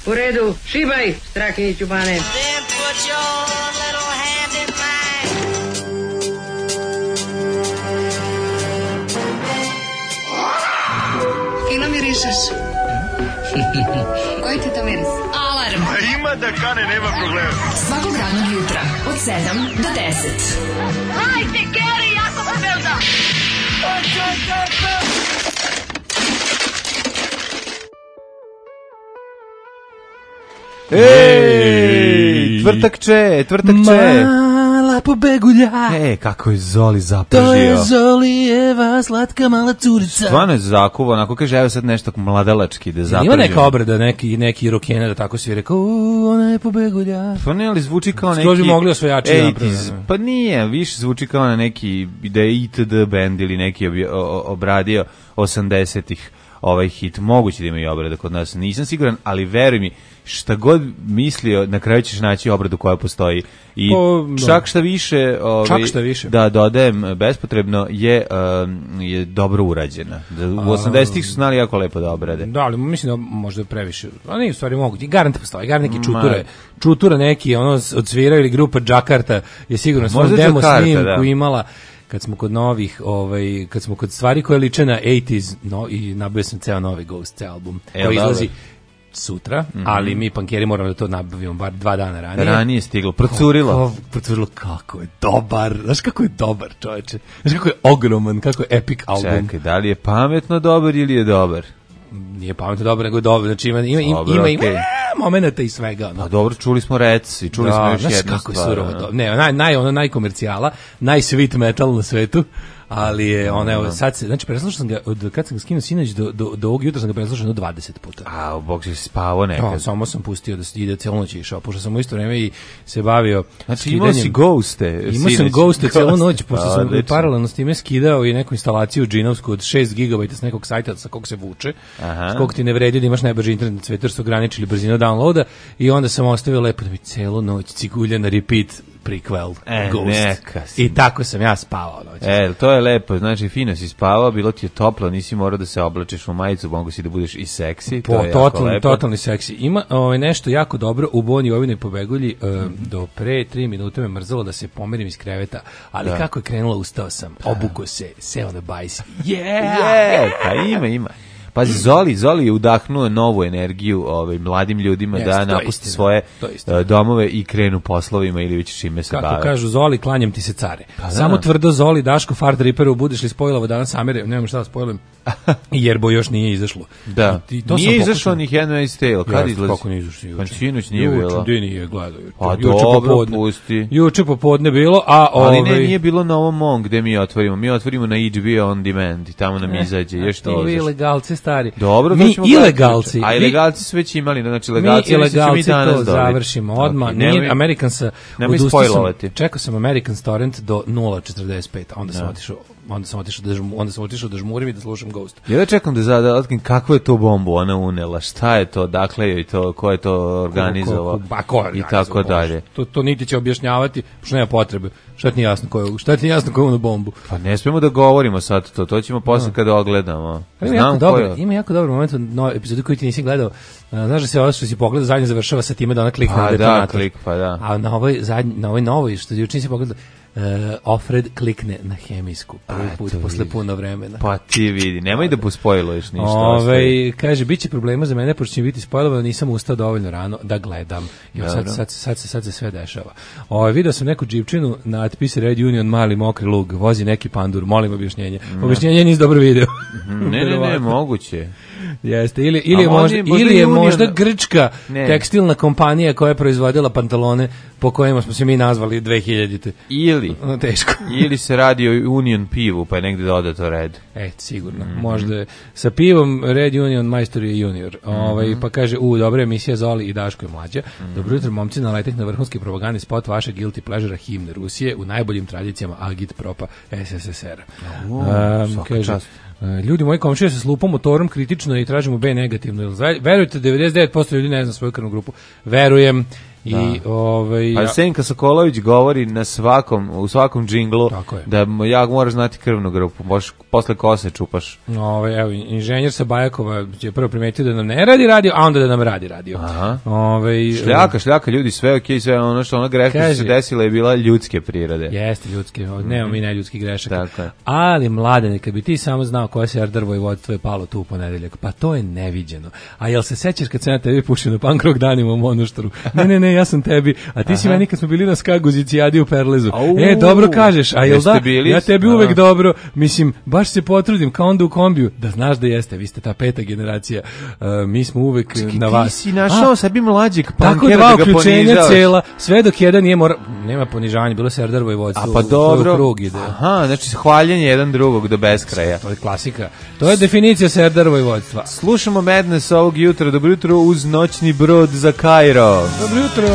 U redu, šibaj, Strakiniću bane. Then put your little hand in mine. Fino mirišeš. Koji ti to miris? Alarm. Ima da kane, nema problema. Svakog radnog jutra, od 7 do 10. Hajde, Geri, jako se velda. Ej, tvrtakče. Mala pobegulja. Kako je Zoli zapržio. To je Zolijeva slatka mala curica. Stvarno je zakuva, onako kaže, evo sad nešto mladalački da zapržio. Ima neka obrada, neki rokena da tako svi rekao, ona je pobegulja. Pa ne, ali zvuči kao neki... Skroz bi mogli osvojači napraviti. Pa nije, više zvuči kao na neki, da je ITD band ili neki obradio 80-ih ovaj hit. Moguće da ima i obrada kod nas, nisam siguran, ali veruj mi, šta god mislio, na kraju ćeš naći obradu koja postoji. I čak šta više, da dodajem bespotrebno, je dobro urađena. U 80-ih su znali jako lepo da obrade. Da, ali mislim da možda previše. A nije u stvari moguće. Garant postoji, garant neki čutura neki, ono odsvirao ili grupa Jakarta je sigurno svom demo snimku imala. Kad smo kod novih, kad smo kod stvari koje liče na 80s, i nabavio sam ceo novi Ghost album, koji izlazi sutra, ali mi pankeri moramo da to nabavimo bar 2 dana ranije. Ranije stiglo, procurilo. Kako je dobar, znaš kako je dobar, čoveče. Znaš kako je ogroman, kako je epic album. Čekaj, da li je pametno dobar ili je dobar? Nije pametno dobar, nego je dobar. Znači ima momenata i svega. A dobro, čuli smo Rec i čuli smo još jednu stvar. Kako je surovo. Ne, najkomercijala, najsweet metal na svetu. Ali je evo sad se, znači preslušao sam ga od kad sam ga skinuo sinoć do ovog jutra sam ga preslušao 20 puta. A u bok si spavao nekad. Samo sam pustio da ide celu noć išao, pošto sam u isto vreme i se bavio znači imao si Ghoste. Imao sam Ghoste celu noć, pošto sam paralelno s time skidao i neku instalaciju džinovsku od 6 GB s nekog sajta sa kog se vuče. S kog ti ne vredi da imaš najbrži internet na svetu, jer su ograničili brzinu downloada i onda sam ostavio lepo da mi celu noć cigulja na repeat prequel Ghost. I tako sam ja spavao noć. To je lepo, znači fino si spavao, bilo ti je toplo, nisi morao da se oblačiš u majicu, mogu si da budeš i seksi, to je jako lepo. Totalni seksi. Ima nešto jako dobro u Boni Jovinoj pobegulji, do pre 3 minute me mrzalo da se pomerim iz kreveta, ali kako je krenula, ustao sam, obuko se, seo na bajs. Pa ima. Pazi, Zoli je udahnuo novu energiju mladim ljudima da napuste svoje domove i krenu poslovima ili već čime se bave. Kako kažu Zoli, klanjam ti se care. Samo tvrdo Zoli, Daško, Fart Riperu, budeš li spojilo danas Amere, nemam šta da spojlujem, jer bo još nije izašlo. Da, nije izašlo ni Handmaid's Tale, kad izlazi? Kako nije izašlo juče? Sinoć nije bilo. Juče nije gledao. A dobro, pusti. Juče popodne bilo, ali nije bilo na ovom Mom gde mi otvorimo. Mi otvorimo na HBO On Demand i tamo nam izađe, još nije izašlo. Ilegalci stari. Dobro, mi ilegalci. A ilegalci su već imali, znači legalci to završimo odmah. Nije Americansa odustao. Čekao sam American Torrent do 0.45, onda sam otišao da žmurim i da slušam Ghost. Ja čekam da otkrim kakvu je to bombu ona unela, šta je to, dakle je to, ko je to organizovao i tako dalje. To niti će objašnjavati, što nema potrebe. Šta ti jasno ko je onu bombu? Pa ne smijemo da govorimo sad to ćemo posle kada ogledamo. Ima jako dobar moment u novoj epizodi koju ti nisi gledao. Znaš da se ovo što si pogledao zadnje završava sa time da ona klikne na detonator. A na ovoj novoj što juče nisi pogledao, Ofred klikne na hemijsku prvi put posle puno vremena. Pa ti vidi, nemoj da pospojluješ ništa. Kaže, bit će problema za mene, pošto će biti spojlovano, nisam ustao dovoljno rano da gledam. Sad se sve dešava. Video sam neku džipčinu, natpis Red Union, mali mokri lug, vozi neki pandur, molim objašnjenje. Objašnjenje nisi dobro video. Ne, moguće. Jeste, ili je možda grčka tekstilna kompanija koja je proizvodila pantalone po kojima smo se mi nazvali 2000-te. Teško. Ili se radi o Union pivu, pa je negdje dodato Red. Sigurno. Možda sa pivom Red Union, majstor je junior. Pa kaže, dobra emisija Zoli i Daško je mlađa. Dobro jutro, momci, naletek na vrhunski propagandni spot vaše guilty pleasure himne Rusije u najboljim tradicijama Agit Propa SSSR. Kaže, ljudi moji, komšije se s lupom motorom kritično i tražimo B negativno. Verujte, 99% ljudi ne zna svoju krvnu grupu. Verujem. I a Senka Sokolović govori u svakom džinglu da ja moraš znati krvnu grupu, možeš posle kose čupaš. Evo, inženjer sa Bajakova je prvo primetio da nam ne radi radio, a onda da nam radi radio. Šljaka, ljudi, sve okej, sve ono što ona greška se desila je bila ljudske prirode. Jeste ljudske, nemamo mi neljudskih grešaka. Ali Mladene, kad bi ti samo znao koje se drvo i vodstvo je palo tu u ponedeljak, pa to je neviđeno. A jel se sećaš kad se na tebi pušio na punk rock danima u Monoštoru? Ne, ja sam tebi, a ti si meni kad smo bili na Skaguzici Adi u Perlezu. Dobro kažeš, a jel da? Ja tebi uvek dobro, mislim, baš se potrudim, kao onda u kombiju, da znaš da jeste, vi ste ta peta generacija, mi smo uvek na vas. Ti si našao sebi mlađeg punkera da ga ponižavaš. Tako dva uključenja cela, sve dok jedan nije nema ponižavanja, bilo se drvo i vodstvo. A pa dobro, znači hvaljenje jedan drugog do beskraja. To je klasika, to je definicija drvo i vodstva. Slušamo Madness ovog jutra, dobro jutro uz noćni brod za Kairo. Dobro jutro.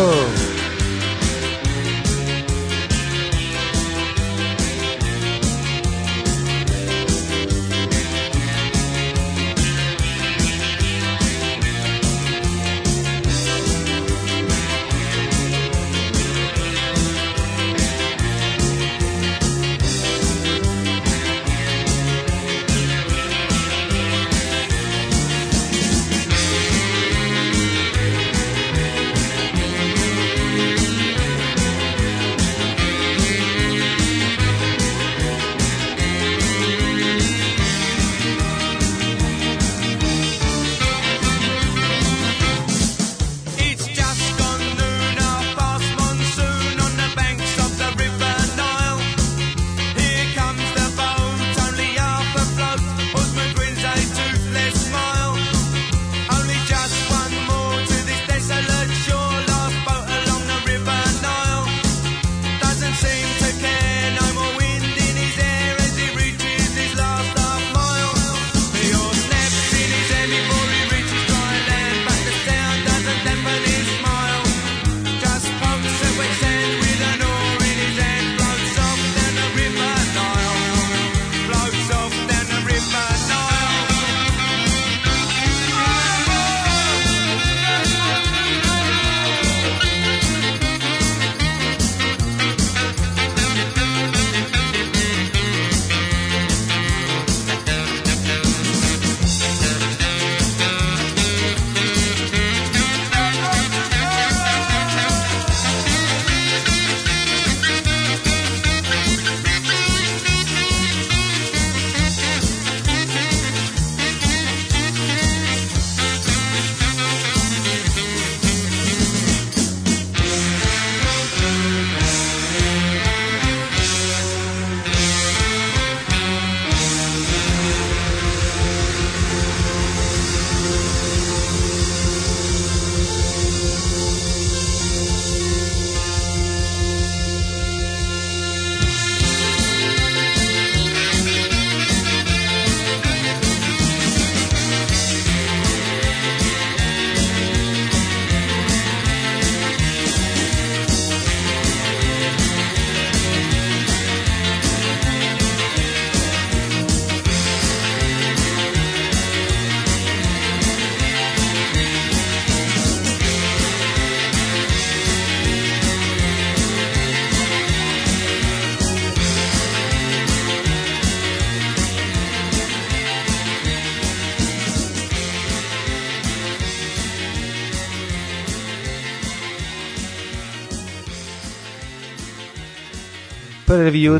Prvi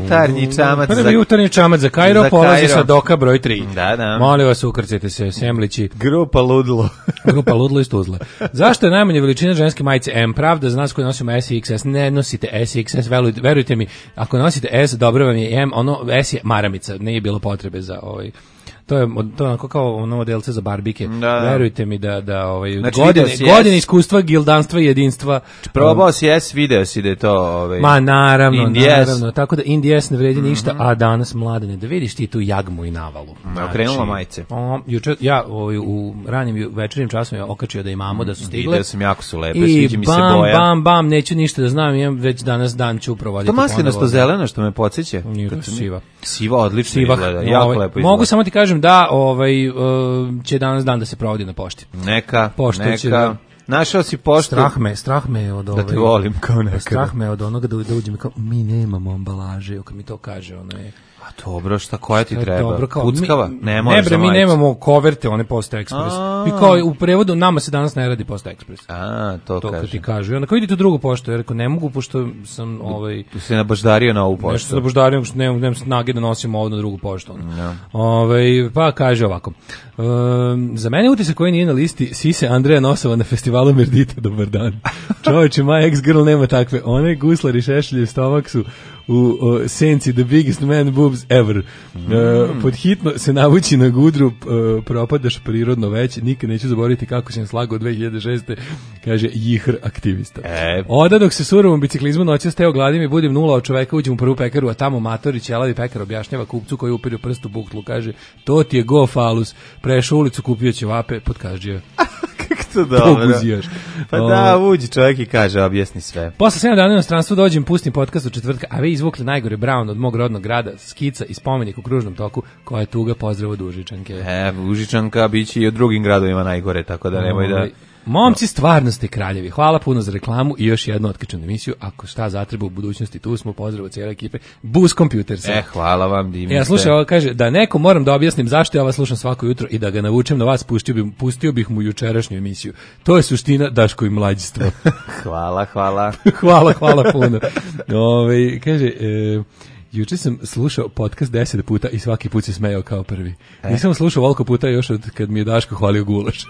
jutarnji čamac za Kairo, polazi sa Doka broj 3. Da. Molim vas, ukrcajte se, semlići. Grupa Ludlo. Grupa Ludlo iz Tuzle. Zašto je najmanja veličina ženske majice M? Pravda za nas koji nosimo S i XS. Ne nosite S i XS, verujte mi, ako nosite S, dobro vam je M, S je maramica, nije bilo potrebe za ovaj... To je onako kao ono modelce za barbike. Verujte mi da znači, godine iskustva, gildanstva i jedinstva. Probao si S, video si da je to ma naravno, tako da Indies ne vredi ništa, a danas Mladene, da vidiš ti tu jagmu i navalu. Okrenula majice. Juče ja u ranim večernjim časom je okačio da imamo, da su stigle. Video sam, jako su lepe, sviđa mi se boja. Bam, neću ništa da znam, imam već danas dan ću provoditi. To maslinasto zeleno što me podsjeća. Siva odlično izgleda, jako lepo izgleda. Mogu samo ti kažem da će danas dan da se provodi na pošti. Neka. Našao si poštu. Strah me od da te volim kao nekada. Strah me od onoga da uđem kao mi nemamo ambalaže, kad mi to kaže, ono je. A dobro, koja ti treba? Dobro, Puckava? Ne bre, mi nemamo koverte, one Post Express. Mi kao u prevodu nama se danas ne radi Post Express. To kaže. To ti kaže. Onda kao idite u drugu poštu, jer rekao ne mogu pošto sam se nabaždario na ovu poštu. Nešto se nabaždario, što nemam snage da nosim ovo na drugu poštu. Pa kaže ovako. Za mene utisak koji nije na listi Sise Andreja Nosova na festivalu Merdita, dobar dan. Čovječe, my ex-girl nema takve. One guslar i šešelje stomak su u senci the biggest man boobs ever. Pod hitno se navući na gudru, propadaš prirodno već, nikad neću zaboraviti kako sam slagao 2006. Kaže Jihr aktivista. Oda dok se surovom biciklizmu noća steo gladim i budim nula od čoveka, uđem u prvu pekaru, a tamo matori ćelavi pekar objašnjava kupcu koji upirio prst u buktlu, kaže to ti je go falus, prešao ulicu, kupio ćevape, potkažio. To dobro. Pa da, uđi čovjek i kaže, objasni sve. Posle 7 dana u inostranstvu dođem, pustim podcast u četvrtka, a vi izvukli najgore Brown od mog rodnog grada, skica i spomenik u kružnom toku, koja je tuga, pozdrav od Užičanke. Užičanka biće i u drugim gradovima najgore, tako da nemoj da... Momci, stvarno ste kraljevi. Hvala puno za reklamu i još jednu otkačenu emisiju. Ako šta zatreba u budućnosti, tu smo. Pozdrav od cijele ekipe. Boost Computers. Hvala vam, divni ste. Slušaj, ovo kaže, da neko moram da objasnim zašto ja vas slušam svako jutro i da ga navučem na vas, pustio bih mu jučerašnju emisiju. To je suština Daško i mlađistvo. Hvala. hvala puno. Kaže... Juče sam slušao podcast 10 puta i svaki put se smejao kao prvi. Nisam slušao ovoliko puta još od kad mi je Daško hvalio gulaš.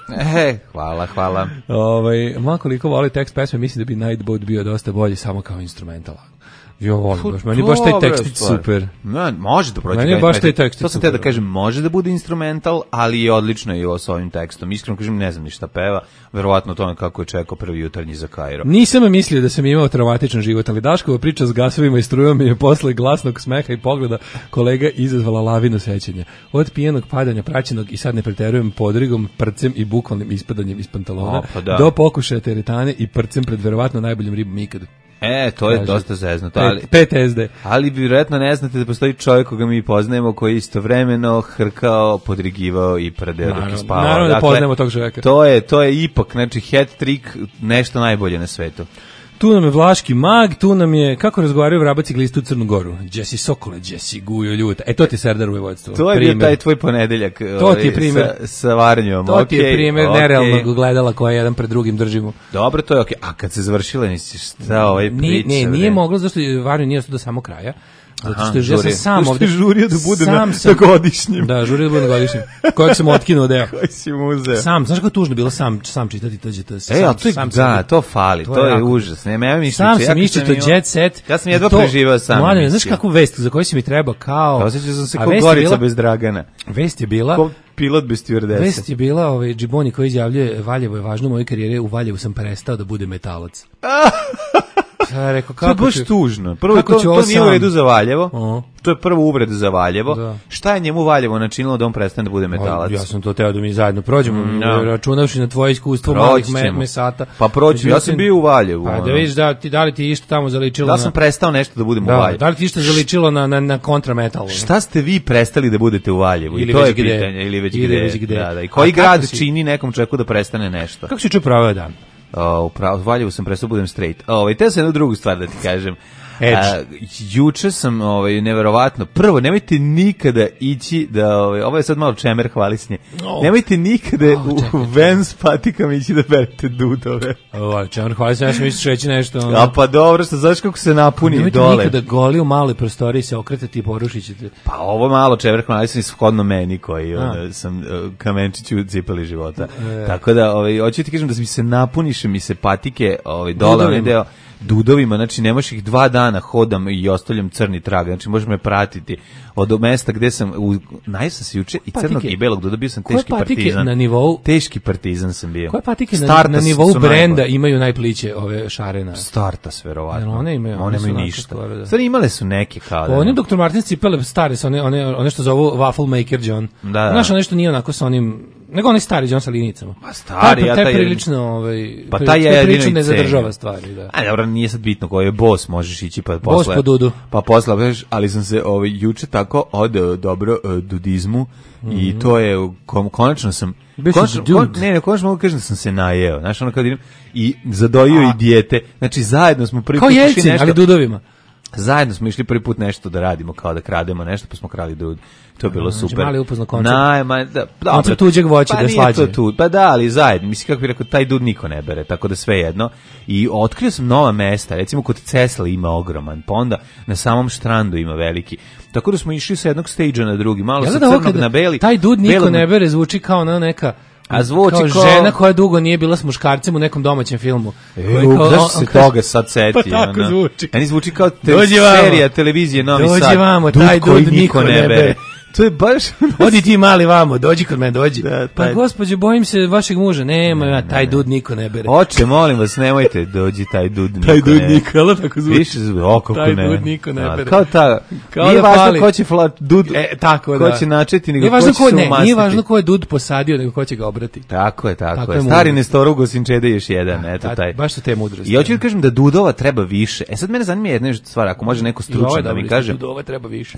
Hvala. Ma koliko voli tekst pesme, mislim da bi Nightboat bio dosta bolji samo kao instrumental. Jo, volim baš. Meni baš taj tekst super. Može da proći. Meni baš taj tekst. To sam te da kažem, može da bude instrumental, ali je odlično i ovo s ovim tekstom. Iskreno kažem, ne znam ni šta peva. Verovatno o tome kako je čekao prvi jutarnji za Kairo. Nisam mislio da sam imao traumatičan život, ali Daškova priča s gasovima i strujom mi je posle glasnog smeha i pogleda kolega izazvala lavinu sećanja. Od pijenog padanja praćenog i sad ne preterujem podrigom, prcem i bukvalnim ispadanjem iz pantalona, do pokušaja teretane i prcem pred verovatno najboljom ribom ikad. To je dosta zeznuto. PTSD. Ali vjerojatno ne znate da postoji čovjek koga mi poznajemo koji istovremeno hrkao, podrigivao i prdeo dok je spavao. Naravno da poznajemo tog čovjeka. To je ipak, znači hat trick, nešto najbolje na svetu. Tu nam je Vlaški mag, tu nam je, kako razgovaraju vrabaci glistu u Crnu Goru. Jesse Sokole, Jesse Gujo Ljuta. To ti je Serdar Vojvodstvo. To je bio taj tvoj ponedeljak. To ti je primjer. Sa Varnjom. To ti je primjer nerealnog gledala koja jedan pred drugim držimo. Dobro, to je okej. A kad se završila, nisi šta priča? Nije moglo, zašto Varnjo nije ostao do samo kraja. Zato što ja sam sam ovdje žurio da bude na godišnjem. Da, žurio da bude na godišnjem. Kojeg sam otkinuo deo. Koji si mu uzeo. Sam, znaš kako je tužno bilo sam čitati TGT. To fali, to je užas. Sam sam iščitao Jet Set. Ja sam jedva preživao sam. Mladen, znaš kakvu vest za koju si mi treba kao... Osjećao sam se kao Gorica bez Dragana. Vest je bila... Ko pilot bez stewardese. Vest je bila Džiboni koji izjavljuje Valjevo je važno u mojoj karijeri, u Valjevu sam prestao da bude metalac. Rekao, to je baš tužno. Prvo, to nije u redu za Valjevo. To je prvo uvreda za Valjevo. Da. Šta je njemu Valjevo načinilo da on prestane da bude metalac? Ja sam to teo da mi zajedno prođemo, računavši na tvoje iskustvo malih mesata. Pa prođi, ja sam bio u Valjevu. Da vidiš da li ti išta tamo zaličilo. Da sam prestao nešto da budem u Valjevu. Da li ti išta zaličilo na kontrametalu? Šta ste vi prestali da budete u Valjevu? I to je pitanje. Ili već gde. Da. I koji grad čini nekom čovjeku da prestane nešto? Kako si čuo proveo dan? U Valjevu sam prestao budem straight. Te sam jednu drugu stvar da ti kažem. Juče sam neverovatno. Prvo, nemojte nikada ići da ovo je sad malo čemer hvalisnje. Nemojte nikada u Vans patikama ići da berete dudove. Čemer hvalisnje, ja sam misliš reći nešto. A pa dobro, što znaš kako se napuni nemojte dole. Nemojte nikada goli u maloj prostoriji se okretati i porušit ćete. Pa ovo malo čemer hvalisnje je shodno meni koji sam kamenčić u cipeli života. Tako da, hoću ti kažem da mi se napuniše, mi se patike dole, onaj deo dudovima, znači ne možeš ih 2 dana hodam i ostavljam crni trag, znači možeš me pratiti od mesta gde sam, najsam se juče i crnog i belog duda, bio sam teški partizan. Na nivou, teški partizan sam bio. Koje patike na nivou brenda imaju najpliće ove šarena? Startas, verovatno. One imaju ništa. Stvari imale su neke kao da. One Dr. Martens cipele stare, one što zovu Waffle Maker John. Znaš, ono što nije onako sa onim Nego onaj stari, on sa linicama. Pa stari, taj prilično, pa taj je prilično ne zadržava stvari, da. A dobro, nije sad bitno koji je boss, možeš ići pa posle. Boss po dudu. Pa posle, ali sam se juče tako odeo dobro dudizmu i to je, konačno sam... Konačno mogu kažem da sam se najeo, znaš, ono kad idem i zadojio i dijete, znači zajedno smo prvi put išli nešto... Kao Jelcin, ali dudovima. Zajedno smo išli prvi put nešto da radimo, kao da krademo nešto, pa smo krali dud. To je bilo super. Mali upozno koncept. Koncept tuđeg voća, da slađe. Pa da, ali zajedno. Mislim, kako bih rekao, taj dud niko ne bere, tako da sve jedno. I otkrio sam nova mesta, recimo kod Cesle ima ogroman, pa onda na samom Štrandu ima veliki. Tako da smo išli sa jednog stage-a na drugi, malo sa crnog na beli. Taj dud niko ne bere, zvuči kao na neka... A zvuči kao žena koja dugo nije bila s muškarcem u nekom domaćem filmu. Zašto se toga sad seti? Pa tako zvuči. Meni zvuči kao serija televizije Novi Sad. Dođi vamo, taj dud niko ne bere. To je baš... Odi ti mali vamo, dođi kod mene, dođi. Da, pa gospođo, bojim se vašeg muža. Nema, taj dud niko ne bere. Oče, molim vas, nemojte, dođi taj dud niko ne bere. Taj dud niko, ali tako zvuči. Više kako taj ne. Dud niko ne bere. Kao ta, nije važno ko će dud, tako ko će načeti, nego ko će se umastiti. Nije važno ko je dud posadio, nego ko će ga obrati. Tako je. Stari Nestorugo Sinčede još jedan, eto taj. Baš su te mudrosti. I hoću da kažem da dudova treba više. Sad mene zanima jedna stvar, ako može neko stručno da mi kaže. Dudova treba više.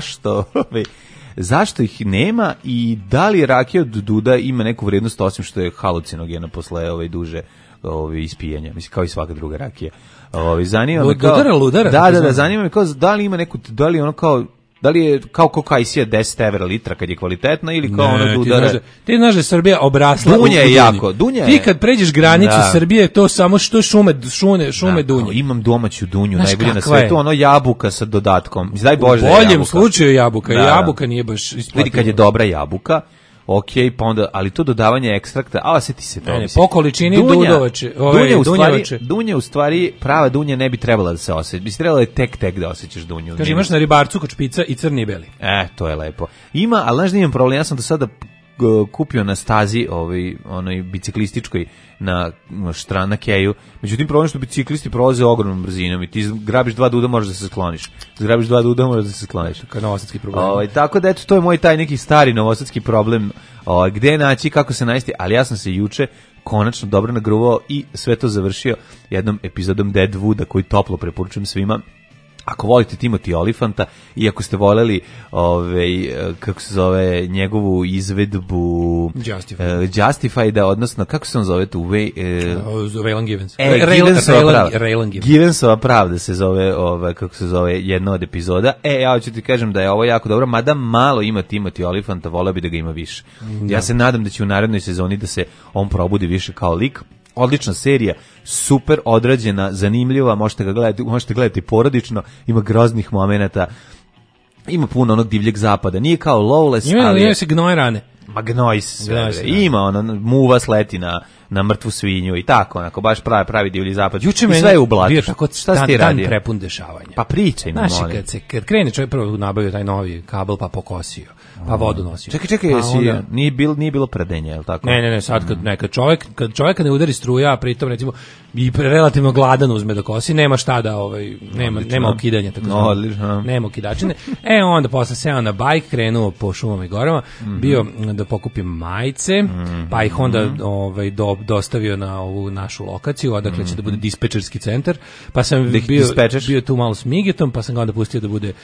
Zašto ih nema i da li rakija od duda ima neku vrijednost osim što je halucinogena posle duže ispijanja, mislim kao i svaka druga rakija. Zanima me kao ludara. Da, zanima me kao da li ima neku, da li je kao Kokajsija 10 evra litra kad je kvalitetna ili kao ono dudara. Ti znaš da je Srbija obrasla Dunja je jako. Ti kad pređeš granicu Srbije, to samo što šume Dunje. Imam domaću Dunju, najbolje na svetu, ono jabuka sa dodatkom. Daj Bože, u boljem slučaju jabuka. Jabuka nije baš isplativa. Vidi kad je dobra jabuka, pa onda, ali to dodavanje ekstrakta, seti se to. Po količini dudovače, Dunja u stvari, prava dunja ne bi trebala da se osjeća. Bi se trebalo tek da osjećaš dunju. Kaže, imaš na ribarcu kod špica i crni i beli. To je lepo. Ima, ali znaš da imam problem, ja sam do sada kupio na stazi onoj biciklističkoj na Keju. Međutim, problem što biciklisti prolaze ogromnom brzinom i ti grabiš 2 duda, možeš da se skloniš. Zgrabiš 2 duda, možeš da se skloniš. Kao novosadski problem. Tako da, eto, to je moj taj neki stari novosadski problem. Gde naći, kako se najesti, ali ja sam se juče konačno dobro nagruvao i sve to završio jednom epizodom Deadwooda koji toplo preporučujem svima. Ako volite Timothy Olyphanta i ako ste voljeli kako se zove njegovu izvedbu Justified, odnosno kako se on zove tu Raylan Givens. Givensova pravda se zove kako se zove jedna od epizoda. Ja hoću ti kažem da je ovo jako dobro, mada malo ima Timothy Olyphanta, voleo bi da ga ima više. Ja se nadam da će u narednoj sezoni da se on probudi više kao lik. Odlična serija, super odrađena, zanimljiva, možete gledati porodično, ima groznih momenata, ima puno onog divljeg zapada, nije kao Lawless, ali... Ima se gnoj rane. Ma gnoj se, ima muva sleti na mrtvu svinju i tako, onako, baš pravi divlji zapad. Juče i sve je u blatu. Bio tako dan prepun dešavanja. Pa pričaj nam, molim. Znaš, kad krene čovjek prvo nabavio taj novi kabel, pa pokosio, pa vodu nosio. Čekaj, nije bilo predenje, je li tako? Ne, sad kad čovjeka ne udari struja, a pritom recimo i relativno gladan uzme da kosi, nema šta da, nema ukidanja, tako zvano. Nema ukidačine. Onda posle seo na bajk, krenuo po šumama i gorama, bio da pokupim majice, pa ih onda dostavio na ovu našu lokaciju, odakle će da bude dispečerski centar, pa sam bio tu malo s Migetom, pa sam ga onda pustio da bude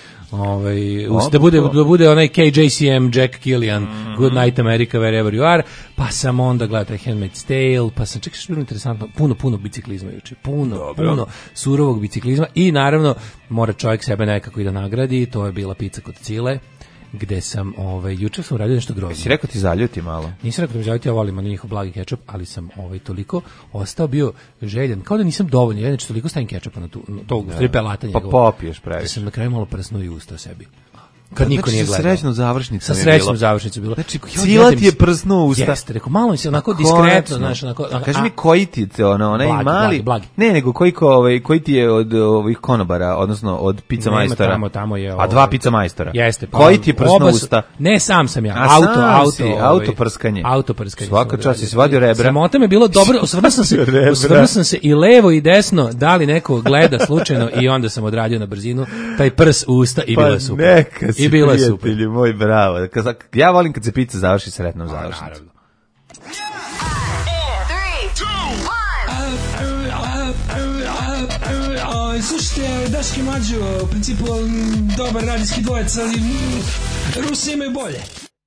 da bude onaj KJCM, Jack Killian, Good Night America, Wherever You Are, pa sam onda gledao Handmaid's Tale, pa sam, čekaj što je bilo interesantno, puno biciklizma juče, puno surovog biciklizma i naravno mora čovjek sebe nekako i da nagradi, to je bila pizza kod Cile, gde sam, juče sam uradio nešto grozno. Si rekao ti zaljuti malo? Nisam rekao da mi zaljuti, ja volim njihov blagi kečup, ali sam toliko ostao bio željen, kao da nisam dovoljno, ja toliko stavim kečupa na to pelatanje njegovo. Pa popiješ previše. Da sam na kraju malo prsnuo i ustao sebi. Kad niko nije gledao. Sa srećnom završnicom bilo. Znači, Cila ti je prsnuo usta. Jeste, rekao, malo mi se onako diskretno, znaš, onako... Kaži mi koji ti te, onaj mali... Blagi. Ne, nego koji ti je od ovih konobara, odnosno od pizza majstora. Tamo je... A 2 pizza majstora. Jeste. Koji ti je prsnuo usta? Ne, sam sam ja. Auto prskanje. Svaka čast, si vadio rebra. Sramota me bilo dobro, osvrnuo sam se i levo i desno, da li neko gleda slučajno i onda sam odradio na brzinu taj prs u usta i bilo je super. I bilo je super. Moj, bravo. Ja volim kad se pizza završi, sretno završnicu. Slušajte, Daški Mađo, u principu dobar radijski dvojec, ali Rusi imaju bolje.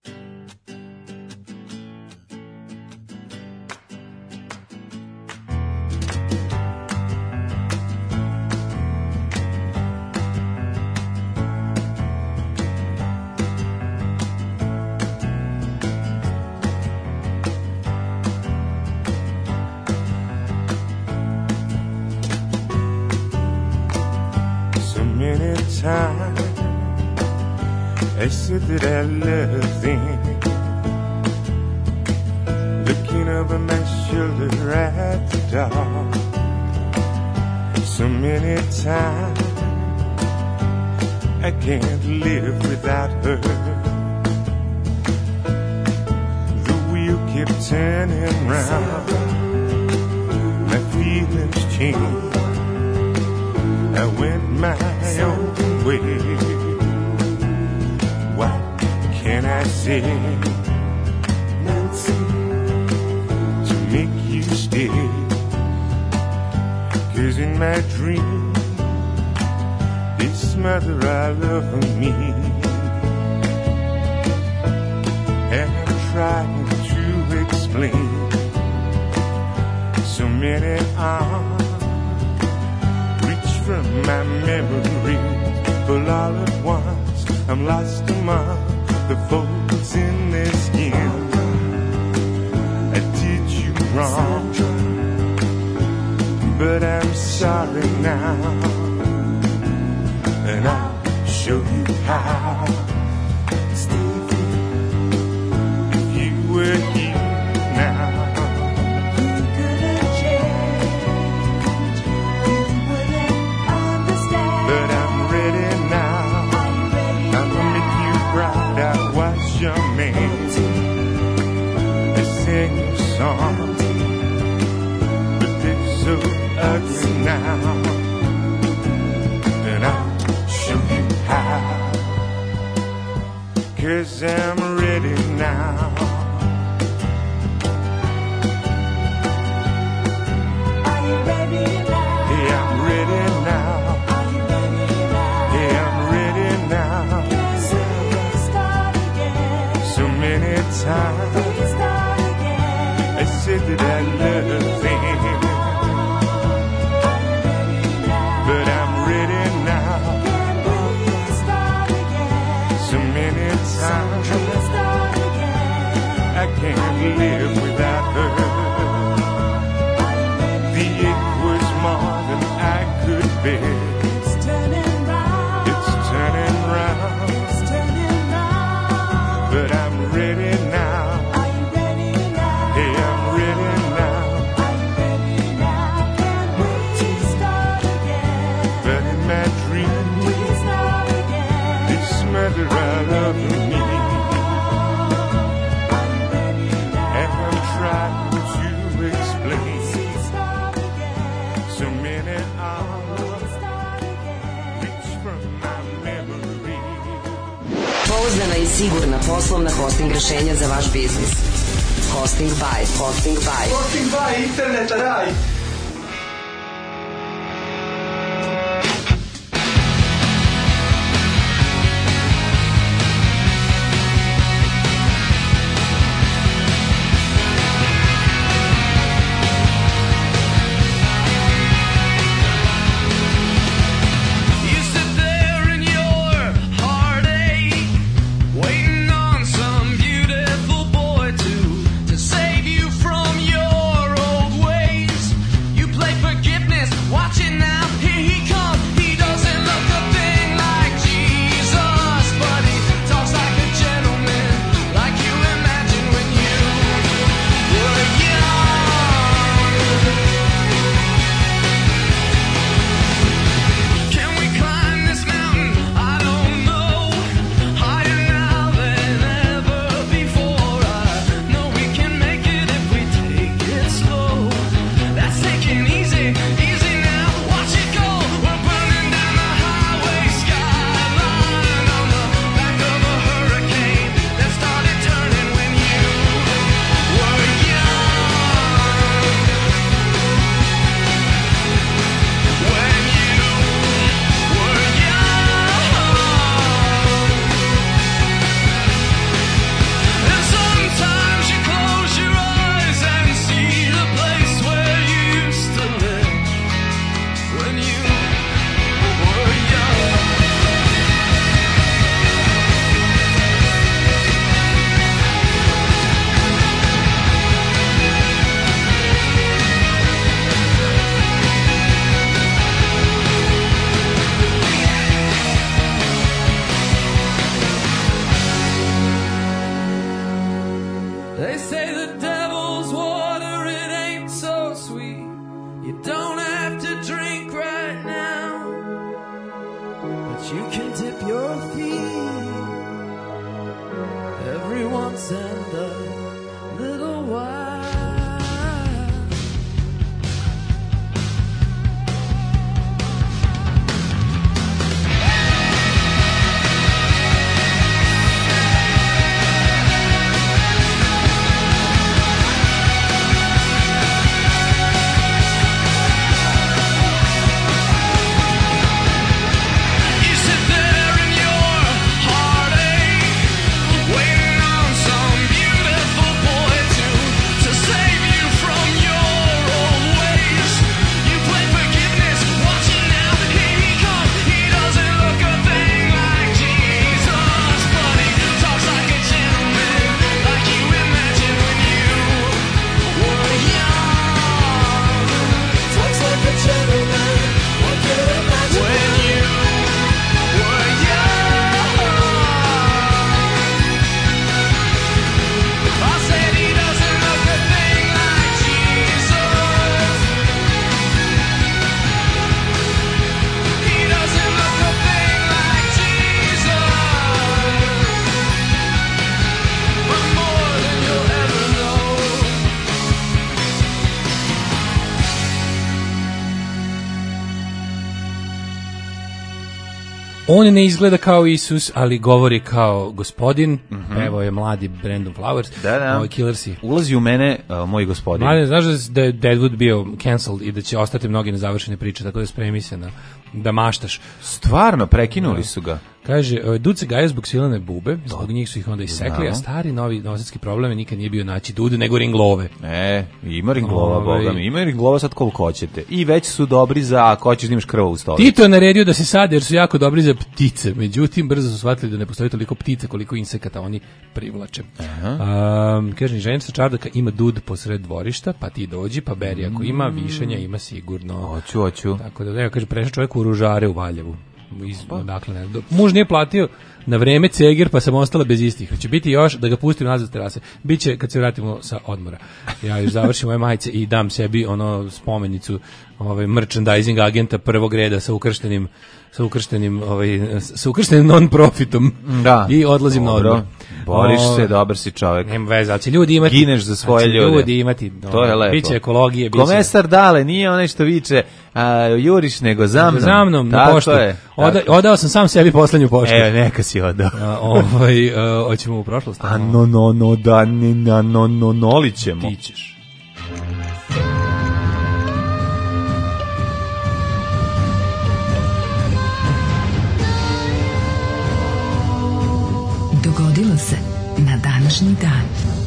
I said that I love them. Looking over my shoulder at the dark. So many times I can't live without her. The wheel kept turning round. My feelings changed. I went my own way. What can I say, Nancy, to make you stay? 'Cause in my dream, this mother I love me, and I'm trying to explain. So many arms reach from my memory, but all at once I'm lost among the folds in their skin. I did you wrong, but I'm sorry now, and I'll show you how. Stevie, if you were here now, you couldn't change, you wouldn't understand. But I'm ready now. Your man, I sing your song, but they're so ugly now, and I'll show you how. 'Cause I'm ready now. Are you ready now? Yeah, I'm ready now. Are you ready now? Yeah, I'm ready now. Many times I said that I love them, but I'm ready now. So many times I can't live without her. The ache was more than I could bear. It's turning round. It's turning round. But I'm ready now. Are you ready now? Hey, I'm ready now. Are you ready now? Can't wait to start again. But in my dream, we start again. This mother I love me. Are you ready now? And I'm trying to explain. So many arms reach from my memory. Pouzdana i sigurna poslovna hosting rešenja za vaš biznis. Hosting by. Hosting by interneta raj. Save you from your old ways. On ne izgleda kao Isus, ali govori kao gospodin. Evo je mladi Brandon Flowers. Da. Killersi. Ulazi u mene moj gospodin. Mladen, znaš da je Deadwood bio cancelled i da će ostati mnogi nezavršene priče, tako da spremi se da maštaš. Stvarno, prekinuli su ga. Kaže, Dud se gaja zbog silane bube, zbog njih su ih onda isekli, a stari novi novosadski problem nikad nije bio naći Dudu, nego ringlove. Ima ringlova, boga mi. Ima ringlova sad koliko hoćete. I već su dobri za ako hoćeš da imaš krvo u stolici. Tito je naredio da se sade jer su jako dobri za ptice, međutim brzo su shvatili da ne postoji toliko ptica koliko insekata oni privlače. Kaže, žena sa Čardaka ima Dud posred dvorišta, pa ti dođi, pa beri ako ima, višanja ima sigurno. Hoću. Tako da, kaže, prešao čovjek u Ružare u Valjevu. Dakle, muž nije platio na vreme ceger, pa sam ostala bez istih. Će biti još da ga pustim nazad s terase. Biće kad se vratimo sa odmora. Ja još završim ove majice i dam sebi spomenicu merchandising agenta prvog reda sa ukrštenim non-profitom. Da. I odlazim na odmor. Boriš se, dobar si čovjek. Nema veze, ali će ljudi imati. Gineš za svoje ljude. Ljudi imati. To je lepo. Biće ekologije. Komesar Dale, nije onaj što viče juriš, nego za mnom. Za mnom, na poštu. Odao sam sam sebi poslednju poštu. Neka si odao. Hoćemo u prošlost. Nolit ćemo. Ti ćeš. Dogodilo se na današnji dan.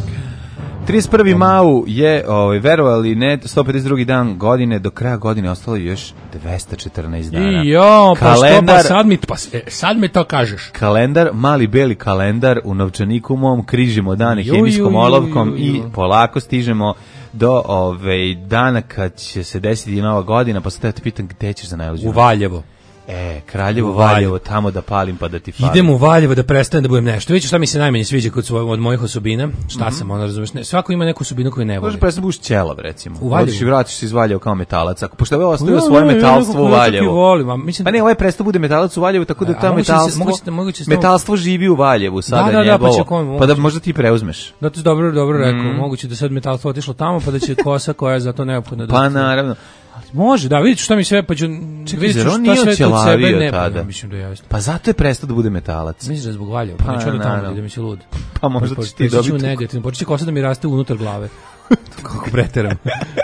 31. mau je, verovali ne, 152. dan godine, do kraja godine ostalo još 214 dana. Kalendar, sad mi to kažeš. Kalendar, mali beli kalendar u novčaniku mom, križimo dane hemijskom olovkom i polako stižemo do dana kad će se desiti nova godina, pa sad te pitam gde ćeš za najluđu? U Valjevo. Kraljevo Valjevo, tamo da palim pa da ti falim. Idem u Valjevo da prestanem da budem nešto. Vidite šta mi se najmanje sviđa od mojih osobina? Šta sam, razumeš? Svako ima neku osobinu koju ne voli. Može prestati buš ćelav, recimo. U Valjevu. Odeš i vratiš se iz Valjeva kao metalac. Pošto je ostavio svoje metalstvo u Valjevu. Pa ne, ovaj prestao bude metalac u Valjevu, tako da ta metalstvo živi u Valjevu. Sada njegovo. Pa da možda ti preuzmeš. Da, to je dobro rekao. Moguće da sad metalstvo otišlo tamo, pa da će kosa koja je za to neophodna. Pa naravno. Može, da, vidite šta mi sve, pa ću vidjeti šta sve kod sebe ne. Tada. Mislim da jeste. Pa zato je prestao da bude metalac. Mislim da je zbog Valjeva, pa neću tamo da mi se lud. Pa možda ćeš ti dobiti. Negativno, počet će kosa da mi raste unutar glave. Kako preteram.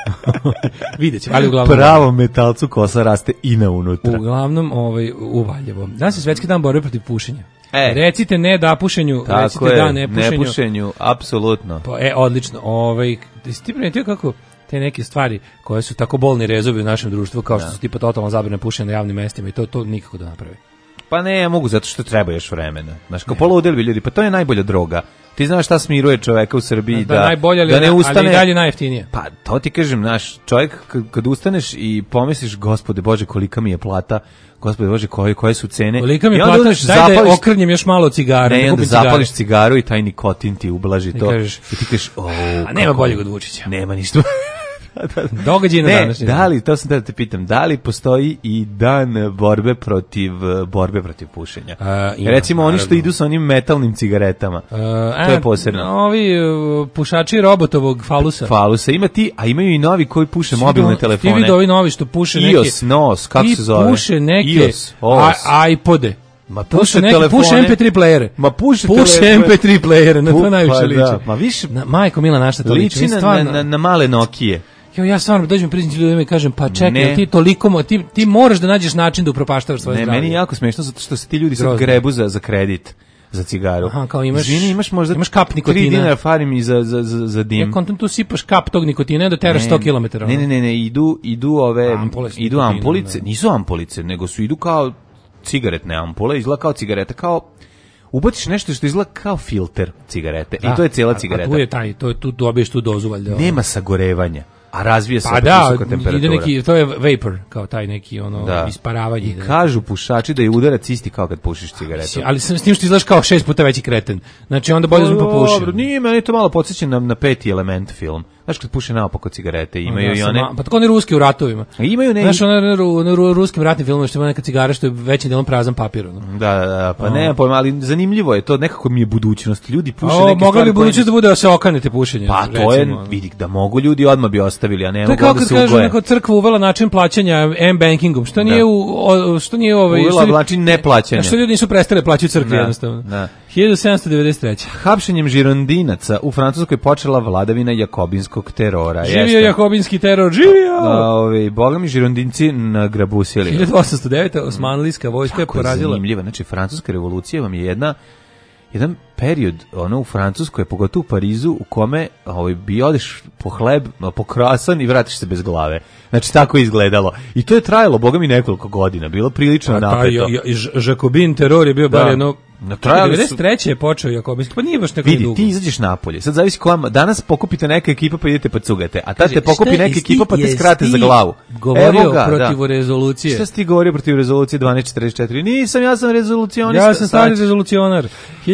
Vidjet će, ali uglavnom... Pravo metalcu kosa raste i na unutra. Uglavnom, u Valjevo. Danas je svetski dan borbe protiv pušenja. Recite ne da pušenju, recite da ne pušenju. Ne pušenju, apsolutno. Odlično. Ti primetio kako te neke stvari koje su tako bolni rezovi u našem društvu, kao što su tipa totalno zabrane pušenja na javnim mestima i to nikako da napravi. Pa ne, ja mogu, zato što treba još vremena. Znaš, kao poludeli bi ljudi, pa to je najbolja droga. Ti znaš šta smiruje čoveka u Srbiji da ne ustane. Ali i dalje najjeftinije. Pa to ti kažem, naš čovjek kad ustaneš i pomisliš, Gospode Bože, kolika mi je plata, Gospode Bože, koje su cene. Kolika mi je plata, daj da okrnjem još malo cigara. Ne, onda zapališ cigaru i taj nikotin ti ublaži to. I ti kažeš, a nema boljeg od Vučića. Nema ništa. Događaj na današnji. To sam da te pitam, da li postoji i dan borbe protiv pušenja? Recimo oni što idu sa onim metalnim cigaretama. To je posebno. Ovi pušači robotovog falusa. Falusa ima ti, a imaju i novi koji puše mobilne telefone. Ti vidi ovi novi što puše neke. iOS, NOS, kako se zove? Puše neke iPode. Ma puše MP3 playere. Puše MP3 playere, na to najviše liči. Ma više, majko mila našta to liči. Na male Nokije. Ja stvarno dođem priznati ljudima i kažem, pa čekaj, ti moraš da nađeš način da upropaštavaš svoje zdravlje. Meni je jako smiješno zato što se ti ljudi sad grebu za kredit, za cigaru. Aha, kao imaš možda kap nikotina. 3 dinara farim i za dim. Ja kontam tu sipaš kap tog nikotina da teraš 100 km. Ne, idu ampulice, nisu ampulice, nego idu kao cigaretne ampule, izgleda kao cigarete, kao ubaciš nešto što izgleda kao filter cigarete i to je cijela cigareta. A tu dobiješ tu dozu valjda. Nema sagorevanja, a razvije se visoka temperatura. To je vapor, kao taj neki isparavanje. I kažu pušači da je udarac isti kao kad pušiš cigaretu. Ali s tim što izgledaš kao 6 puta veći kreten. Znači onda bolje da popušim. Dobro, nije, meni to malo podsjeća na 5. element film. Znaš, kad puše naopako cigarete, imaju i one... Pa tako oni ruski u ratovima. Imaju ne... Znaš, one ruskim ratnim filmima što ima neka cigara što je većim delom prazan papir. Da, pa ne, ali zanimljivo je to, nekako mi je budućnost. Ljudi puše neke stvari... Mogla bi budućnost da bude da se okanete pušenje. Pa to je, vidi, da mogu ljudi odmah bi ostavili, a ne mogu da se ugoje. To je kao kad kažu neko crkva uvela način plaćanja M-bankingom, što nije uvela način neplaćanja. Što ljudi nisu prestali plaćati crkvi jednostavno. 1793. Hapšenjem žirondinaca u Francuskoj počela vladavina jakobinskog terora. Živio jakobinski teror, živio! Boga mi žirondinci nagrabusili. 1809. Osmanlijska vojska je porazila. Zanimljiva, znači Francuska revolucija vam je jedan period u Francuskoj, pogotovo u Parizu, u kome bi odeš po hleb, po krasan i vratiš se bez glave. Znači, tako je izgledalo. I to je trajalo, boga mi, nekoliko godina. Bilo prilično napeto. Jakobin teror je bio bar jedno... 93. je počeo jakobinski, pa nije baš neko dugo. Vidi, ti izađeš napolje, sad zavisi koja, danas pokupite neka ekipa pa idete pa cugate, a tad te pokupi neka ekipa pa te skrate za glavu. Govorio protiv rezolucije. Šta si ti govorio protiv rezolucije 1244? Nisam, ja sam rezolucionista. Ja sam stari rezolucionar.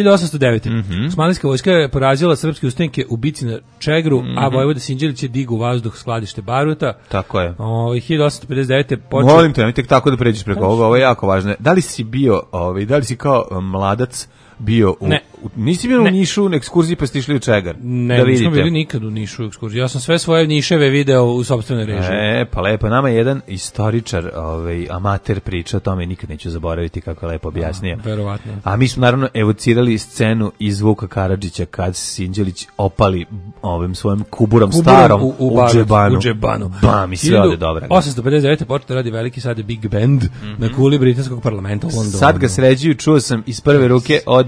1809. Osmanlijska vojska je porazila srpske ustanke u bici na Čegru, a vojvoda Sinđelić je digu u vazduh skladište baruta. Tako je. 1859. počeo... Molim te, tek tako da pređeš preko ovoga, ovo je jako važno. Da li si bio, da li si kao mladac bio nisi bio u Nišu na ekskurziji pa ste išli u Čegar? Ne, nismo bili nikad u Nišu u ekskurziji. Ja sam sve svoje Niševe video u sopstvenoj režiji. Pa lepo, nama je jedan istoričar, amater priča o tome, nikad neću zaboraviti kako je lepo objasnio. Verovatno. A mi smo naravno evocirali scenu iz Vuka Karadžića kad Sinđelić opali ovim svojim kuburom starom u džebanu. Bam, i sve ode dobro. 1859. počeo radi veliki sad Big Band na kuli britanskog parlamenta u Londonu. Sad ga sređuju, čuo sam iz prve ruke od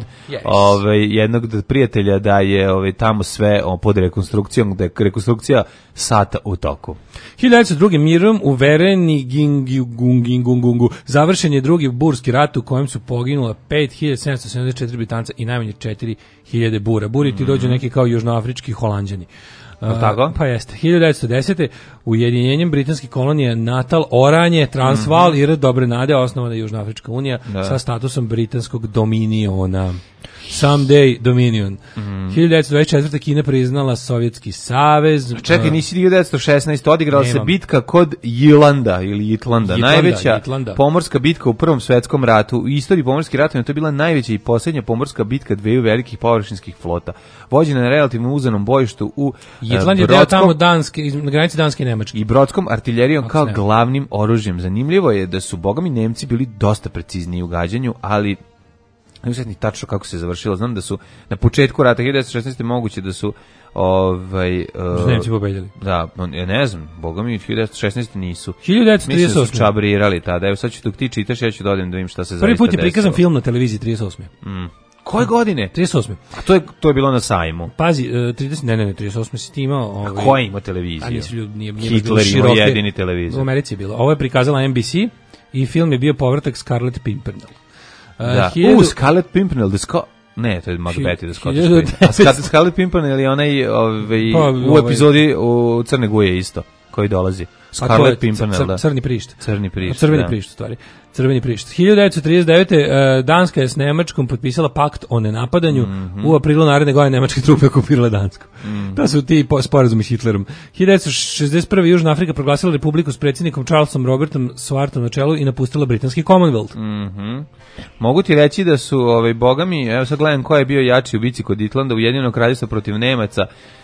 jednog prijatelja da je tamo sve pod rekonstrukcijom, da je rekonstrukcija sata u toku. 1902. mirom u Vereningungu završen je drugi burski rat u kojem su poginula 5774 Britanca i najmanje 4000 Bura. Buri ti dođu neki kao južnoafrički Holanđani. Tako? Pa jeste. 1910. ujedinjenjem britanskih kolonija Natal, Oranje, Transvaal i Dobre Nade osnovana je Južnoafrička unija sa statusom britanskog dominiona. Someday Dominion. 1924. Kina priznala Sovjetski savez. Čekaj, nisi 1916. odigrala se bitka kod Jitlanda ili Jitlanda. Najveća pomorska bitka u Prvom svetskom ratu. U istoriji pomorskih ratova to je bila najveća i posljednja pomorska bitka dveju velikih površinskih flota. Vođena na relativno uzanom bojištu u Jitland je deo tamo Danske, na granici Danske i Nemačke. I brodskom artiljerijom kao glavnim oružjem. Zanimljivo je da su bogami Nemci bili dosta precizniji u gađanju, ali ne znam ni tačno kako se završilo. Znam da su na početku rata 1916. moguće da su Nemci pobedili. Da, ja ne znam, boga mi 1916. nisu. 1938. Mislim da su čabrirali tada. Evo sad ću dok ti čitaš, ja ću dodati da vidim šta se zaista desilo. Prvi put je prikazan desilo. Film na televiziji 38. Koje godine? 38. A to je bilo na sajmu. Pazi, 38 si ti imao... A ko je imao televiziju? A nisu ljudi, nije Hitler imao jedini televiziju. U Americi je bilo. Ovo je prikazala NBC i film je bio povratak Scarlett Pimpernel. Da. Scarlett Pimpernel, ne, to je Macbeth da Scottish Queen. A Scarlett Pimpernel je onaj u epizodi u Crne Guje isto, koji dolazi. Scarlett Pimpernel, da. Crveni prišt, stvari. Crveni prišt. 1939. Danska je s Nemačkom potpisala pakt o nenapadanju. U aprilu naredne godine nemačke trupe okupirale Dansku. To su ti sporazumi s Hitlerom. 1961. Južna Afrika proglasila republiku s predsjednikom Charlesom Robertom Swartom na čelu i napustila britanski Commonwealth. Mogu ti reći da su bogami, evo sad gledam ko je bio jači u bici kod Itlanda, Ujedinjeno kraljevstvo protiv Nemaca.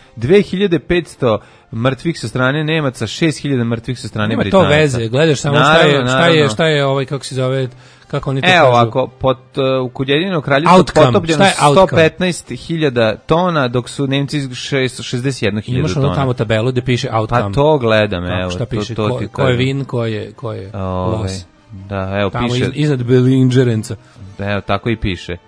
2500 mrtvih sa strane Nemaca, 6000 mrtvih sa strane Britanaca. Nema to veze, gledaš samo šta je kako se zove, kako oni to kažu. Evo ovako, u Ujedinjenog kraljevstva potopljeno 115.000 tona, dok su Nemci 61.000 tona. Imaš ono tamo tabelu gde piše outcome. Pa to gledam, evo. Šta piše, ko je win, ko je loss. Da, evo tamo piše. Tamo iznad Belingerenca. Evo, tako i piše.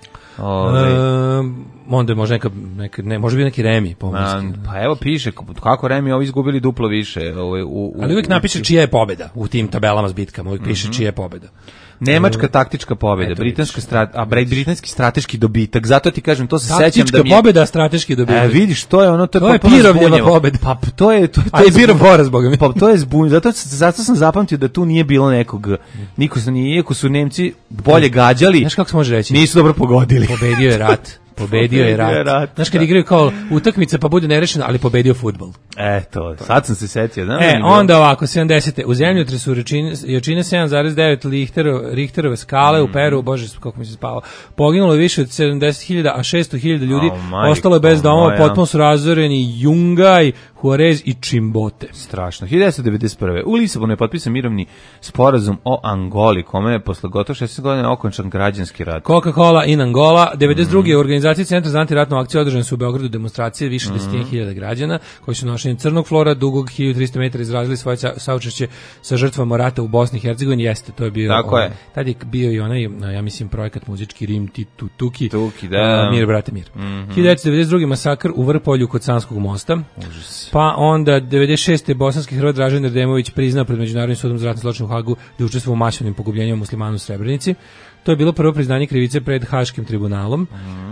Onda može može biti neki remi. Pa evo piše, kako remi, ovi izgubili duplo više. Ali uvijek napiše čija je pobjeda u tim tabelama s bitkama, uvijek piše čija je pobjeda. Nemačka taktička pobjeda, britanski strateški dobitak. Zato ti kažem, to se sećam da mi je... Taktička pobjeda, strateški dobitak. Vidiš, to je ono, to je Pirovljeva pobjeda. Pa to je Pirov poraz, boga mi. Pa to je zbunjeno. Zato sam zapamtio da tu nije bilo nekog, iako su Nemci bolje gađali. Znaš kako se može reći? Nisu dobro pogodili. Pobedio je rat. Pobedio je rat. Znaš kad igraju kao utakmica pa bude nerešeno, ali pobedio fudbal. Eto, sad sam se setio. Da, onda ovako, 70. U zemljotresu jačine 7,9 Richterove skale u Peru, bože, kako mi se spava, poginulo je više od 70.000, a 600.000 ljudi ostalo je bez domova, potpuno su razoreni Jungaj, Juarez i Chimbote. Strašno. 1991. U Lisabonu je potpisan mirovni sporazum o Angoli, kome je posle gotovo 16 godina okončan građanski rat. Coca-Cola in Angola. 92. U organizaciji Centra za antiratnu akciju održane su u Beogradu demonstracije više 10.000 građana koji su nošenjem crnog flora dugog 1300 metara izrazili svoje saučešće sa žrtvama rata u Bosni i Hercegovini. Jeste, to je bio. Tako je. Tad je bio i onaj, ja mislim, projekat muzički Rim Tuki, da. Mir, brate, mir. 1992. masakr u Vrpolju kod Sanskog mosta. Užas. Pa onda 96. bosanski Hrvat Dražen Erdemović priznao pred Međunarodnim sudom za ratne zločine u Hagu da je učestvovao u masovnim pogubljenjima muslimana u Srebrenici. To je bilo prvo priznanje krivice pred Haškim tribunalom.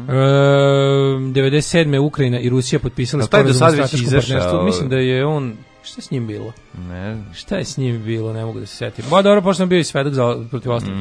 97. Ukrajina i Rusija potpisali sporazum o strateškom partnerstvu. Mislim da je on... Šta je s njim bilo? Ne. Šta je s njim bilo? Ne mogu da se setim. Ba dobro, pošto sam bio i svedok protiv ostalih.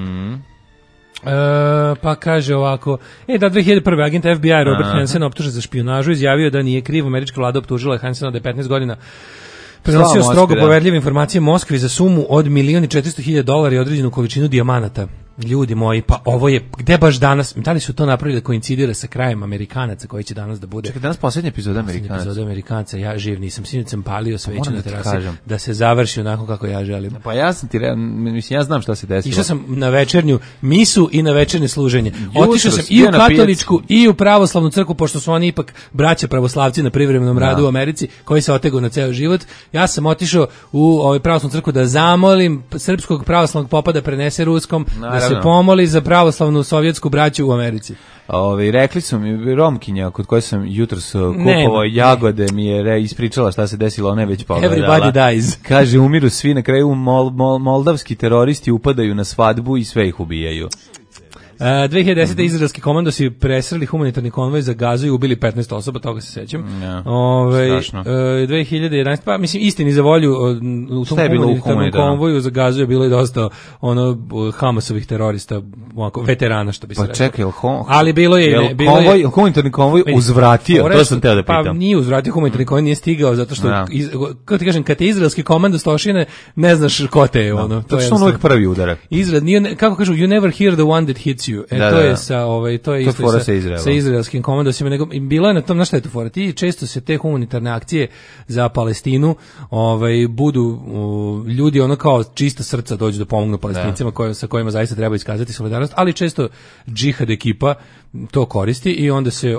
Pa kaže ovako, da 2001. agent FBI Robert Hansen optužen za špijunažu izjavio da nije kriv. Američka vlada optužila je Hansena da je 15 godina prenosio strogo poverljive informacije Moskvi za sumu od $1.400.000 i određenu količinu dijamanata. Ljudi moji, pa ovo je, gde baš danas, da li su to napravili da koincidira sa krajem Amerikanaca koji će danos da bude? Čekaj, danas posljednja epizoda Amerikanaca, ja živ nisam, sinoć sam palio sveću na terasi da se završi onako kako ja želim. Pa ja sam ti, mislim, ja znam šta se desilo. Išao sam na večernju misu i na večernje služenje. Otišao sam i u katoličku i u pravoslavnu crkvu, pošto su oni ipak braća pravoslavci na privremenom radu u Americi, koji se otegao na ceo život. Ja sam otišao u pravoslavnu crkvu da zamolim srpskog pravoslavnog popa da prenese ruskom, da se pomoli za pravoslavnu sovjetsku braću u Americi. Rekli su mi, Romkinja, kod koje sam jutros kupovao jagode, mi je ispričala šta se desilo, ona je već pogledala. Everybody dies. Kaže, umiru svi, na kraju moldavski teroristi upadaju na svadbu i sve ih ubijaju. 2010. izraelski komandosi presreli humanitarni konvoj za Gazu i ubili 15 osoba, toga se sećam. Strašno. 2011. Pa mislim, istini za volju, u tom humanitarnom konvoju za Gazu je bilo i dosta Hamasovih terorista, ovako, veterana, što bi se rekao. Pa čekaj, ali bilo je humanitarni konvoj uzvratio, to sam teo da pitam. Pa nije uzvratio, humanitarni konvoj nije stigao, zato što, kako ti kažem, kad te izraelski komandos tošine, ne znaš ko te je. To je uvijek prvi udarak. Izrael, kako kažu, you never hear the one that hits you. To je sa to je isto sa izraelskim komandosima, nego bilo je na tom, na šta je to fora. Ti često se te humanitarne akcije za Palestinu, budu ljudi ono kao čista srca dođu da pomognu Palestincima sa kojima zaista treba iskazati solidarnost, ali često džihad ekipa to koristi i onda se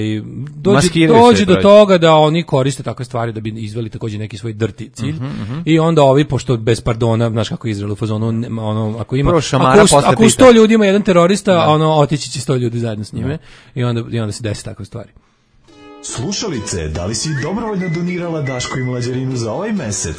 dođe do toga da oni koriste takve stvari da bi izveli takođe neki svoj drti cilj. I onda ovi, pošto bez pardona, znaš kako Izrael u fazonu, ako ima ako u 100 ljudi ima jedan terorista, otići će 100 ljudi zajedno s njime i onda se desi takve stvari. Slušalice, da li si dobrovoljno donirala Daško i Mlađarinu za ovaj mesec?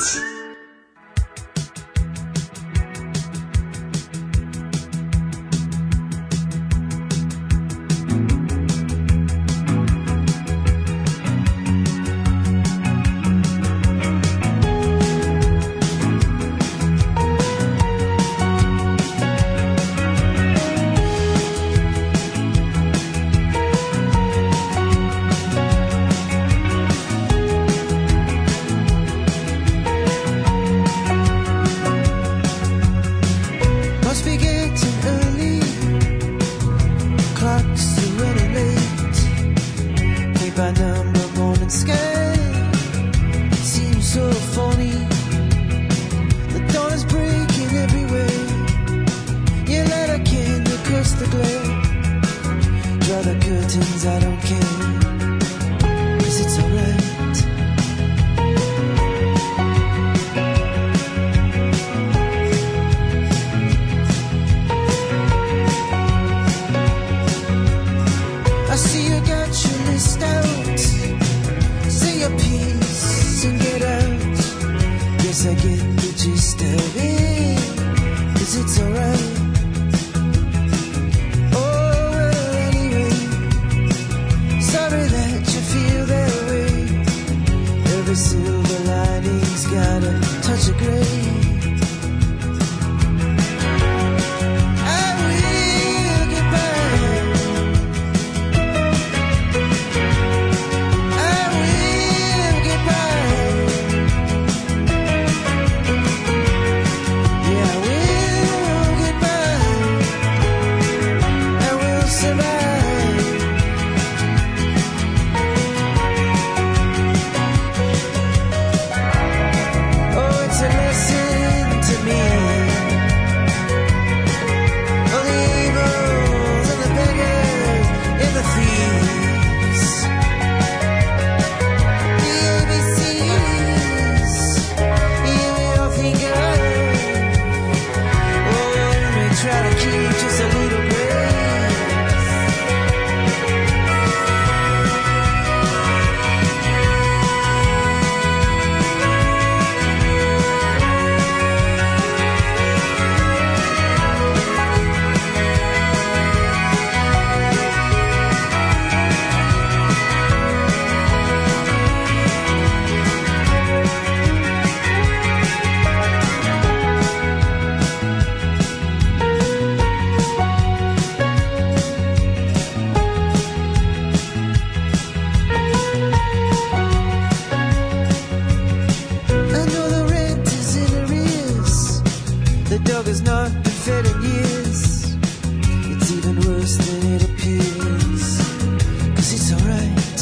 The dog has not been fed in years. It's even worse than it appears. 'Cause it's alright.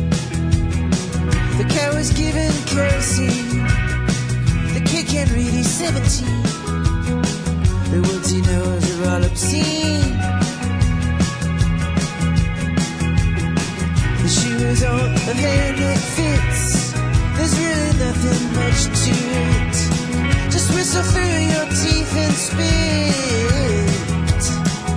The cow is given kerosene. The kid can't read, he's 17. The words he knows are all obscene. The shoe is on a hand that fits. There's really nothing much to it. Just whistle through your teeth and spit.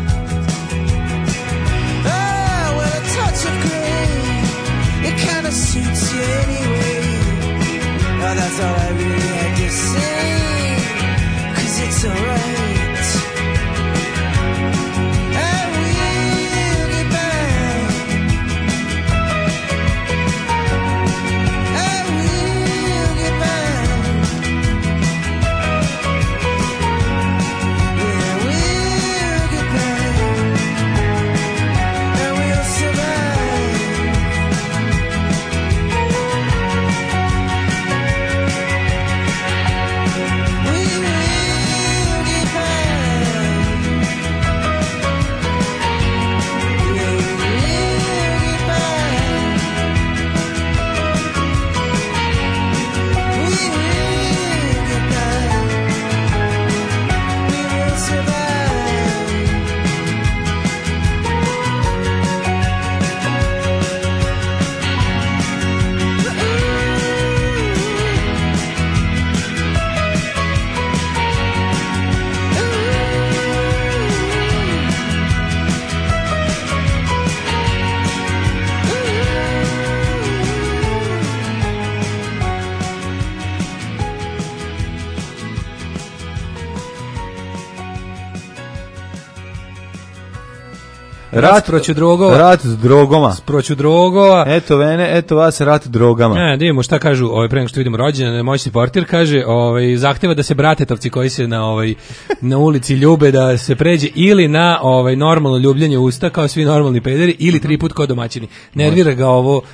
Oh, well, a touch of grey, it kind of suits you anyway. Oh, that's all I really had to say. 'Cause it's alright. Rat proću drogova. Rat s drogoma. Proću drogova. Eto mene, eto vas, rat drogama. Da vidimo šta kažu, pre nego što vidimo rođendan, moćni portir kaže, zahteva da se bratetovci koji se na ulici ljube da se pređe ili na normalno ljubljenje usta kao svi normalni pederi ili 3 put kao domaćini. Nervira ga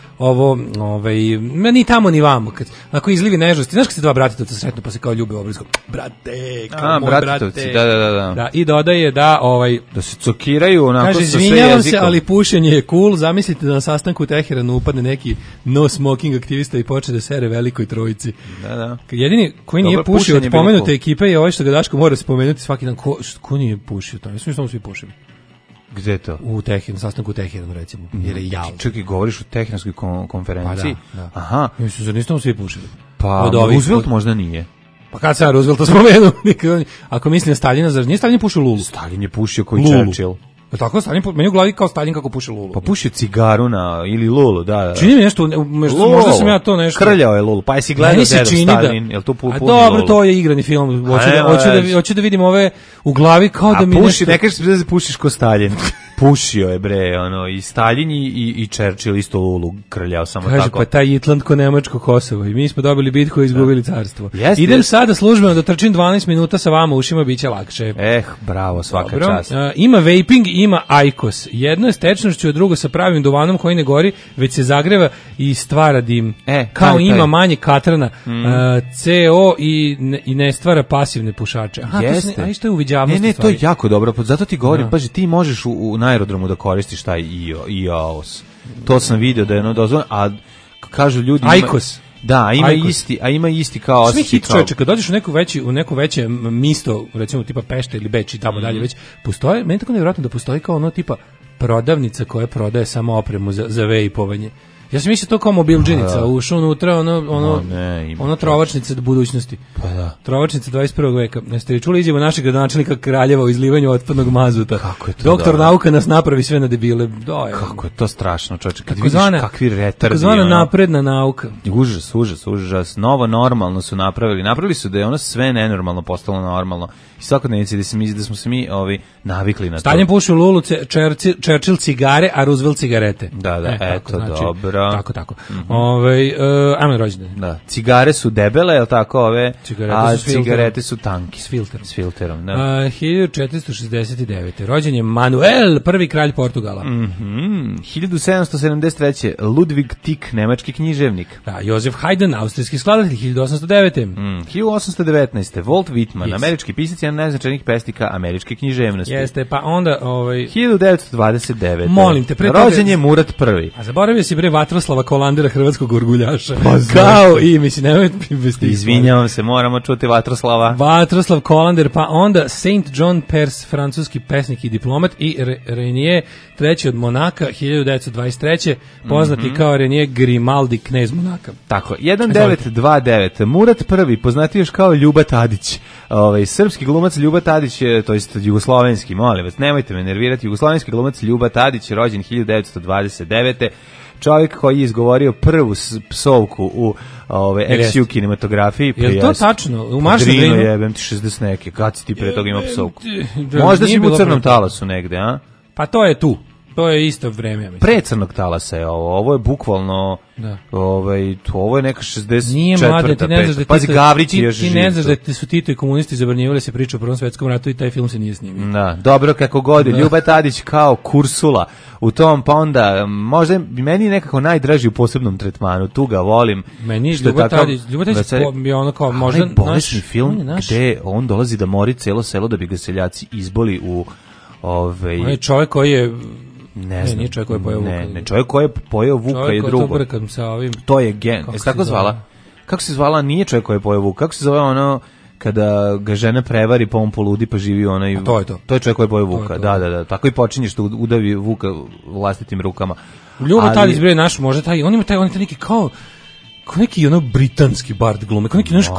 ni tamo ni vamo. Ako izlivi nežnosti, znaš kad se dva bratetovca sretnu pa se kao ljube obriskom. Brate, kao moj brate. Da. I dodaje da da se cokiraju onako sa sve jezikom. Se, ali pušenje je cool. Zamislite da na sastanku u Teheranu upadne neki no smoking aktivista i počne da sere velikoj trojici. Da. Jedini koji nije pušio od pomenute ekipe je ovaj što ga Daško mora spomenuti svaki dan. Ko nije pušio to? Mislim što svi pušimo. Gde to? U Teheranu, sastanku u Teheranu recimo. Jer je jao. Čekaj, govoriš o teheranskoj konferenciji? Pa da. Aha. Mislim da nismo svi pušili. Pa Roosevelt možda nije. Pa kad se Roosevelt spomenuo? Ako misli na Staljina, zar nije Staljin pušio Lulu? Staljin je pušio koji Churchill. Je tako Stalin, meni u glavi kao Stalin kako puši Lulu. Pa puši cigaru ili Lulu, da. Čini mi nešto, možda sam ja to nešto. Krljao je Lulu, pa jesi gledao Dedov Stalin, jel tu puši Lulu? Dobro, to je igrani film, hoću da vidim ove u glavi kao da mi nešto. Ne kažeš da pušiš ko Stalin. Pušio je i Stalin i Churchill isto Lulu krljao samo kaže, tako. Pa taj Itland ko Nemačko Kosovo i mi smo dobili bitku i izgubili carstvo. Idem sada službeno da trčim 12 minuta sa vama ušima, biće lakše. Bravo, svaka čast. Ima vaping, ima IQOS. Jedno je s tečnošću, a drugo sa pravim duvanom koji ne gori, već se zagreva i stvara dim. Kao ima manje katrana, CO i ne stvara pasivne pušače. Jeste. A što je uviđavnost? Ne, to je jako dobro. Zato ti govorim, paži, ti možeš na aerodromu da koristiš taj IOS. To sam video da je dozvoljeno, a kažu ljudi IQOS. Da, ima isti kao osjećaj. Čovječe, kad dođeš u neko veće misto, recimo tipa Pešta ili Beč i tamo dalje već, postoje, meni tako nevjerojatno da postoji kao tipa prodavnica koja prodaje samo opremu za vejpovanje. Ja sam mislio to kao mobilđinica, ušao unutra ono trovačnica do budućnosti. Pa da. Trovačnica 21. veka. Jeste li čuli izjavu našeg gradonačelnika Kraljeva o izlivanju otpadnog mazuta? Kako je to? Doktor nauka nas napravi sve na debile. Kako je to strašno, čovječe. Kad vidiš kakvi retardi. Takozvana napredna nauka. Užas. Novo normalno su napravili. Napravili su da je ono sve nenormalno postalo normalno. I svakodnevnici da smo se mi navikli na to. Stalin pušio Lulu, Churchill cigare, a Roosevelt cigarete. Da, eto, znači, dobro. Dobro. Tako. Ajmo rođendan. Da. Cigare su debele, je li tako, ove? Cigarete su tanki. S filterom. S filterom, da. 1469. Rođen je Manuel, prvi kralj Portugala. 1773. Ludwig Tieck, nemački književnik. Da, Josef Haydn, austrijski skladatelj, 1809. 1819. Walt Whitman, američki pisac, jedan najznačajnijih pesnika američke književnosti. Jeste, pa onda 1929. Molim te, rođen je Murat I. A zaboravio si bre Vatroslava Kolandera, hrvatskog orguljaša. Pa kao i mislim nemoj investići. Izvinjavam se, moramo čuti Vatroslava. Vatroslav Kolander, pa onda Saint John Perse, francuski pesnik i diplomat, i Renier III od Monaka, 1923. poznati kao Renier Grimaldi, knez Monaka. Tako, 1929. Murat I, poznati još kao Ljuba Tadić. Srpski glumac Ljuba Tadić, to jest jugoslovenski, molim vas, nemojte me nervirati, jugoslovenski glumac Ljuba Tadić, rođen 1929. Čovjek koji je izgovorio prvu psovku u ex-ju kinematografiji. Je li to tačno? U Maršu Drinu jebem ti 60 neke, kad si ti pre toga imao psovku? Možda si u Crnom talasu negde, a? Pa to je tu. To je isto vreme, mislim. Pre Crnog talasa je ovo. Ovo je bukvalno... Da. Ovo je neka 64. Nije mlade, ti ne znaš da Pazi, Gavrić je još živ. Ti ne znaš da su Tito i komunisti zabranjivali se priča o Prvom svetskom ratu i taj film se nije snimio. Da, dobro kako god. Ljuba Tadić kao Kursula u tom, pa onda možda meni je nekako najdraži u posebnom tretmanu. Tu ga volim. Meni je Ljuba Tadić je ono kao možda naš bolesni film gde on dolazi da mori celo selo da bi ga seljaci izboli u on je čovjek koji je ne znam. Nije čovjek koji je pojeo Vuka. Ne, čovjek koji je pojeo Vuka je drugo. To je gen. Je tako zvala? Kako se zvala? Nije čovjek koji je pojeo Vuka. Kako se zove ono kada ga žena prevari pa on poludi pa živi onaj... To je to. To je čovjek koji je pojeo Vuka. Da. Tako i počinje što udavi Vuka vlastitim rukama. Ljubo Tadić bre naš, možda taj, on ima taj neki kao neki ono britanski bard glume, neki naš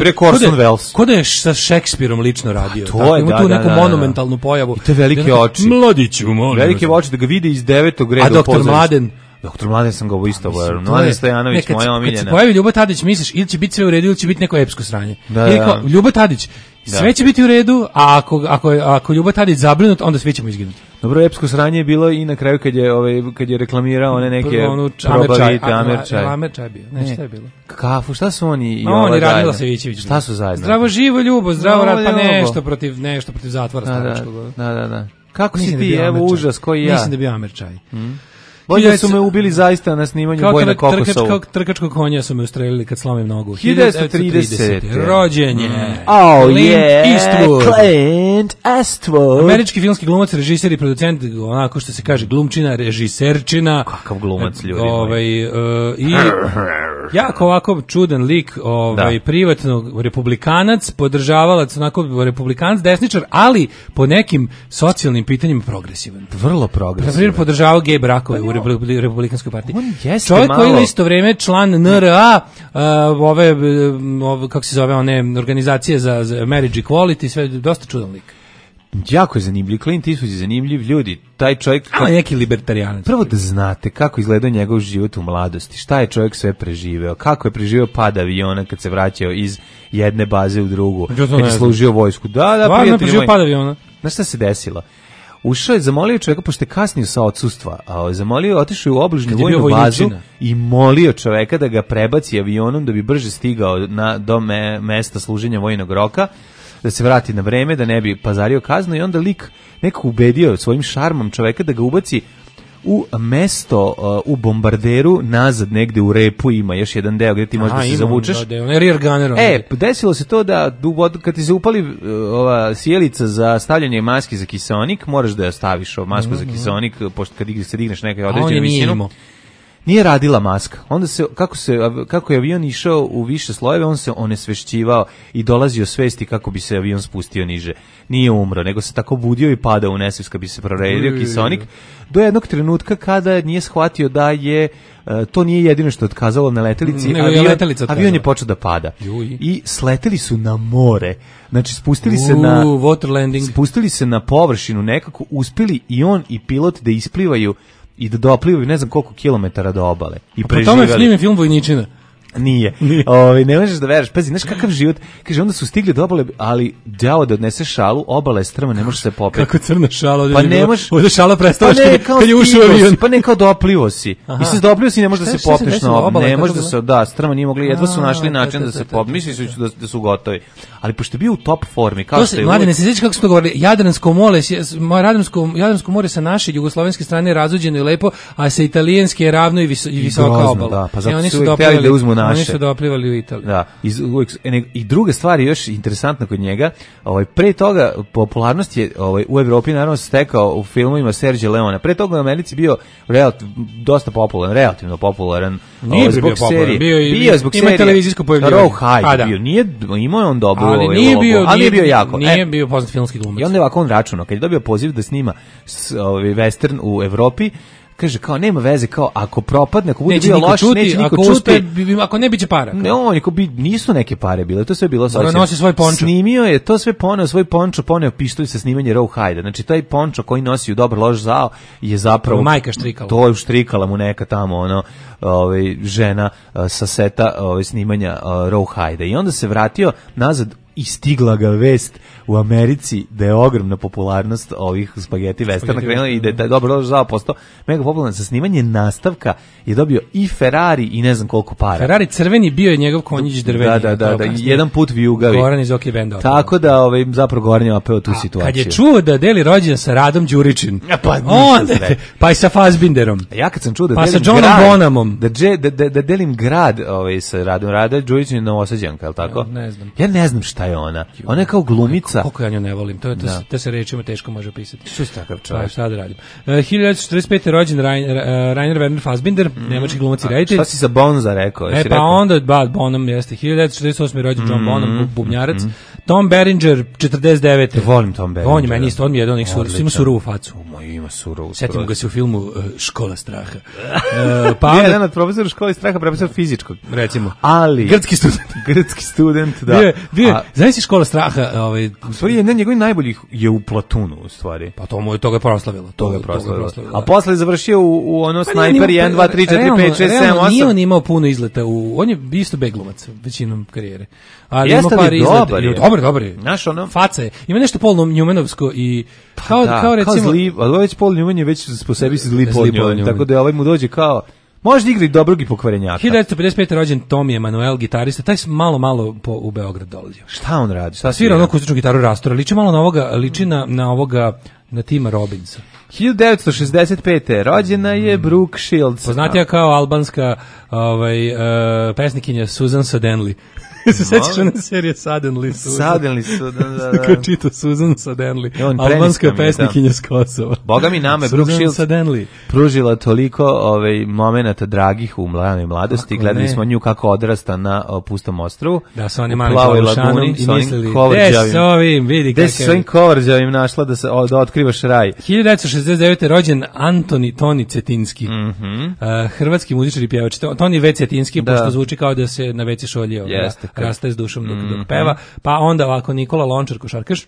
ko da je sa Šekspirom lično radio. To je, ima tu neku monumentalnu pojavu. I te velike oči. Mladiću, molim. Velike oči da ga vide iz 9. reda. A doktor Mladen? Doktor Mladen sam ga ovo isto gledao. Mladen Stojanović, moja omiljena. Kad se pojavi Ljubo Tadić, misliš ili će biti sve u redu ili će biti neko epsko sranje. Ili kao, Ljubo Tadić, sve će biti u redu, a ako Ljubo Tadić zabrinut, onda svi ćemo izginuti. Dobro, epsko sranje je bilo i na kraju kad je reklamirao one neke probavite Amerčaj. Amerčaj bio, nešto je bilo. Kafu, šta su oni i oni Radmila Savićević. Šta su zajedno? Zdravo živo ljubo, zdravo rad, pa nešto protiv zatvora staračkog. Da. Kako si ti, evo užas koji ja. Mislim da je bio Amerčaj. Bolje su me ubili zaista na snimanju Bojna Kokosovu. Kao trkačkog konja su me ustrelili kad slomim nogu. 1930. Rođenje. Clint Eastwood. Američki filmski glumac, režiser i producent, onako što se kaže glumčina, režiserčina. Kakav glumac, ljudi i jako ovako čudan lik, privatno republikanac, podržavalac, onako republikanac, desničar, ali po nekim socijalnim pitanjima progresivan. Vrlo progresivan. Na primjer, podržavao gej brakove u Republikanskoj partiji. On jeste čovjek malo... koji je isto vrijeme član NRA, ove kako se zove, one organizacije za marriage equality, sve dosta čudan lik. Jako je zanimljiv, Clint Eastwood je zanimljiv, ljudi, taj čovjek... Ali neki libertarijanac. Prvo da znate kako izgleda njegov život u mladosti, šta je čovjek sve preživeo, kako je preživeo pad aviona kad se vraćao iz jedne baze u drugu, kad je služio vojsku. Da, prijatelji moji. Pad aviona. Znaš šta se desilo? Ušao je, zamolio čovjeka, pošto je kasnio sa odsustva, otišao je u obližnju vojnu bazu i molio čovjeka da ga prebaci avionom da bi brže stigao do mesta služenja vojnog roka, da se vrati na vreme, da ne bi pazario kaznu, i onda lik nekako ubedio svojim šarmom čoveka da ga ubaci u mesto u bombarderu nazad negde u repu, ima još jedan deo gdje ti možeš da se zavučeš. Desilo se to da kad ti se upali ova sjelica za stavljanje maski za kiseonik, moraš da staviš masku za kiseonik, pošto kad se digneš nekaj određenu visinu. Nije radila maska. Onda kako je avion išao u više slojeve, on se onesvešćivao i dolazio svesti kako bi se avion spustio niže. Nije umro, nego se tako budio i padao u nesvest kad bi se proredio kiseonik. Do jednog trenutka kada nije shvatio da je to nije jedino što je otkazalo na letelici. Avion je počeo da pada. I sleteli su na more. Znači spustili se na površinu nekako, uspeli i on i pilot da isplivaju i da doplivaju ne znam koliko kilometara do obale. I po tome snimim film Vojničina. Nije. Ne možeš da veruješ. Pazi, znaš kakav život. Kaže, onda su stigli do obale, ali đavo da odnese šalu, obala je strma, ne može se popeti. Kako crna šala? Pa ne možeš. Ovdje šala prestala kad je ušao avion. Pa ne kao doplivo si. Mislim, doplivo si ne može da se popneš na obale. Ne može da se, strma nije mogli, jedva su našli način da se popne. Misli su da su gotovi. Ali pošto je bio u top formi, kao što je... Mladine, se sjećaš kako smo to govorili? Jadransko more sa naše jugoslovenske strane je razuđeno i lepo, a sa italijanske je ravno i visoka obala. Da, pa zato su uvijek htjeli da uzmu naše. Oni su doplivali u Italiju. Da, i druga stvar je još interesantna kod njega, pre toga popularnost je u Evropi naravno stekao u filmovima Sergio Leone. Pre toga u Americi bio dosta popularan, relativno popularan. Nije bio popularan, bio zbog serije. Ima televizijsko pojavljivanje. Rawhide bio, imao je on dobro, ali nije bio jako. Nije bio poznat filmski glumac. I onda je ovako on računao, kad je dobio poziv da snima western u Evropi, kaže kao nema veze, kao ako propadne, ako bude bio loš, neće niko čuti, ako ne biće para. Ne, nisu neke pare bile, to sve bilo sasvim. Nosi svoj pončo. Snimio je to sve, poneo svoj pončo, poneo pištolj sa snimanje Rawhide. Znači taj pončo koji nosi u dobar loš zao je zapravo majka štrikala. To je štrikala mu neka tamo žena sa seta snimanja Rawhide. I onda se vratio nazad i stigla ga vest u Americi da je ogromna popularnost ovih spageti westerna krenula i da je dobro zao postao mega popularan. Sa snimanje nastavka je dobio i Ferrari i ne znam koliko para. Ferrari crveni bio je njegov konjić drveni. Da, jedan put vijugavi. Goran iz OK Benda. Tako da zapravo Goran je opeo tu situaciju. Kad je čuo da deli rođendan sa Radom Đurićin, pa i sa Fassbinderom. Ja kad sam čuo da pa delim sa Johnom Bonhamom, da delim grad sa Radom, Rada Đurićin je Novosađanka, je li tako? Ne znam. Ja ne znam šta je ona. Ona je kao glumica. Koliko ja nju ne volim, to se rečima teško može opisati. Što je takav čovjek? Šta da radim? 1945. rođen Rainer Werner Fassbinder, nemački glumac i reditelj. Šta si za Bonza rekao? Pa onda Bonham jeste. 1948. rođen John Bonham, bubnjarac. Tom Berenger, 49. Volim Tom Berenger. On je meni isto, on mi je jedan onih ima surovu facu. Ima surovu. Setimo ga se u filmu Škola straha. Pa jedan od profesora škole straha, profesor fizičkog. Recimo. Ali Grčki student, da. Znaš si Škola straha, u stvari jedan od njegovih najboljih je u Platunu, u stvari. Pa to ga je proslavilo. A posle je završio u ono Snajper 1, 2, 3, 4, 5, 6, 7, 8. Nije on imao puno izleta, on je isto beglumac većinom karijere. Ali jeste ima par izleta. Dobar je. Znaš ono? Face. Ima nešto Paul Newmanovsko i kao recimo... Ali već Paul Newman je već po sebi zli Paul Newman, tako da mu dođe kao... Možda igri dobrog i pokvarenjaka. 1955. rođen Tommy Emanuel, gitarista, taj malo u Beograd dolazio. Šta on radi? Svira ono akustičnu gitaru Rastora, liči malo na ovoga, na Tima Robinsa. 1965. rođena je Brooke Shields. Poznatija kao albanska pesnikinja Susan Sadenli. Se sećaš one serije Suddenly Susan, da. Kad čita Susan Sadenli, albanska pesnikinja s Kosova. Boga mi nama je Brooke Shields pružila toliko momenata dragih u mladosti. Gledali smo nju kako odrasta na pustom ostrvu. Da, sa onim malim čavušanom i mislili, gde s ovim kovrđavim našla da otkrivaš raj. 1969. rođen Toni Cetinski, hrvatski muzičar i pjevač. Toni V. Cetinski, pošto zvuči kao da se na veci šoljio. Rastaje s dušom dok peva. Pa onda ovako Nikola Lončar, košarkaš.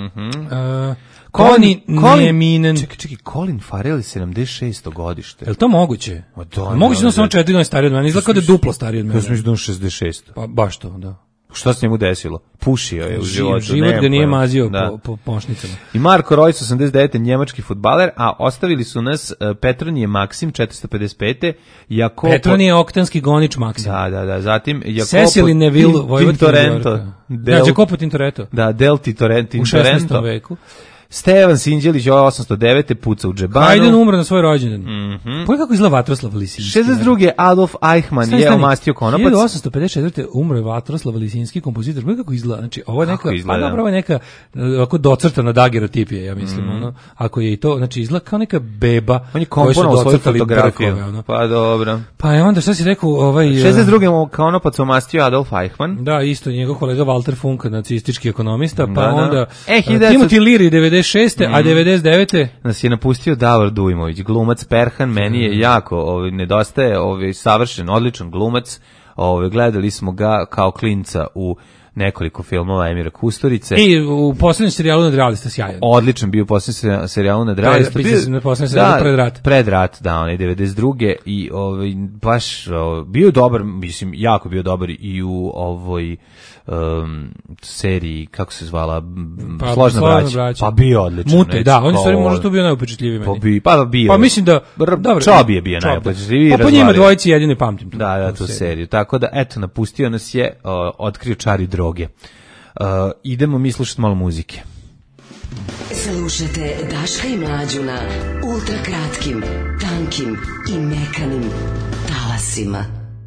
Njeminen. Čekaj, Colin Farrell je 76. godište. Je li to moguće? Moguće da sam 4 godine stariji od mene, izgleda kao da je duplo stariji od mene. Ja sam da 66. Pa baš to, da. Šta se njemu desilo? Pušio je u životu. Život ga nije mazio po pošnicama. I Marko Reus, 89. njemački fudbaler, a ostavili su nas Petronije Maksim, 455. Petronije Oktanski gonič Maksim. Da. Zatim Cecily Neville, Tintorento. Jacopo Tintoretto. Da, Del Tintorento. U 16. veku. Stevan Sinđelić, 809. puca u džebanu. Hajdn umro na svoj rođendan. Pojeg kako izgleda Vatroslav Lisinski. 62. Adolf Eichmann je omastio konopac. 1854. umro je Vatroslav Lisinski, kompozitor. Pojeg kako izgleda. Znači, ovo je neka, ovako docrtana dagerotipija, ja mislim. Ako je i to, znači izgleda kao neka beba. On je komponovao svoju fotografiju. Pa dobro. Pa je onda, šta si rekao? 62. konopac omastio Adolf Eichmann. Da, isto njegov kolega Walter Funk, nacistički ekonomista. Pa onda Timothy Leary, 96. a 99. nas je napustio Davor Dujmović, glumac Perhan, meni je jako nedostaje savršen, odličan glumac. Gledali smo ga kao klinca u nekoliko filmova Emira Kusturice. I u poslednjem serijalu Nadrealista sjajan. Odličan bio u poslednjem serijalu Nadrealista. Pred rat, da, onaj 92. I baš bio dobar, mislim, jako bio dobar i u ovoj seriji, kako se zvala, Složna braća. Pa bio odličan. Mute, da, on je stvari možda tu bio najupečetljiviji meni. Bio. Pa mislim da Čobi je bio najupečetljiviji. Pa po njima dvojici jedini pamtim. Da, tu seriju. Tako da, eto, napustio nas je, otkrio čari droge. Idemo mi slušati malo muzike. Slušajte Daška i Mlađu na ultrakratkim, tankim i mekanim talasima.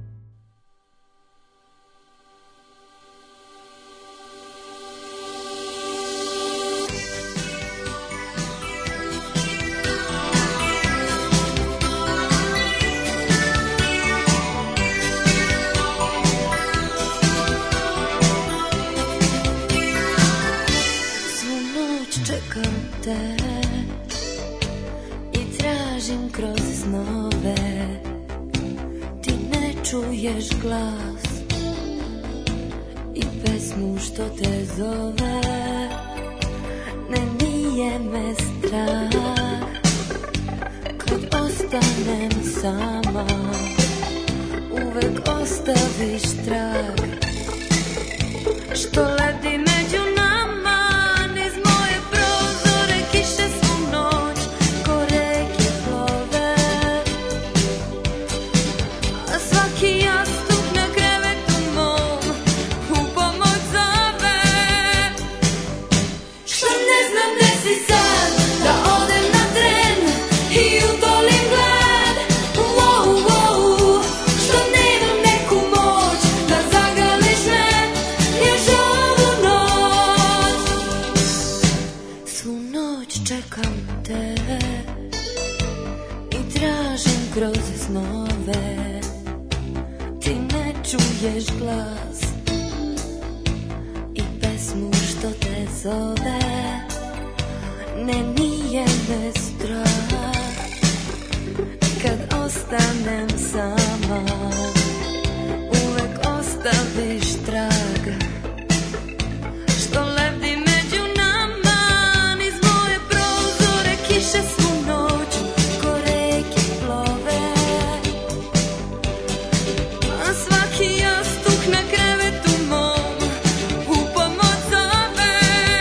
Čuješ glas i pesmu što te zove, ne nije me strah kad ostanem sama, uvek ostaviš trag što ledi među nama, niz moje prozore kiše svu noć ko reke plove, a svaki jastuk na krevetu mom u pomoć zove. Što ne znam gde si sad, da odem na tren i utolim glad. Wow, wow, što nemam neku moć da zagališ me još ovu noć. Svu noć čekam te i tražim kroz snove, ti ne čuješ glas i pesmu što te zove, ne nije me strah kad ostanem sama, uvek ostaviš trag što lebdi među nama, niz moje prozore kiše svu noć ko reke plove, a svaki jastuk na krevetu mom u pomoć zove.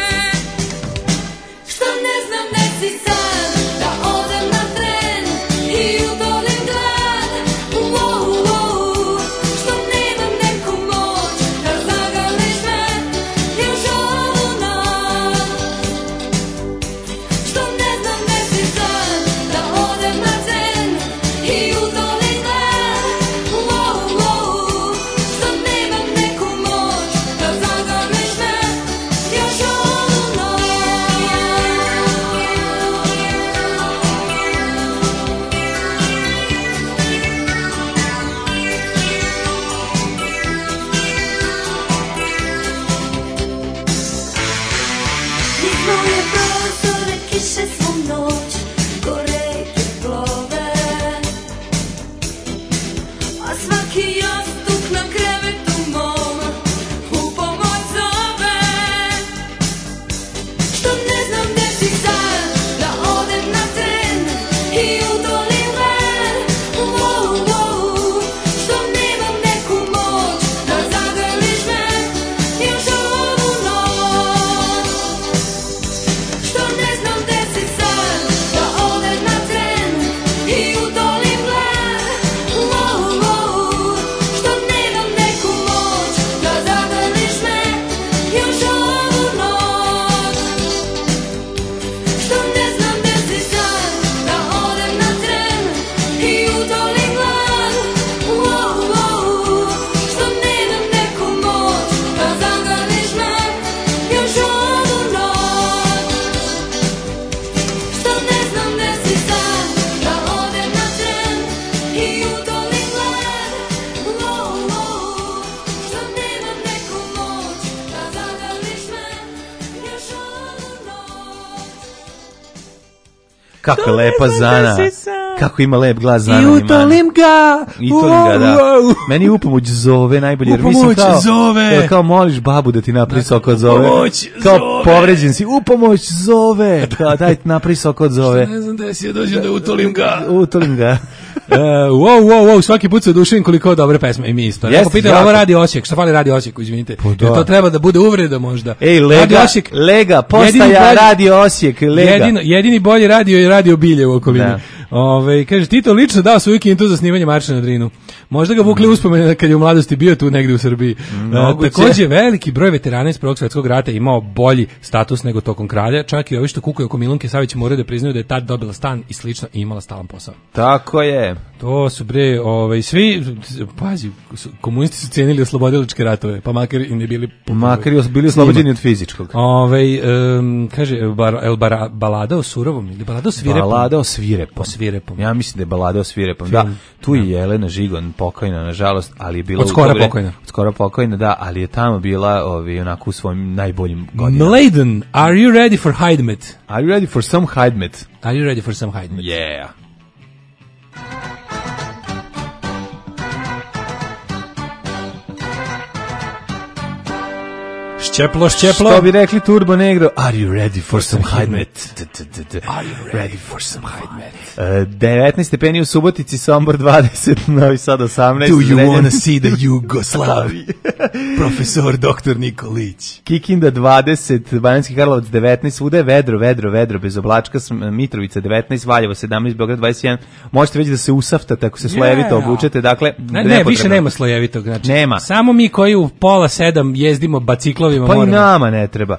Što ne znam gde si sad, da odem na tren i utolim glad. Wow, wow, što nemam neku moć da zagališ me još ovu noć. Što ne znam gde si sad, da odem na tren i utolim glad. Wow, wow, što nemam neku moć da zagališ me još ovu noć. Niz moje prozore kiše svu noć ko reke plove, a svaki jastuk na krevetu mom u pomoć zove. Što ne znam gde si sad, da odem na tren i utolim glad. Wow, wow, što nemam neku moć da zagališ me još ovu noć. Što ne znam gde si sad, da odem na tren i utolim glad. Wow, wow, što nemam neku moć da zagališ me još ovu noć. Što ne znam gde si sad, da odem na tren i utolim glad. Wow, wow, što nemam neku moć da zagališ me još ovu noć. Što ne znam gde si sad, da odem na tren i utolim glad. Wow, wow, što nemam neku moć da zagališ me još ovu noć. Kako lepa Zana. kako ima lep glas za I utolim ga. Da. Meni upomoć zove najbolje. Upomoć zove. Kao moliš babu da ti napravi sok od zove. Upomoć kao zove. Povređen si. Upomoć zove. Kao daj napravi sok od zove. Ne znam da si ja dođem da utolim ga. Utolim ga. Wow, svaki put se oduševim koliko dobre pesme i mi isto. Neko pitao ovo radi Osijek, šta fali radi Osijeku, izvinite. Jer to treba da bude uvreda možda. Ej, Lega, postaja radio Osijek, Lega. Jedini bolji radio je radio Bilje u okolini. Kaže, Tito lično dao svoju kintu za snimanje Marša na Drinu. Možda ga vukli uspomene kad je u mladosti bio tu negdje u Srbiji. Takođe, veliki broj veterana iz Prvog svjetskog rata imao bolji status nego tokom kralja. Čak i ovi što kukaju oko Milunke Savić moraju da priznaju da je tad dobila stan i slično i imala stalan posao. Tako je. To su svi, pazi, komunisti su cijenili oslobodilačke ratove, pa makar i ne bili... Makar i bili oslobođeni od fizičkog. Kaže, balada o surovom ili balada o svirepom? Balada o svirepom. Ja mislim da je balada o svirepom. Da, tu je Jelena Žigon pokojna, nažalost, ali je bila... Od skora pokojna, da, ali je tamo bila onako u svojim najboljim godinama. Mladen, are you ready for Hajdemet? Are you ready for some Hajdemet? Are you ready for some Hajdemet? Yeah. Šćeplo. Što bi rekli Turbo Negro, are you ready for some Hajdemet? Are you ready for some Hajdemet? 19 stepeni u Subotici, Sombor 20, Novi Sad 18. Do you wanna see the Jugoslavi? Profesor Dr. Nikolić. Kikinda 20, Banjanski Karlovac 19, svuda je vedro, bez oblačka, Mitrovica 19, Valjevo 17, Beograd 21. Možete već da se usaftate ako se slojevito obučete, dakle, ne, više nema slojevitog, znači. Nema. Samo mi koji u 6:30 jezdimo biciklovima pa moramo. Pa i nama ne treba.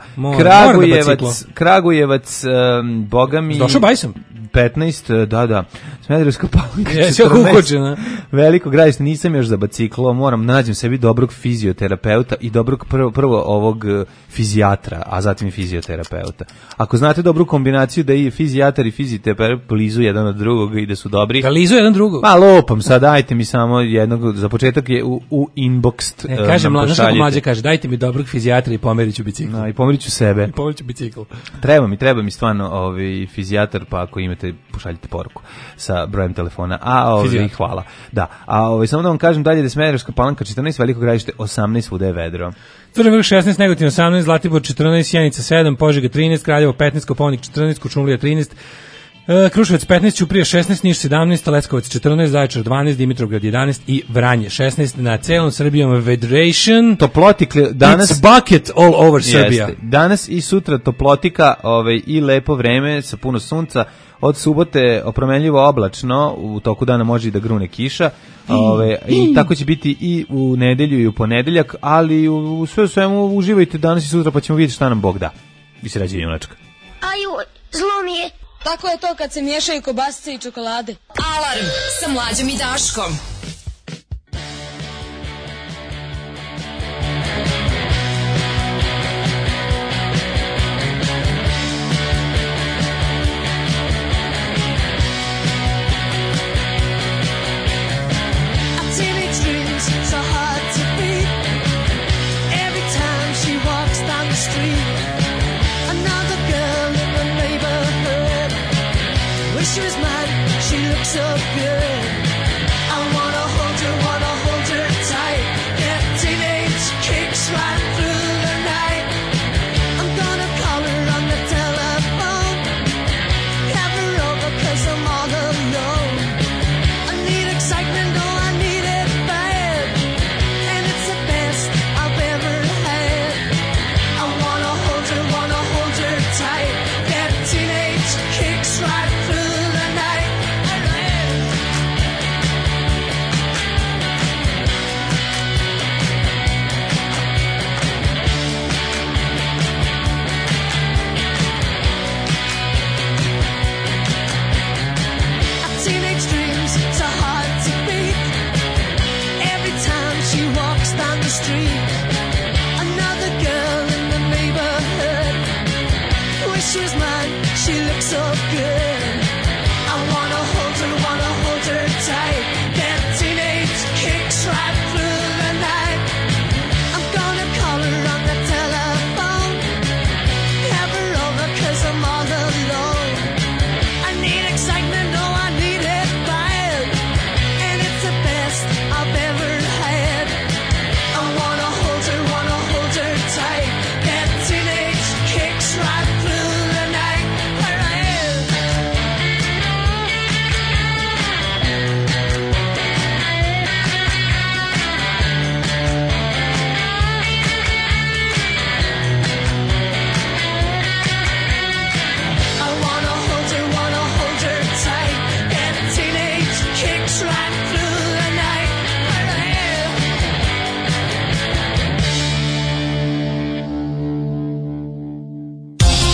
Kragujevac, boga mi... Došao bajsom? 15, da. Smederevska Palanka 14. Veliko gradište, nisam još za biciklo, moram nađem sebi dobrog fizioterapeuta i dobrog prvo ovog fizijatra, a zatim i fizioterapeuta. Ako znate dobru kombinaciju da i fizijatar i fizioterapeut blizu jedan od drugog i da su dobri. Da lizu jedan drugog. Pa lopam, sad dajte mi samo jednog, za početak je u inbox. Kaže mlađe, kaže dajte mi dobrog fizijatra i pomeriću bicikl. I pomeriću sebe. I pomeriću bicikl. Treba mi stvarno fizijatar, pa ako imate pošaljite poruku sa brojem telefona. Hvala. Da. Samo da vam kažem dalje da je Smederevska Palanka 14, Veliko gradište 18, svuda je vedro. Crni vrh 16, Negotin 18, Zlatibor 14, Sjenica 7, Požega 13, Kraljevo 15, Kopaonik 14, Kočumlija 13, Kruševac 15, Ćuprija 16, Niš 17, Leskovac 14, Zaječar 12, Dimitrovgrad 11 i Vranje 16. Na celom Srbijom vedration. Toplotik danas... It's bucket all over Srbija. Danas i sutra toplotika i lepo vreme sa puno sunca. Od subote opromenljivo oblačno, u toku dana može i da grune kiša. I tako će biti i u nedelju i u ponedeljak, ali u svemu uživajte danas i sutra pa ćemo vidjeti šta nam Bog da. Vi se rađe junačka. Aju, zlo mi je. Tako je to kad se miješaju kobasice i čokolade. Alarm sa Mlađom i Daškom. She was mine, she looked so good. I wanna hold her tight. Get teenage kicks right through the night. I'm gonna call her on the telephone. Have her over 'cause I'm all alone. I need excitement, oh I need it bad. And it's the best I've ever had. I wanna hold her tight. Get teenage kicks right through. Street, another girl in the neighborhood. Wish she was mine, she looks so good. I wanna hold her tight. Get teenage kicks right through the night. I'm gonna call her on the telephone. Have her over 'cause I'm all alone. I need excitement, oh I need it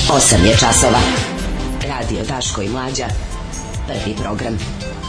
8 je časova. Radio Daško i Mlađa. Prvi program.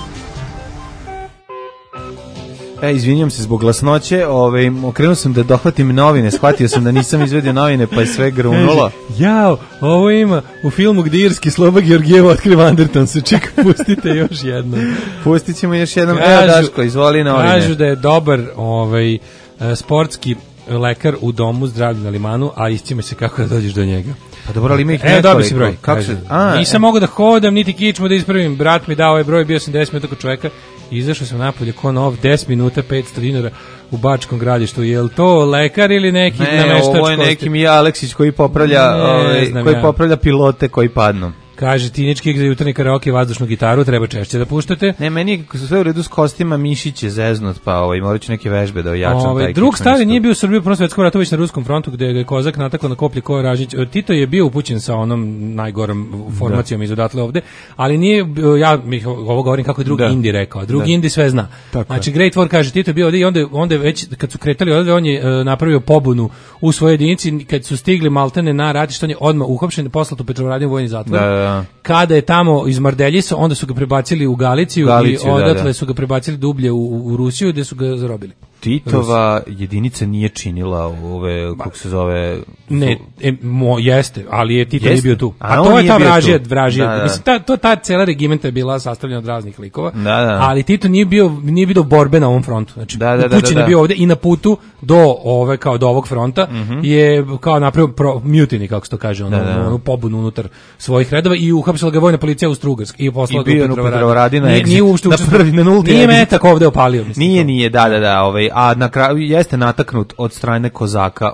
Izvinjam se zbog glasnoće, okrenuo sam da dohvatim novine, shvatio sam da nisam izvedio novine, pa je sve grunulo. Jao, ovo ima u filmu gdje irski Sloba Georgijevo otkriva Anderton se, čeka, pustite još jednom. Pustit ćemo još jednom, evo Daško, izvoli novine. Kažu da je dobar sportski lekar u domu zdravlja na Limanu, a iscime se kako da dođeš do njega. Pa dobro, ali ima ih nekoliko. Dobio si broj. Nisam mogao da hodam, niti kičmu da ispravim. Brat mi dao ovaj broj, bio sam 10 minuta kod čoveka. Izašao sam napolje ko nov, 10 minuta, 500 dinara u Bačkom Gradištu. Je li to lekar ili neki nameštač? Ne, ovo je neki Mija Aleksić koji popravlja pilote koji padnu. Kaže, tinički za jutarnji karaoke vazdušnu gitaru treba češće da puštate. Ne, meni je sve u redu s kostima, mišić je zeznut, pa morat ću neke vežbe da ojačam taj. Drug stari nije bio u Srbiji u Prvom svetskom ratu, već na Ruskom frontu gde ga je Kozak natakao na koplje ko Ražić. Tito je bio upućen sa onom najgorom formacijom iz odatle ovde, ali nije, ja ovo govorim kako je drugi Indi rekao, drugi Indi sve zna. Znači, Great War kaže, Tito je bio ovde i onda već kad su kretali ovde, on je napravio pobunu u svojoj jedinici, kad su stigli maltene na ratište, on je odmah uhapšen, poslat u Petrovaradin vojni zatvor. Kada je tamo iz Mardeljiso, onda su ga prebacili u Galiciju i odatle su ga prebacili dublje u Rusiju gde su ga zarobili. Titova jedinica nije činila ove, kako se zove... Ne, jeste, ali je Tito nije bio tu. A to je ta vražija. Mislim, ta cela regimenta je bila sastavljena od raznih likova, ali Tito nije bio borbe na ovom frontu. Znači, upućen je bio ovde i na putu do ovog fronta je kao napravio mutiny, kako se to kaže, onu pobunu unutar svojih redova i uhapsila ga vojna policija Austro-Ugarska i poslala ga u Petrovaradin. Nije metak ovde opalio. Nije, a na kraju jeste nataknut od strane Kozaka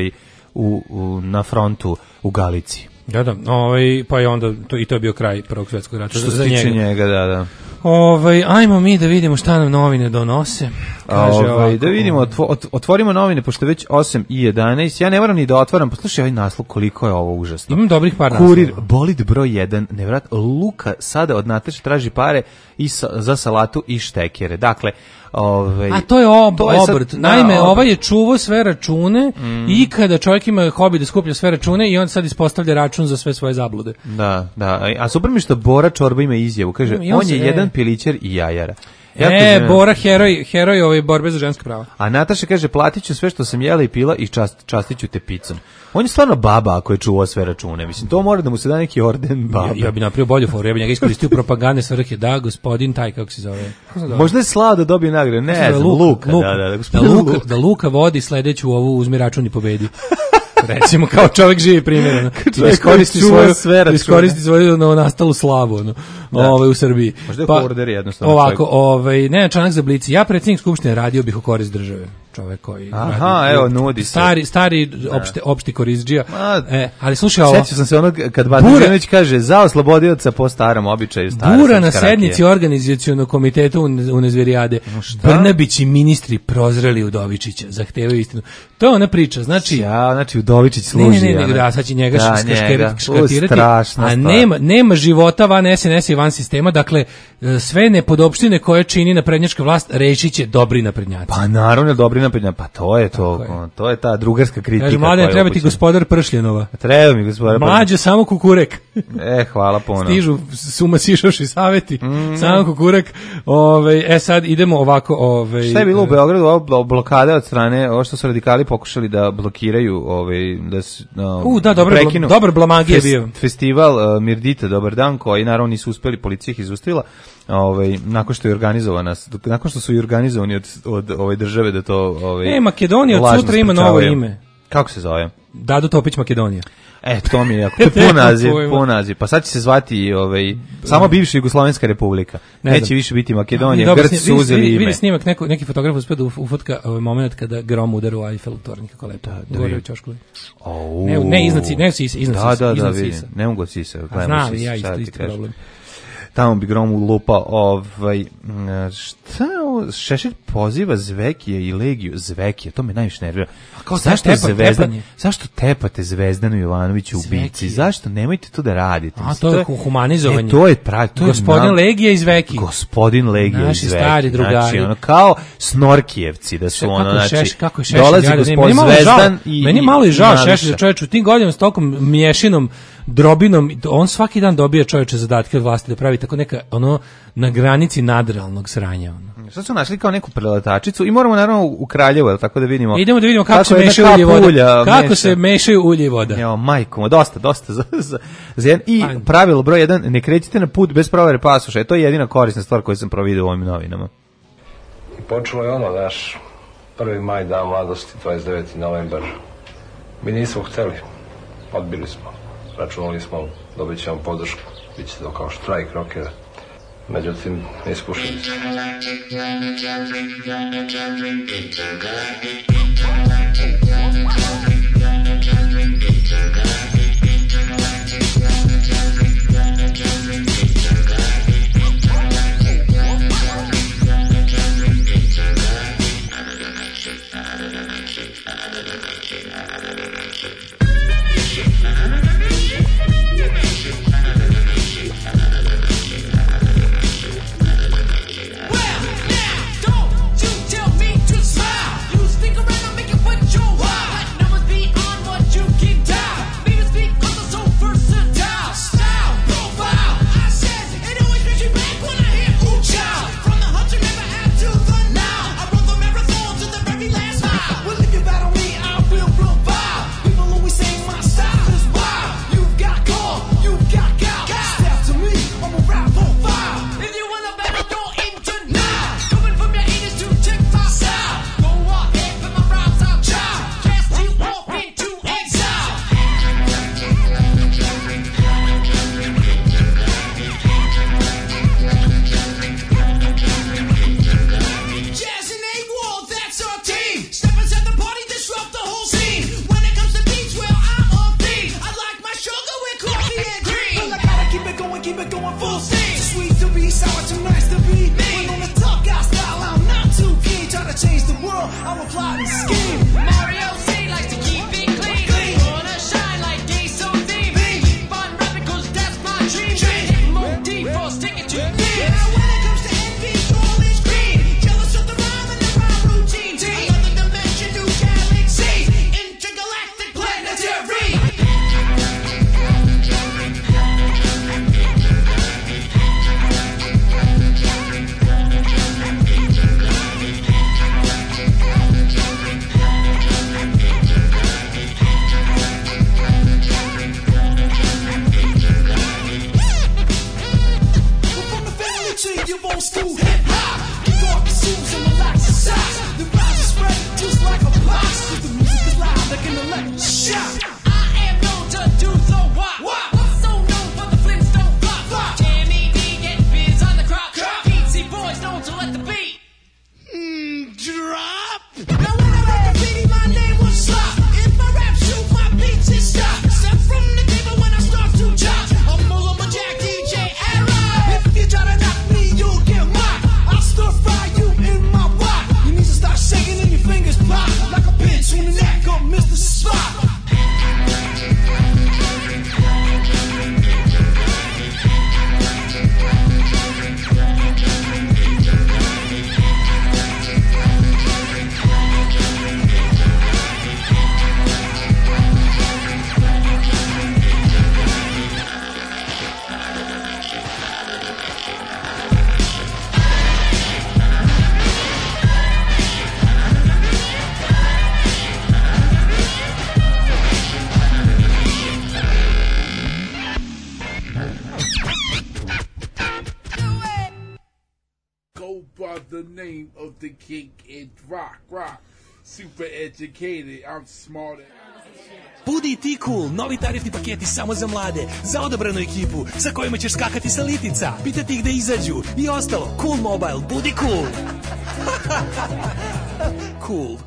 na frontu u Galiciji. Pa je onda i to je bio kraj Prvog svjetskog rata. Što se tiče njega, da. Ajmo mi da vidimo šta nam novine donose. Da vidimo, otvorimo novine, pošto je već 8:11. Ja ne moram ni da otvaram, poslušaj ovaj naslov, koliko je ovo užasno. Imam dobrih par naslova. Kurir, bolid broj 1, nevjerojatno, Luka sada od Nataše traži pare za salatu i štekere. Dakle, a to je obrt. Naime, ovaj je čuvao sve račune i kada čovjek ima hobi da skuplja sve račune i on sad ispostavlja račun za sve svoje zablude. Da. A super mi što Bora Čorba ima izjavu. Kaže, on je jedan pilićer i jajara. Bora heroj ove borbe za ženska prava. A Nataša kaže, platit ću sve što sam jela i pila i častit ću te picom. On je stvarno baba ako je čuvao sve račune. Mislim, to mora da mu se da neki orden baba. Ja bi napravio bolju foru, ja bi njega iskoristio propagandne svrhe. Da, gospodin taj, kako se zove. Možda je slao da dobije nagradu. Ne znam, Luka. Da Luka vodi sledeću ovu uzmi račun i pobedi. Recimo, kao čovjek živi primjer. Iskoristi svoju nastalu slavu u Srbiji. Možda je order jednostavno. Ovako, članak za Blici. Ja, predsjednik Skupštine, radio bih u korist države. Čovjek koji nudi se. Stari opšti korizđija. Ali slušaj ovo. Sjećao sam se onog kad Badinović kaže za oslobodioca po starom običaju. Bura na sednici organizacionog komiteta u Nezverijade. Brnabić i ministri prozreli Udovičića. Zahtevaju istinu. To je ona priča. Znači Udovičić služi. Ne, sad će njega škartirati. A nema života van SNS i van sistema. Dakle, sve nepodopštine koje čini naprednjačka vlast rešit će dobri naprednjaci. Pa naravno dobri naprednjaci. Pa to je to. To je ta drugarska kritika. Kaže, mlade, treba ti gospodar Pršljenova. Treba mi gospodar Pršljenova. Mlađe, samo kukurek. Hvala puno. Stižu suma sišoši saveti. Samo kukurek. Sad idemo ovako. Šta je bilo u Beogradu? Blokade od strane, ovo što su radikali pokušali da blokiraju, dobar blamagi je bio. Festival Mirdita, dobar dan, koji naravno nisu uspeli, policija ih izustavila, nakon što su i organizovani od ove države da to... Makedonija od sutra ima novo ime. Kako se zove? Dado Topić Makedonija. To mi je jako, to je pun naziv. Pa sad će se zvati samo bivša Jugoslovenska republika. Neće više biti Makedonija, Grci su uzeli ime. Vidi snimak, neki fotograf uspio da ufotka moment kada grom udara u Eiffel tornje, kako lepo. Gore u ćoškovi. Ne, iznad sisa. Da, vidim. Ne mogu sisa. Znam, ja isto problem. Tamo bi grom ulupao, šta je ovo? Šešelj poziva Zvekije i Legiju. Zvekije, to me najviše nervira. Zašto tepate Zvezdanu Jovanoviću u bici? Zašto? Nemojte to da radite. To je humanizovanje. To je pravi. Gospodin Legija iz Veki. Gospodin Legija iz Veki. Naši stari drugari. Znači, kao Snorkijevci da su kako je dolazi gospodin Zvezdan i... Meni malo i žao Šešelj, čovječ, u tim godinama s toliko mješinom drobinom, on svaki dan dobija čovječe zadatke od vlasti da pravi tako neka, ono, na granici nadrealnog sranja. Ono. Sad su našli kao neku preletačicu i moramo naravno u Kraljevo, tako da vidimo. Idemo da vidimo kako se mešaju ulje i voda. Kako se mešaju ulje i voda. Jo, majko, dosta za jedan. I pravilo broj 1, ne krećite na put bez provere pasoša. To je jedina korisna stvar koju sam providio u ovim novinama. I počelo je ono, naš 1. maj, dan mladosti, 29. novembar. Mi nismo hteli, odbili smo. Računali smo, dobit ćemo podršku, bit će to kao štrajk rokera. Međutim, ne ispušili se. Super educated, I'm smart. Budi ti cool, novi tarifni paketi samo za mlade, za odabranu ekipu sa kojima ćeš skakati sa litica, pitati ih da izađu i ostalo. Cool Mobile, budi cool. Cool.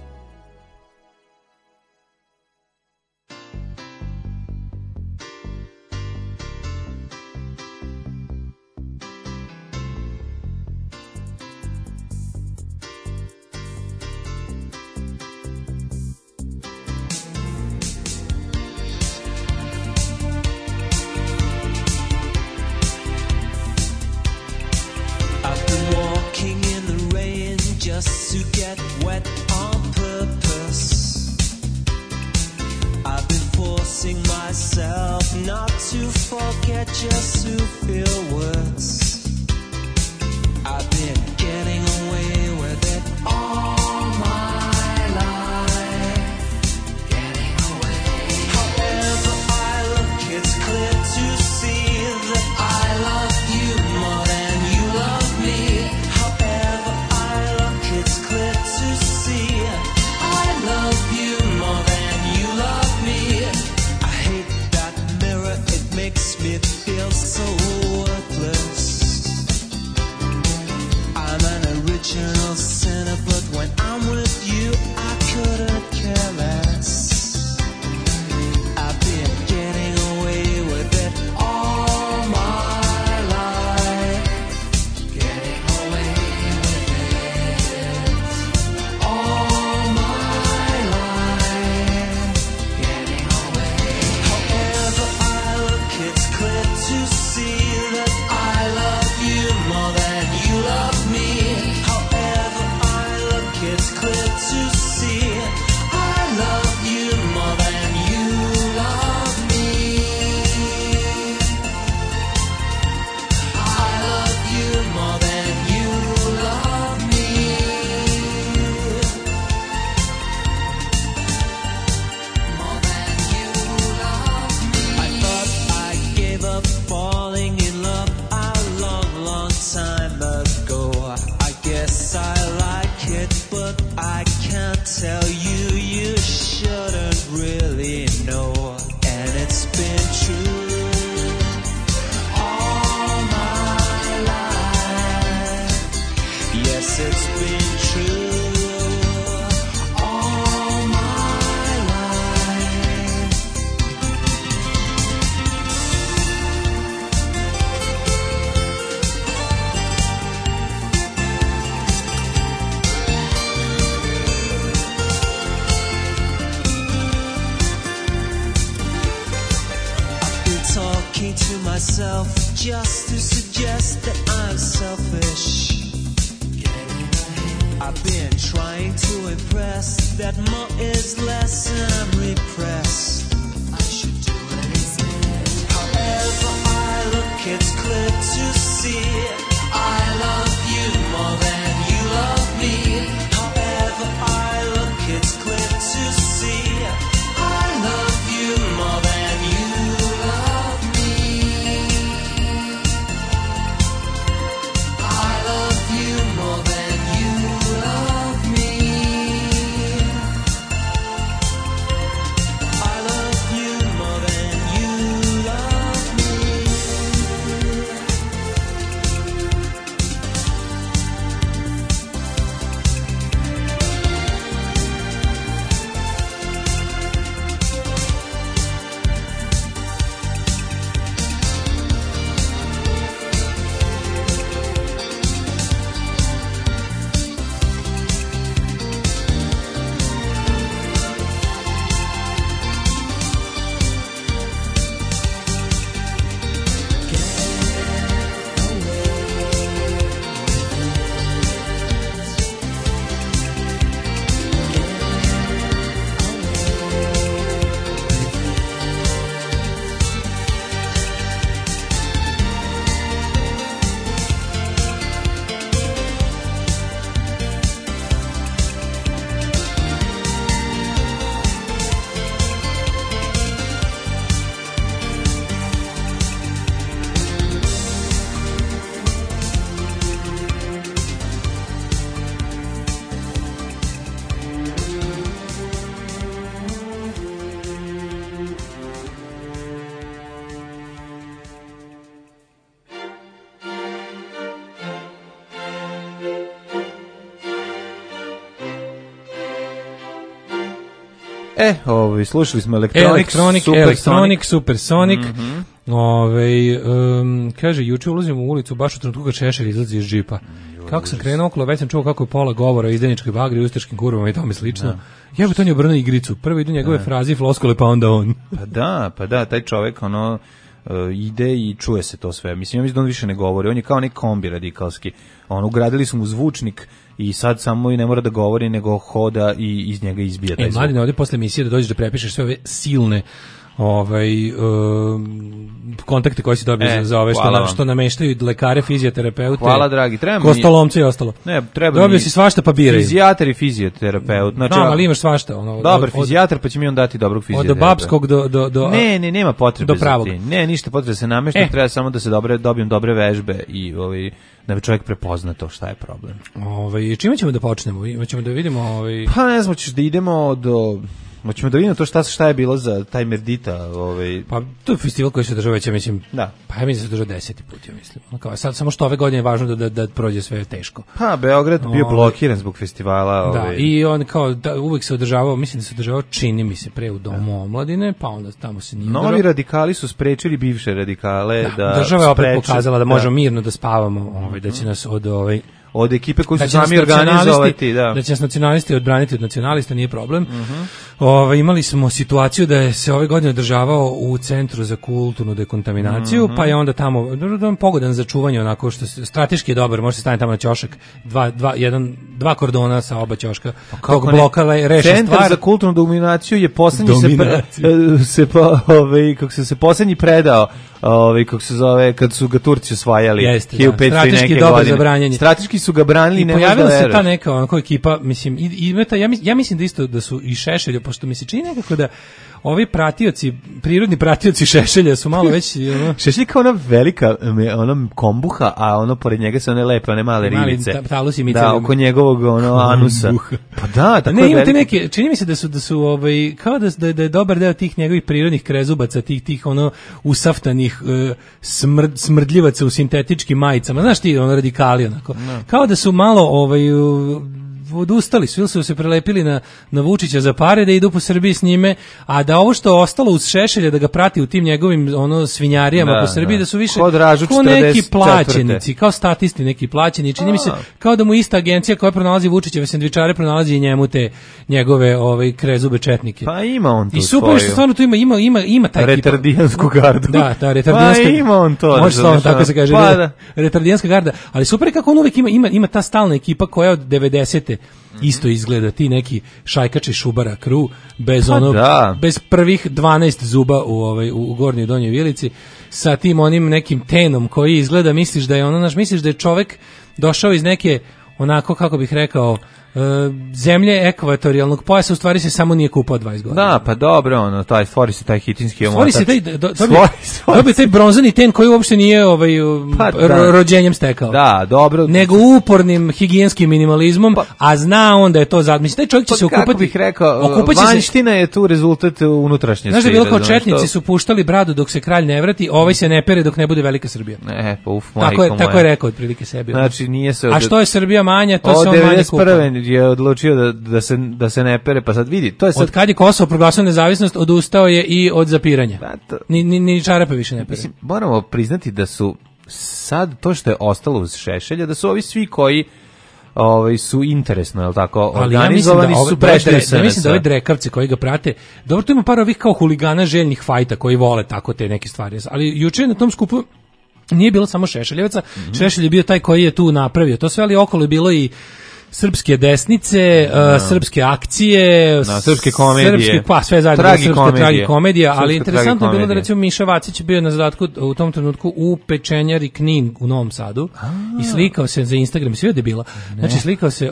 Just to get wet on purpose. to forget, just to feel worse. I've been getting away with it all my life. Getting away. However I look, it's clear to see that I love you more than you love me. However I look, it's clear to see I love you more than you love me. I hate that mirror, it makes me feel so worthless. I'm an original sinner, but when I'm with you, I couldn't care less. I've been getting away with it all my life. Getting away with it all my life. Getting away. However I look, it's clear to see that I love you more than you love me. However I look, it's clear to see I love you more than you love me. I love you more than you love me. More than you love me. I thought I gave up falling in love a long, long time ago. I guess I like it, but I can't tell you. You shouldn't really know. And it's been true all my life. Yes, it's been true all my life. I've been talking to myself just to suggest that I'm selfish. I've been trying to impress that more is less and I'm repressed. I should do it instead. However I look, it's clear to see I love you more than you love me. However I look, it's clear to see I love you more than you love me. I love you more than you love me. I love you more than you love me. Slušali smo Electronic, Supersonic. Kaže, juče ulazimo u ulicu baš u trenutku kad Šešelj izlazi iz džipa. Kako sam krenuo okolo, već sam čuo kako je pola govora o izdajničkoj bagri, ustaškim kurvama i tome slično. Ja bi to nije obrnuo igricu. Prvo idu njegove fraze i floskole, pa onda on. Pa da, taj čovek, ide i čuje se to sve. Mislim, ja mislim da on više ne govori. On je kao neki kombi radikalski. Ugradili su mu zvučnik i sad samo i ne mora da govori, nego hoda i iz njega izbija taj zvuk. Mladine, ovdje posle emisije da dođeš da prepišeš sve ove silne kontakte koje si dobio za ove što nameštaju lekare, fizioterapeute. Hvala, dragi. Kostolomce i ostalo. Ne, treba dobio si svašta pa biraj. Fizijatar i fizioterapeut. Znači, ali imaš svašta. Dobar fizijatar, pa će mi on dati dobrog fizioterapeuta. Od babskog do Ne, nema potrebe do pravog. za ti. Ne, ništa potrebe da se namešta, treba samo da se dobijem dobre vežbe i da bi čovjek prepozna to šta je problem. Čime ćemo da počnemo? Ćemo da vidimo Pa ne znam, ćeš da idemo Hoćemo da vidimo to šta je bilo za taj Merdita, Pa to je festival koji se održava već, ja mislim. Da. Pa ja mislim da se održava 10. put, ja mislim. Kao sad samo što ove godine je važno da prođe sve teško. Pa Beograd bio blokiran zbog festivala, Da, i on kao uvek se održavao, mislim da se održavao, čini mi se, pre u Domu omladine, pa onda tamo se nije. Novi radikali su sprečili bivše radikale da država je opet pokazala da možemo mirno da spavamo, da će nas od ekipe koji su sami organizovati, da će nas nacionalisti odbraniti od nacionalista, nije problem. Imali smo situaciju da se ove godine održavao u Centru za kulturnu dekontaminaciju, pa je onda tamo pogodan za čuvanje, onako što strateški je dobar, može se staviti tamo na ćošak, dva kordona sa oba ćoška, tog bloka reše stvar. Centar za kulturnu dominaciju je poslednji se poslednji predao, kako se zove, kad su ga Turci osvajali 1500 i neke godine. Strateški su ga branili, ne može da veruješ. I pojavila se ta neka onako ekipa, mislim, ja mislim da isto da su i Šešelj, pošto mi se čini nekako da ovi pratioci, prirodni pratioci Šešelja su malo već... Šešelj kao ona velika kombuha, a pored njega se one lepe, one male ribice. Talusi i da, oko njegovog anusa. Pa da, tako je velika. Neke, čini mi se da su kao da je dobar deo tih njegovih prirodnih krezubaca, tih usaftanih smrdljivaca u sintetičkim majicama. Znaš ti, radikali, onako. Kao da su malo odustali su ili su se prelepili na Vučića za pare da idu po Srbiji s njime, a da ovo što je ostalo uz Šešelja da ga prati u tim njegovim svinjarijama po Srbiji, da su više kao neki plaćenici, kao statisti neki plaćeni, čini mi se kao da mu ista agencija koja pronalazi Vučićeve sendvičare pronalazi i njemu te njegove krezube četnike. Pa ima on to. I super što stvarno tu ima taj retardijansku gardu. Da, ta retardijanska. Pa ima on to. Može samo tako se kaže. Retardijanska garda, ali super kako on uvek ima ta stalna ekipa koja od 90. isto izgleda, ti neki šajkači Šubara crew bez prvih 12 zuba u gornjoj donjoj vilici, sa tim onim nekim tenom koji izgleda, misliš da je misliš da je čovek došao iz neke, onako kako bih rekao, zemlje ekvatorijalnog pojasa, u stvari se samo nije kupao 20 godina. Da, pa dobro, stvori se taj hitinski omotač. Dobio taj bronzani ten koji uopšte nije rođenjem stekao. Da, dobro. Nego upornim higijenskim minimalizmom, a zna on da je to mislim, taj čovjek će se okupati. Kako bih rekao, vanština je tu rezultat unutrašnje. Znaš da bilo kao četnici su puštali bradu dok se kralj ne vrati, ovaj se ne pere dok ne bude velika Srbija. Tako je rekao otprilike sebi. Znači, nije se... A što je Srbija manja, to se on manje kupa. Je odlučio da se ne pere, pa sad vidi, to je sad... Od kad je Kosovo proglasio nezavisnost, odustao je i od zapiranja. Ni čarape više ne pere. Mislim, moramo priznati da su sad to što je ostalo uz Šešelja, da su ovi svi koji su interesno, je li tako, organizovani su prešli SNS. Ja mislim da ove drekavce koji ga prate, dobro, tu ima par ovih kao huligana željnih fajta koji vole tako te neke stvari. Ali juče na tom skupu nije bilo samo Šešeljevaca, Šešelj je bio taj koji je tu napravio to sve, ali okolo je bilo i srpske desnice, srpske akcije, srpske komedije, sve zajedno srpske tragikomedija, ali interesantno je bilo da recimo Miša Vacić bio na zadatku u tom trenutku u pečenjari Knin u Novom Sadu i slikao se za Instagram, sve je bilo. Znači slikao se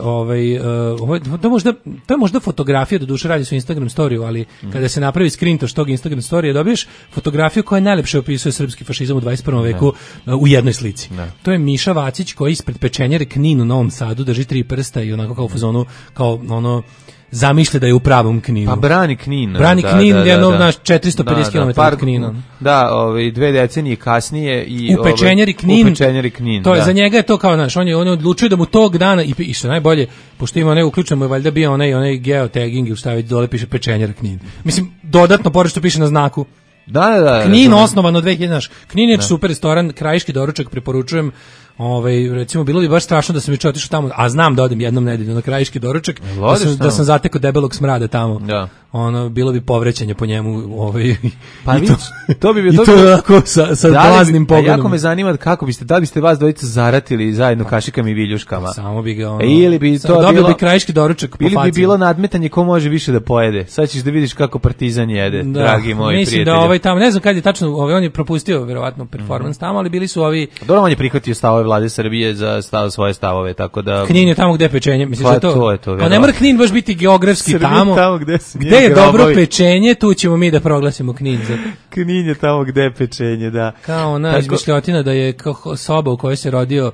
to je možda fotografija, doduše radi su Instagram storiju, ali kada se napravi screenshot tog Instagram storija dobiješ fotografiju koja najlepše opisuje srpski fašizam u 21. veku u jednoj slici. To je Miša Vacić koji ispred pečenjare Knin u Novom Sadu drži 3 prsta i onako kao u fazonu, kao zamišlja da je u pravom Kninu. Pa brani Knin. Brani Knin, jedno naš 450 km od Knina. Da, 2 decenije kasnije i u pečenjari Knin. To je za njega je to kao naš, on je odlučio da mu tog dana i što najbolje, pošto ima uključeno je valjda bio onaj geotagging, šta već dole piše pečenjar Knin. Mislim dodatno pored što piše na znaku. Da. Knin osnovano 2000, Knin je super restoran, krajiški doručak preporučujem. recimo bilo bi baš strašno da sam juče otišao tamo, a znam da odem jednom nedeljno na krajiški doručak, da sam zatekao debelog smrada tamo. Da. Bilo bi povrećanje po njemu, pa to bi bilo tako sa glaznim pogledom. Jako me zanima da biste vas dvojica zaratili zajedno kašikama i viljuškama. Samo bi ga ili bi to dobio bi krajiški doručak po faci. Ili bi bilo nadmetanje ko može više da pojede. Sad ćeš da vidiš kako Partizan jede, dragi moji prijatelji. Mislim da tamo, ne znam kad je tačno, on je propustio verovatno performans tamo, ali bili su ovi. Dobro, on je prihvatio stavove vlade Srbije za svoje stavove, tako da Knin je tamo gde je pečenje, misliš da to je to. A ne mora Knin baš biti geografski tamo gde je dobro pečenje, tu ćemo mi da proglasimo Knin. Knin je tamo gde je pečenje, da. Kao ona izmišljotina da je soba u kojoj se rodio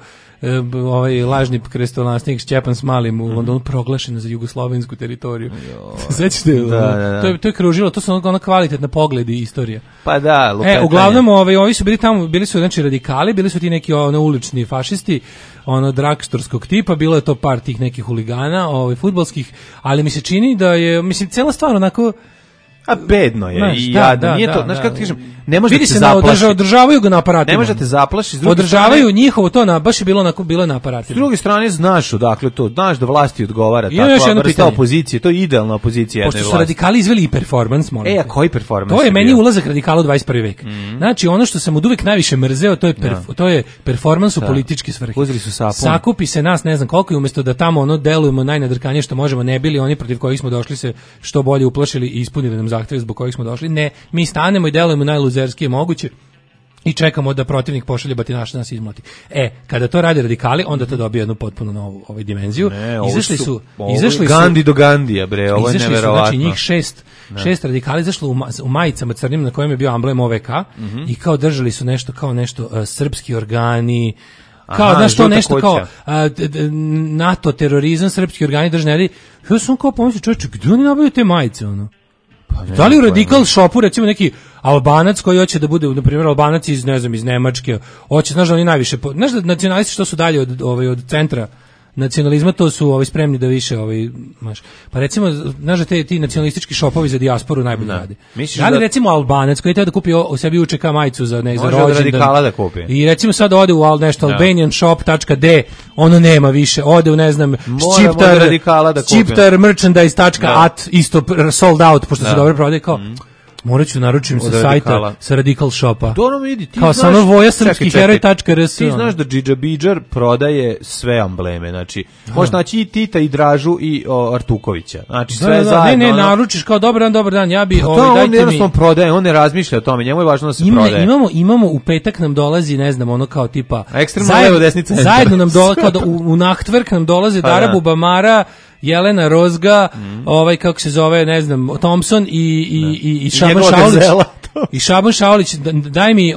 lažni krestolnasnik Šćepan Smalim u Londonu proglašeno za jugoslovensku teritoriju. Sećate? To je kružilo, to su ona kvalitetna pogled i istorija. Pa da, lupetanje. Uglavnom ovi su bili tamo, bili su znači radikali, bili su ti neki ulični fašisti, dragstorskog tipa, bilo je to par tih nekih huligana, fudbalskih, ali mi se čini da je, mislim, cela stvar onako bedno je i jadno. Nije to, znaš kako ti kažem, ne može da se zaplaši. Održavaju ga na aparatima. Ne može te zaplaši. Održavaju njihovo to baš je bilo na aparatima. S druge strane znaš odakle to, znaš da vlasti odgovara takva vrsta opozicije, to je idealna opozicija jedne vlasti. Pošto su radikali izveli i performans, molim. A koji performans? To je meni ulazak radikala u 21. vek. Znači ono što sam uvek najviše mrzeo, to je performans u političke svrhe. Uzeli su sapun. Sakupi se nas, ne znam koliko, i umesto da tamo delujemo najnadrkanije što možemo, ne bili oni protiv kojih smo došli se što bolje uplašili i ispunili nam zahteve zbog kojih smo došli. Ne, mi stanemo i delujemo najluzerskije moguće i čekamo da protivnik pošalje batinaša nas izmlati. Kada to rade radikali, onda to dobije jednu potpuno novu dimenziju. Izašli su Gandhi do Gandija, bre, ovo je neverovatno. Znači njih šest radikali izašlo u majicama crnim na kojem je bio amblem OVK i kao držali su nešto srpski organi, kao znaš to nešto kao NATO terorizam, srpski organi državni. Ja sam kao pomislio, čovječe, gdje oni nabavljaju te majice, da li u Radikal shopu recimo neki Albanac koji hoće da bude, na primjer, Albanac iz Nemačke, hoće, znaš da oni najviše, znaš da nacionalisti što su dalje od centra nacionalizma, to su spremni da više pa recimo, znaš da ti nacionalistički šopovi za dijasporu najbolje radi. Da li recimo Albanac koji treba da kupi u sebi UČK majicu za rođendan da kupi. I recimo sad ode u nešto albanianshop.d, ono nema više, ode u Šćiptar.merchandise.at, isto sold out, pošto se dobro prodaje, kao morat ću naručim sa sajta sa Radikal shopa. Kao sa voja srpski heroj.rs. Ti znaš da Džidžabidžar prodaje sve ambleme, znači možeš naći i Tita i Dražu i Artukovića, znači sve zajedno. Ne, naručiš kao dobar dan, ja bi dajte mi. On prodaje, on ne razmišlja o tome, njemu je važno da se prodaje. Imamo u petak nam dolazi, ne znam, ono kao tipa ekstremno levo desnica. Zajedno nam dolazi, kao u Nachtvrk nam dolaze Dara Bubamara, Jelena Rozga, kako se zove, ne znam, Thompson i Šaban Šaulić. I Šaban Šaulić, daj mi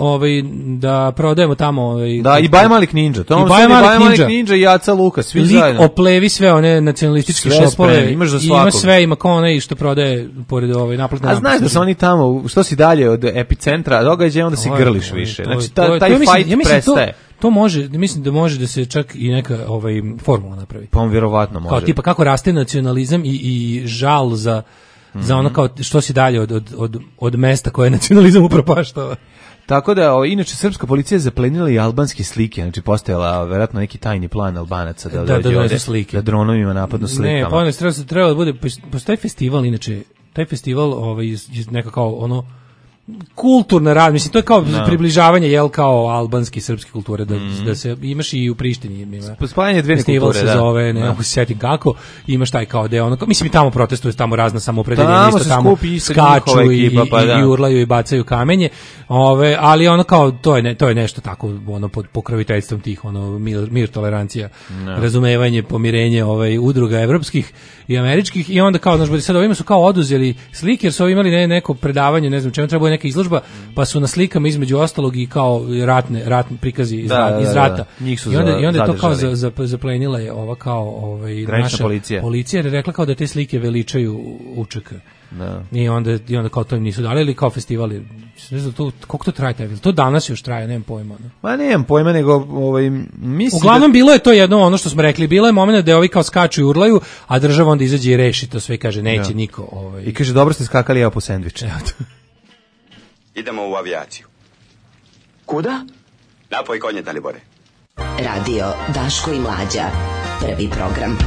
da prodajemo tamo. Da, i Baj Malik Ninja. Thompson i Baj Malik Ninja i Aca Luka, svi zajedno. Oplevi sve one nacionalističke šopove. Imaš za svakog. Ima sve, ima kao onaj što prodaje pored naplatne. A znaš da su oni tamo, što si dalje od epicentra događaja, onda si grliš više. Znači, taj fight prestaje. To može, mislim da može da se čak i neka formula napravi. Pa on vjerovatno može. Kao tipa kako raste nacionalizam i žal za ono kao što si dalje od mesta koje nacionalizam upropaštava. Tako da, inače, srpska policija je zaplenila i albanske slike, znači postojala vjerojatno neki tajni plan Albanaca da dođe ovdje, da dronovima napadnu slikama. Ne, pa treba da bude, postoji festival, inače, taj festival neka kao ono, kulturna rad, mislim, to je kao približavanje, kao albanski, srpske kulture, da se, imaš i u Prištini, spajanje dve festival kulture, se zove, ne mogu se sjetim kako, imaš taj kao deo, mislim i tamo protestuju, tamo razna samoopredeljenja, isto tamo skaču i urlaju i bacaju kamenje, ali ono kao, to je nešto tako, ono, pod pokroviteljstvom tih, ono, mir, tolerancija, razumevanje, pomirenje, udruga evropskih i američkih, i onda kao, znaš, sad ovima su kao oduzeli slike, jer su imali neko predavanje, ne znam čemu, treba neka izložba, pa su na slikama između ostalog i kao ratni prikazi iz rata. I onda je to kao zaplenila je ova kao naša policija, jer je rekla kao da te slike veličaju UČK. I onda kao to im nisu dali, ili kao festivali. Ne znam, koliko to traje taj? To danas još traje, nemam pojma. Ma nemam pojma, nego mislim. Uglavnom bilo je to jedno ono što smo rekli, bilo je moment da ovi kao skaču i urlaju, a država onda izađe i reši to sve i kaže neće niko. I kaže dobro ste skakali, evo po sendvič. Idemo u avijaciju. Kuda? Napoj konje, Dalibore. Radio Daško i Mlađa. Prvi program.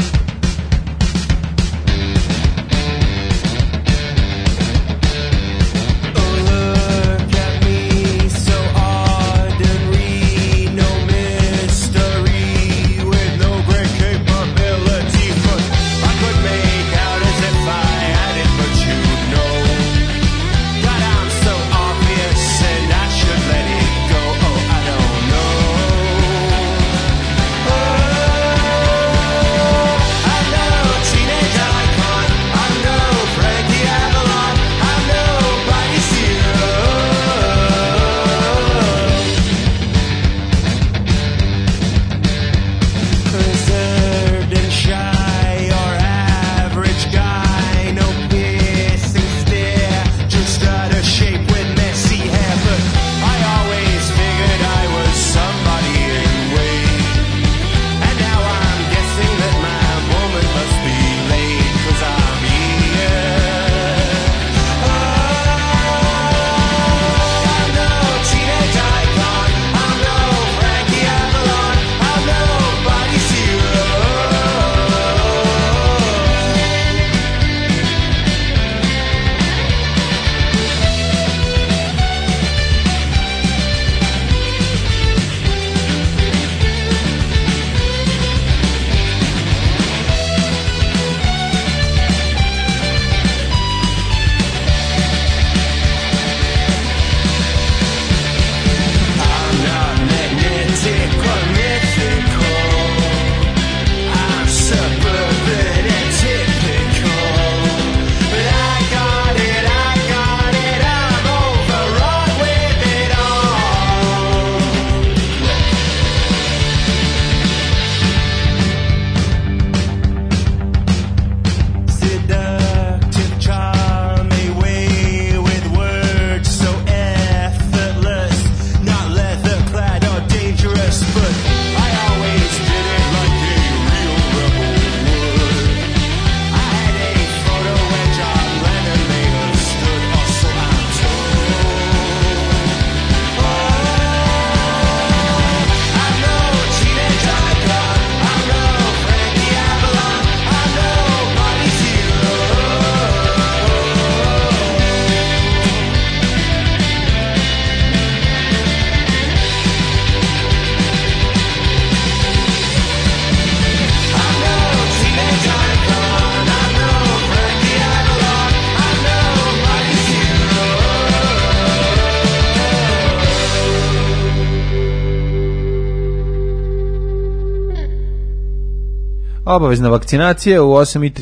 Obavezna vakcinacija u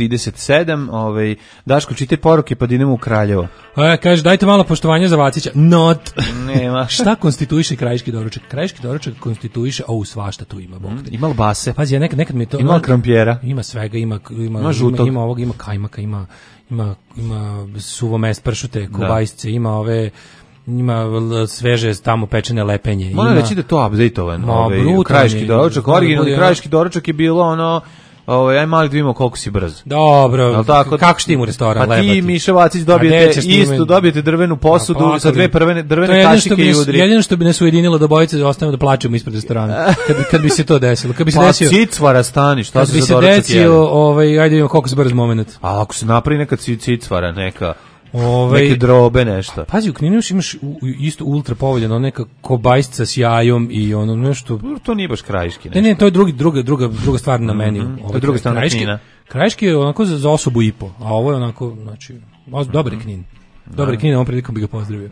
8:37. Daško, čite poruke pa da idemo u Kraljevo. Kaže, dajte malo poštovanja za Vacića. Not. Nema. Šta konstituiše krajiški doručak? Krajiški doručak konstituiše, svašta tu ima, bog te. Ima albase. Pazi, nekad mi to... Ima krampjera. Ima svega, ima žutog. Ima ovog, ima kajmaka, ima suvo meso, pršute, kobajsice, ima ove... Ima sveže tamo pečene lepenje. Moram reći da je to updateovan. Krajiški doručak, originalni krajiški doručak je bilo ono... aj mali da vidimo koliko si brz. Dobro, kako ćeš ti u restoran lebati? Pa ti, Miša Vacić, dobijete drvenu posudu sa dve drvene kašike i udri. Jedino što bi nas ujedinilo da bojice da ostanemo da plačemo ispred restorana. Kad bi se to desilo. Pa cicvara stani, šta se za doručak jeli? Kad bi se desio, ajde vidimo koliko si brz moment. A ako se napravi neka cicvara, neke drobe, nešto. Pazi, u Kninu imaš isto ultra povoljeno, neka kobajstica s jajom i ono nešto... To nije baš krajiški nešto. Ne, to je druga stvar na meniju. To je druga stvar na Knina. Krajiški je onako za osobu i po, a ovo je onako, znači, dobar je Knin. Dobar je Knin, ovom prilikom bi ga pozdravio.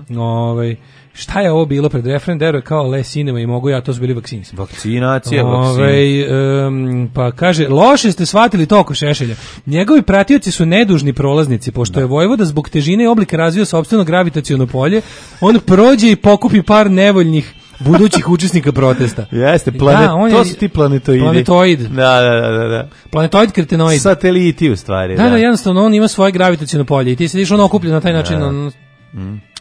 Šta je ovo bilo pred refren? Dero je kao Le Cinema i mogu ja, to su bili vakcinisani. Vakcinacija, pa kaže, loše ste shvatili to oko Šešelja. Njegovi pratioci su nedužni prolaznici, pošto je Vojvoda zbog težine i oblika razvio sopstveno gravitaciono polje, on prođe i pokupi par nevoljnih budućih učesnika protesta. Jeste, to su ti planetoidi. Planetoid. Da. Planetoid kretenoid. Sateliti u stvari. Da, jednostavno on ima svoje gravitaciono polje i ti sediš on okupljen na taj način.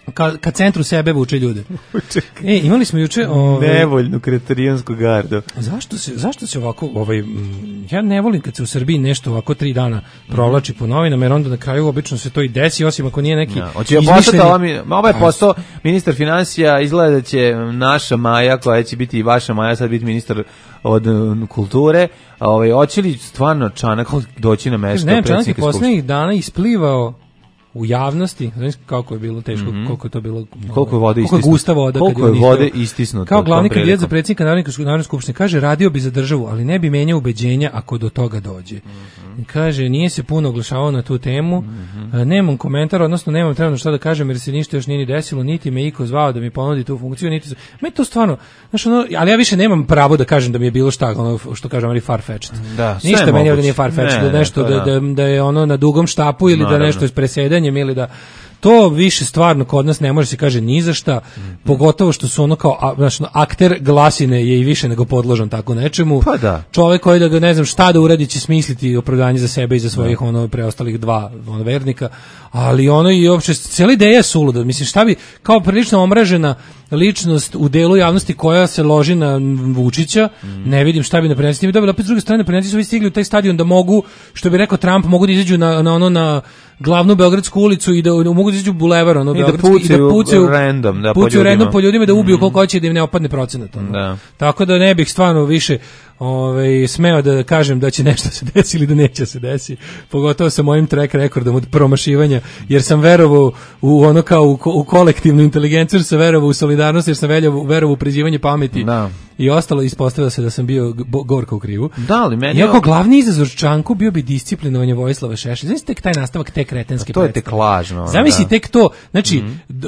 ka centru sebe vuče ljude. Imali smo juče nevoljnu kreterijansku gardu. Zašto se ovako ja ne volim kad se u Srbiji nešto ovako 3 dana provlači po novinama, jer onda na kraju obično se to i desi, osim ako nije neki izmišljeni. Ovo je postao ministar finansija, izgleda da će naša Maja, koja će biti i vaša Maja, sad biti ministar od kulture, hoće li stvarno Čanak doći na mesto predsjednika Skupštine? Čanak je poslednjih dana isplivao u javnosti, znači kako je bilo teško, koliko je to bilo, koliko je vode istisnuto, koliko je gusta voda, koliko je vode istisnuto. Kao glavni kandidat za predsjednika Narodne skupštine kaže, radio bi za državu, ali ne bi menjao ubeđenja ako do toga dođe. Kaže, nije se puno oglašavao na tu temu, nemam komentar, odnosno nemam trenutno šta da kažem, jer se ništa još nije ni desilo, niti me iko zvao da mi ponudi tu funkciju, niti me to stvarno, znači ali ja više nemam pravo da kažem da mi je bilo šta, ono što kažem, ali far-fetched. Ništa meni ovdje nije far-fetched, da nešto da je ono na dugom štapu ili da nešto iz presedanja ili da to više stvarno kod nas ne može se kaže ni za šta, pogotovo što su ono kao znači akter glasine je i više nego podložan tako nečemu. Pa da. Čovjek koji da ga ne znam šta da uradi će smisliti opravdanje za sebe i za svojih ono preostalih 2 vernika, ali ono i uopšte cijela ideja je suluda. Mislim šta bi kao prilično omražena ličnost u delu javnosti koja se loži na Vučića, ne vidim šta bi naprednjaci tim dobili. Opet s druge strane, naprednjaci su stigli u taj stadion da mogu, što bi rekao Trump, mogu da izađu na glavnu beogradsku ulicu i da mogu da izađu bulevar beogradski i da pucaju random, po ljudima da ubiju koliko hoće da im ne opadne procenat. Tako da ne bih stvarno više smeo da kažem da će nešto se desi ili da neće se desi, pogotovo sa mojim track rekordom od promašivanja, jer sam verovao u ono kao u kolektivnu inteligenciju, jer sam verovao u solidarnost, jer sam verovao u prizivanje pameti i ostalo, ispostavilo se da sam bio gorko u krivu. Da, ali meni iako glavni izazov Čanku bio bi disciplinovanje Vojislava Šešelja. Znači tek taj nastavak te kretenske to je tek lažno. Zamisli tek to, znači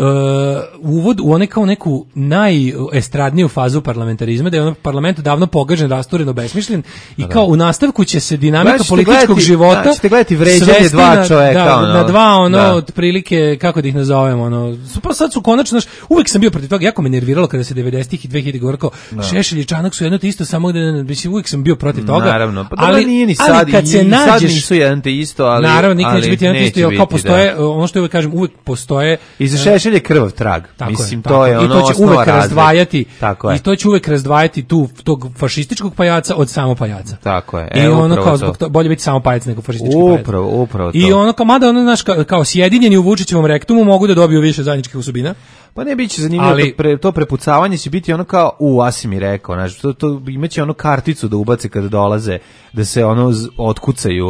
uvod u one kao neku najestradniju fazu parlamentarizma, da je ono parlament davno pogažen, rasturen, obesmišljen i kao u nastavku će se dinamika političkog života ćete gledati vređanje dva čoveka na dva otprilike, kako da ih nazovemo, pa sad su konačno, uvek sam bio protiv toga, jako me nerviralo kada se 90-ih i 2000-ih govorilo kao Šešelj i Čanak su jedno te isto, samo da uvijek sam bio protiv toga. Naravno, pa ali nije ni sad, kad se nađeš, sad nisu jedan te isto, ali naravno, nikad neće biti jedan te isto, kao postoje, ono što uvijek kažem, uvijek postoje. I za Šešelj je krvav trag. Mislim, to je ono osnova razdvajati. I to će uvijek razdvajati tog fašističkog pajaca od samo pajaca. Tako je. I ono kao zbog to, bolje biti samo pajac nego fašistički pajac. Upravo to. I ono kao, mada ono, znaš, kao sjedinjeni u Vučićevom rektumu mogu da dobiju više zajedničkih osobina. Pa ne biće zanimljivo, to prepucavanje će biti ono kao, Asi mi rekao, znači, to imaće ono karticu da ubace kada dolaze, da se ono otkucaju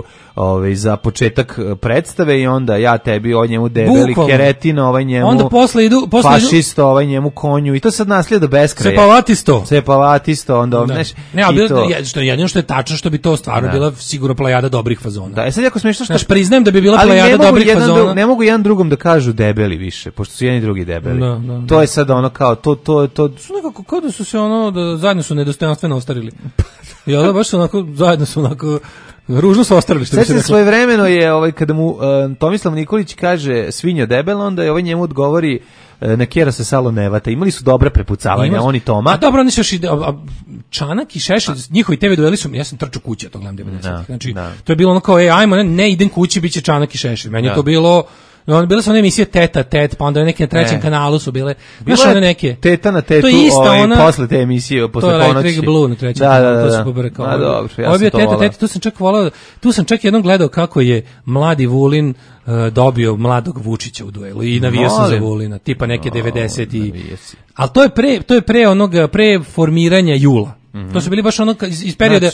za početak predstave i onda ja tebi, ovaj njemu debeli keretin, ovaj njemu onda posle idu fašisto, ovaj njemu konju i to sad naslije do beskraja. Sepavatisto, onda znaš. Ne, ali jedino što je tačno što bi to stvarno bila sigurno plejada dobrih fazona. Da, sad jako smešno što priznajem da bi bila plejada dobrih fazona. Ne mogu jedan drugom da kažu debeli više, pošto su jedni drugi debeli. To je sad ono kao to su nekako kao da su se ono da zajedno su nedostojanstveno ostarili. Ja da baš su onako zajedno su onako ružno su ostarili, što bi se reklo. Svojevremeno je kada mu Tomislav Nikolić kaže svinja debela, onda je njemu odgovori na kjera se salo nevata. Imali su dobre prepucavanja, oni Toma. A dobro, oni su još i Čanak i Šešelj, njihovi TV dueli su, ja sam trčao kući, to gledam 90. Znači, to je bilo ono kao, ajmo, ne idem kući, bit će Čanak i Šešelj. Meni je to bilo, bile su one emisije Teta Tet, pa onda neke na trećem kanalu su bile. Znaš one neke? Teta na tetu, posle te emisije, posle ponoći. To je Electric Blue na trećem kanalu, to se pobrkao. A dobro, ja sam to volao. Teta, tu sam čak volao, tu sam čak jednom gledao kako je mladi Vulin dobio mladog Vučića u duelu i navio sam za Vulina, tipa neke 90 i... Ali to je pre formiranja Jula. To su bili baš ono iz perioda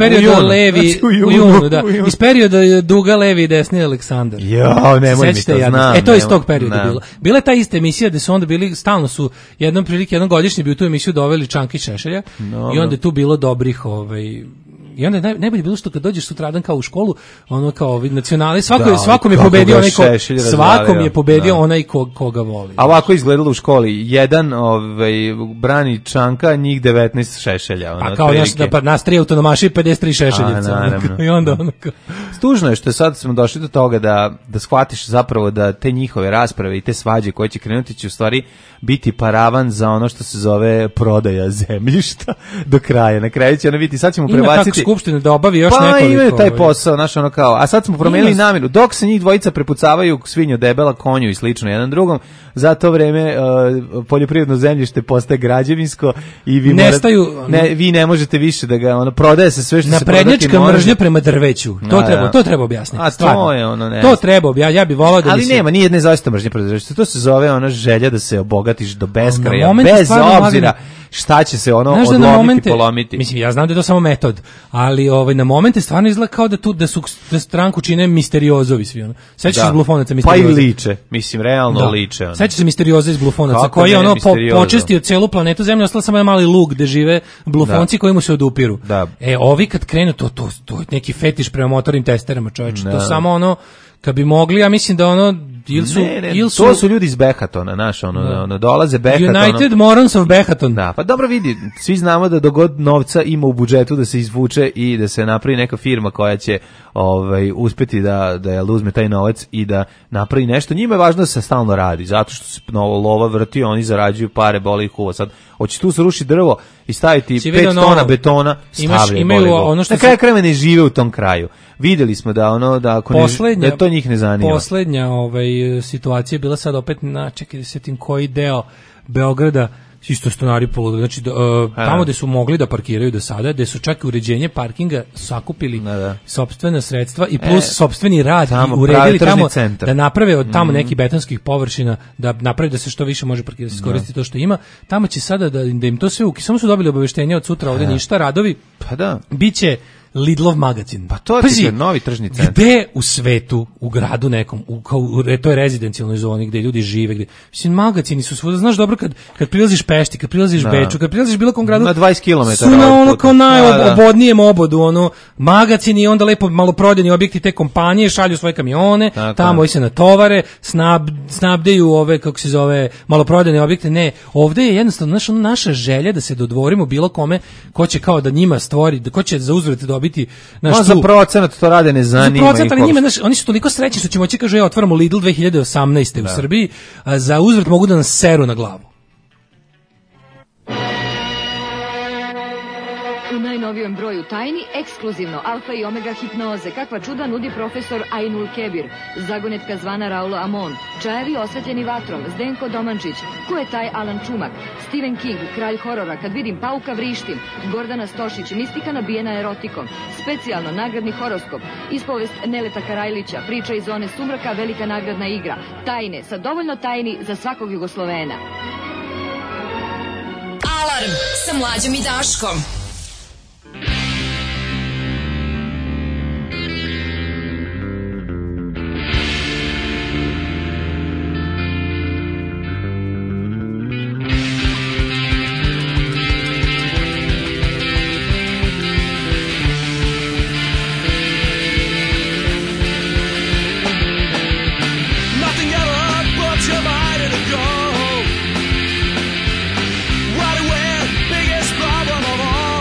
levi u junu, da. Iz perioda duga levi i desni Aleksandar. Nemoj mi to znam. To je iz tog perioda bilo. Bila je ta ista emisija gde su onda bili, stalno su jednom godišnje bi u tu emisiju doveli Čanka i Šešelja i onda je tu bilo dobrih i onda najbolje bilo što kad dođeš sutradan kao u školu, ono kao nacionali, svakom je pobedio onaj svakom je pobedio onaj koga voli. A ovako izgledalo u školi, jedan brani Čanka, njih 19 Šešelja. A kao nas 3 autonomaši, 53 Šešeljica. Naravno. I onda ono kao... Tužno je što sad smo došli do toga da shvatiš zapravo da te njihove rasprave i te svađe koje će krenuti će u stvari biti paravan za ono što se zove prodaja zemljišta do kraja. Na kraju će ono biti, sad ćemo prebaciti... Ima tako skupštine da obavi još nekoliko... Pa imaju taj posao, znaš, ono kao... A sad smo promenili namjeru. Dok se njih dvojica prepucavaju svinju debela, konju i slično jedan drugom, za to vreme poljoprivredno zemljište postaje građevinsko i vi vi ne možete više da ga prodaje se sve što se prodati može. Naprednjačka mržnja prema drveću. To treba objasniti. A to je ono ne. To treba objasniti. Ja bih voleo da ali nema ni jedne zaista mržnje prema drveću. To se zove ona želja da se obogatiš do beskraja, bez obzira šta će se ono odlomiti, polomiti. Mislim, ja znam da je to samo metod, ali na momente stvarno izgleda kao da stranku čine misteriozovi svi. Sećaš se Blufonaca misterioza? Pa i liče, mislim, realno liče. Sećaš se misterioza iz Blufonaca, koji je počestio celu planetu Zemlju, ostala samo jedan mali lug gde žive Blufonci koji mu se odupiru. Ovi kad krenu, to je neki fetiš prema motornim testerama, čoveče. To samo kad bi mogli, ja mislim da to su ljudi iz Behatona, naš, dolaze Behaton. United Morons of Behaton. Da, pa dobro vidi, svi znamo da dogod novca ima u budžetu da se izvuče i da se napravi neka firma koja će uspeti da uzme taj novac i da napravi nešto. Njima je važno da se stalno radi, zato što se lova vrti, oni zarađuju pare, boli ih uvo. Sad, hoće tu se ruši drvo i staviti 5 tona betona, stavljaju, boli uvo. Na kraju krajeva ne žive u tom kraju. Videli smo da to njih ne zanima. Poslednja situacija je bila sad opet čekaj da setim koji deo Beograda, isto stanari poludeli, znači tamo gde su mogli da parkiraju do sada, gde su čak uređenje parkinga sakupili sopstvena sredstva i plus sopstveni rad i uredili tamo centar. Da naprave od tamo nekih betonskih površina, da naprave da se što više može parkirati, iskoristiti to što ima. Tamo će sada da im to sve samo su dobili obaveštenje od sutra ovde ništa, radovi. Pa da. Biće Lidlov magazin. Pa to je novi tržni centar. Gde u svetu, u gradu nekom, to je rezidencijalnoj zoni gde ljudi žive, mislim, magazini su svuda, znaš dobro kad prilaziš Pešti, kad prilaziš Beču, kad prilaziš bilo kom gradu, na 20 km. Su na kao najobodnijem obodu, magazini i onda lepo maloprodajni objekti te kompanije šalju svoje kamione, tamo se natovare, snabdeju kako se zove, maloprodajne objekte. Ne, ovde je jednostavno naša želja da se dodvorimo bilo kome ko će kao da njima stvori, ko će za uzvrat dobiti za procenat to rade ne zanima. Za procenat, ali njima, oni su toliko srećni što će moći, kaže, otvaramo Lidl 2018. u Srbiji, a za uzvrat mogu da nas seru na glavu. U najnovijem broju tajni, ekskluzivno alfa i omega hipnoze. Kakva čuda nudi profesor Ainul Kebir. Zagonetka zvana Raul Amon. Čajevi osvetljeni vatrom. Zdenko Domančić. Ko je taj Alan Čumak? Stephen King, kralj horora. Kad vidim pauka vrištim. Gordana Stošić, mistika nabijena erotikom. Specijalno nagradni horoskop. Ispovest Neleta Karajlića. Priča iz zone sumraka, velika nagradna igra. Tajne, sa dovoljno tajni za svakog Jugoslovena. Alarm sa Mlađom i Daškom. What a biggest problem of all.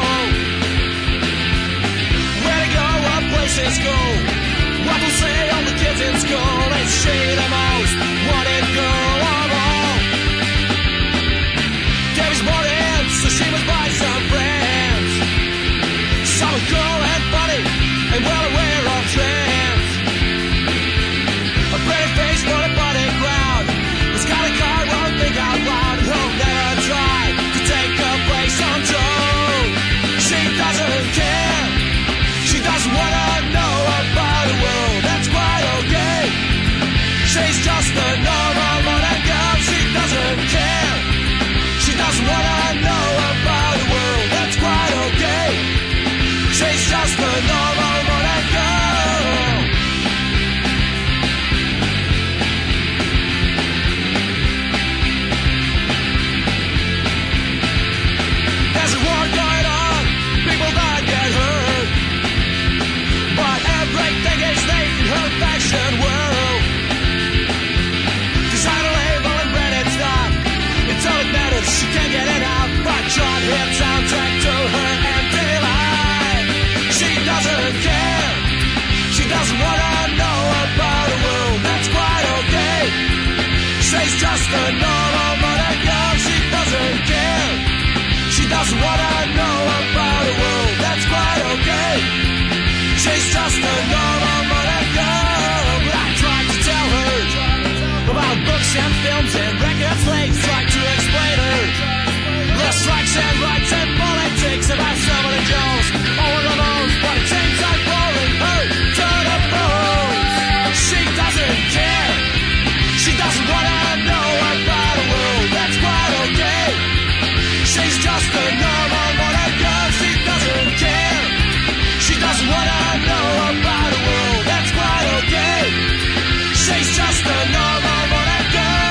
and films and record slaves try to explain her. The strikes and rights and politics about somebody Jones. All of those, but it seems like rolling her to the bones. She doesn't care. She doesn't wanna know about a world that's quite okay. She's just a normal modern girl. She doesn't care. She doesn't wanna know about a world that's quite okay. She's just a normal modern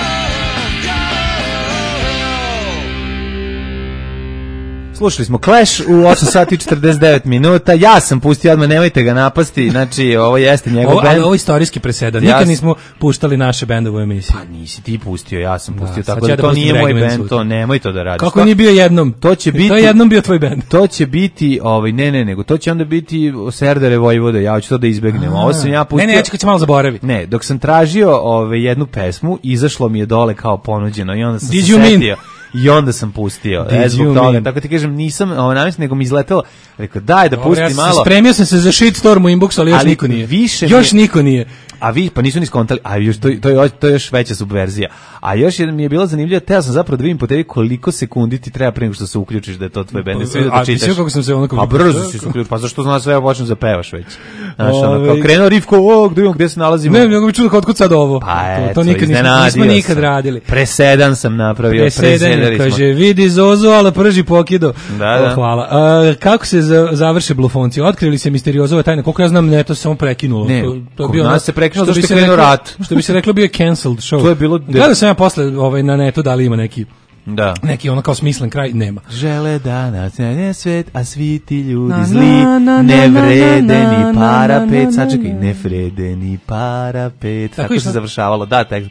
Slušali smo Clash u 8 sati i 49 minuta. Ja sam pustio odmah, nemojte ga napasti. Znači, ovo jeste njegov bend. Ovo je istorijski presedan. Nikad nismo puštali naše bendove u emisiji. Pa nisi ti pustio, ja sam pustio. Tako da to nije moj bend, to nemoj to da radiš. Kako nije bio jednom? To je jednom bio tvoj bend. To će biti, nego to će onda biti Serdare Vojvode. Ja hoću to da izbegnem. Ovo sam ja pustio. Ne, ja ću kad će malo zaboravi. Ne, dok sam tražio jednu pesmu, izašlo mi je dole kao ponuđeno i onda sam se setio. I onda sam pustio. Zbog toga, tako ti kažem, nisam namestio, nego mi izletelo. Rekao, daj da pustim malo. Spremio sam se za shitstorm u inboxu, ali još niko nije. Još niko nije. A vi, pa nisu ni skontali, a još, to je još veća subverzija. A još jedan mi je bilo zanimljivo, teo sam zapravo da vidim po tebi koliko sekundi ti treba prije nego što se uključiš da je to tvoj bend. A ti sve kako sam se onako... Pa brzo si se uključio, pa zašto znaš sve, ja počnem da pevaš već. Znaš, kao krenuo rifko, gde se nalazimo. Ne, nego mi čudo kao otkud sad ovo. Pa to nikad nismo nikad radili. Presedan sam napravio. Presedan, kaže, vidi Zozo, ali prži pokido. Da. Hvala. Kako se završe blufonci? Otkrili se misteriozova tajna, koliko ja znam, ne, to se samo prekinulo. Ne, kod nas se prekinulo zašto je krenuo rat. Što bi se reklo, bio je cancelled show. To je bilo... Gledao sam ja posle na netu da li ima neki... Da. Neki ono kao smislen kraj, nema. Žele da nacrne svet, a svi ti ljudi zli, ne vrede ni para pet, sačekaj, ne vrede ni para pet, tako se završavalo, da, tekst.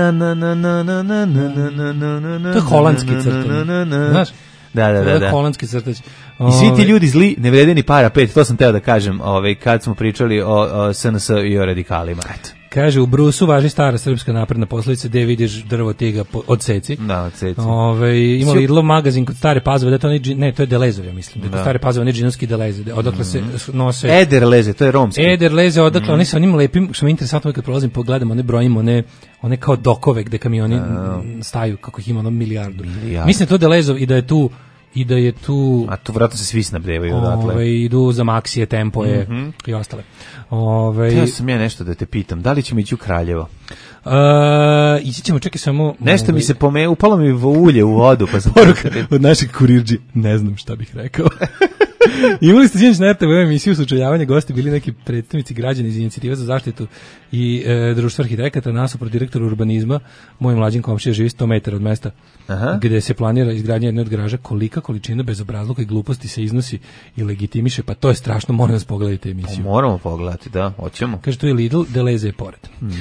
To je holandski crtanje, znaš? Da. To je holandski crtać. I svi ti ljudi zli, ne vrede ni para pet, to sam teo da kažem, kad smo pričali o SNS i o radikalima, eto. Kaže, u Brusu važi stara srpska napredna poslovica, gde vidiš drvo tiga odseci. Da, odseci. Ima Lidlov magazin kod Stare Pazove, da to ne, to je Delezov, ja mislim. Da kod Stare Pazove, ne džinovski Deleze, odakle se nose... Ederleze, to je romski. Ederleze, odakle, oni sa onim lepim, što mi je interesantno kad prolazim, pogledam, one brojimo, one kao dokove gde kamioni staju, kako ih ima, milijardu. Mislim to Delezov i da je tu... A tu vratno se svi snabdevaju odatle. Idu za Maksije, Tempoje i ostale. Teo sam ja nešto da te pitam, da li ćemo ići u Kraljevo? Ići ćemo, čekaj samo... Nešto mi se upalo mi ulje u vodu. Pa poruka od našeg kurirđi, ne znam šta bih rekao. Imali ste sinoć na RTV emisiju sučeljavanja, gosti bili neki predstavnici građana iz Inicijative za zaštitu i društva arhitekata, nasuprot direktora urbanizma, moj mlađin komšija živi 100 metara od mesta gde se planira izgradnja jedne od garaža. Kolika količina bezobrazluka i gluposti se iznosi i legitimiše, pa to je strašno, moram vas pogledati emisiju. Moramo pogledati, da, hoćemo. Kaže, tu je Lidl, Deleze je pored.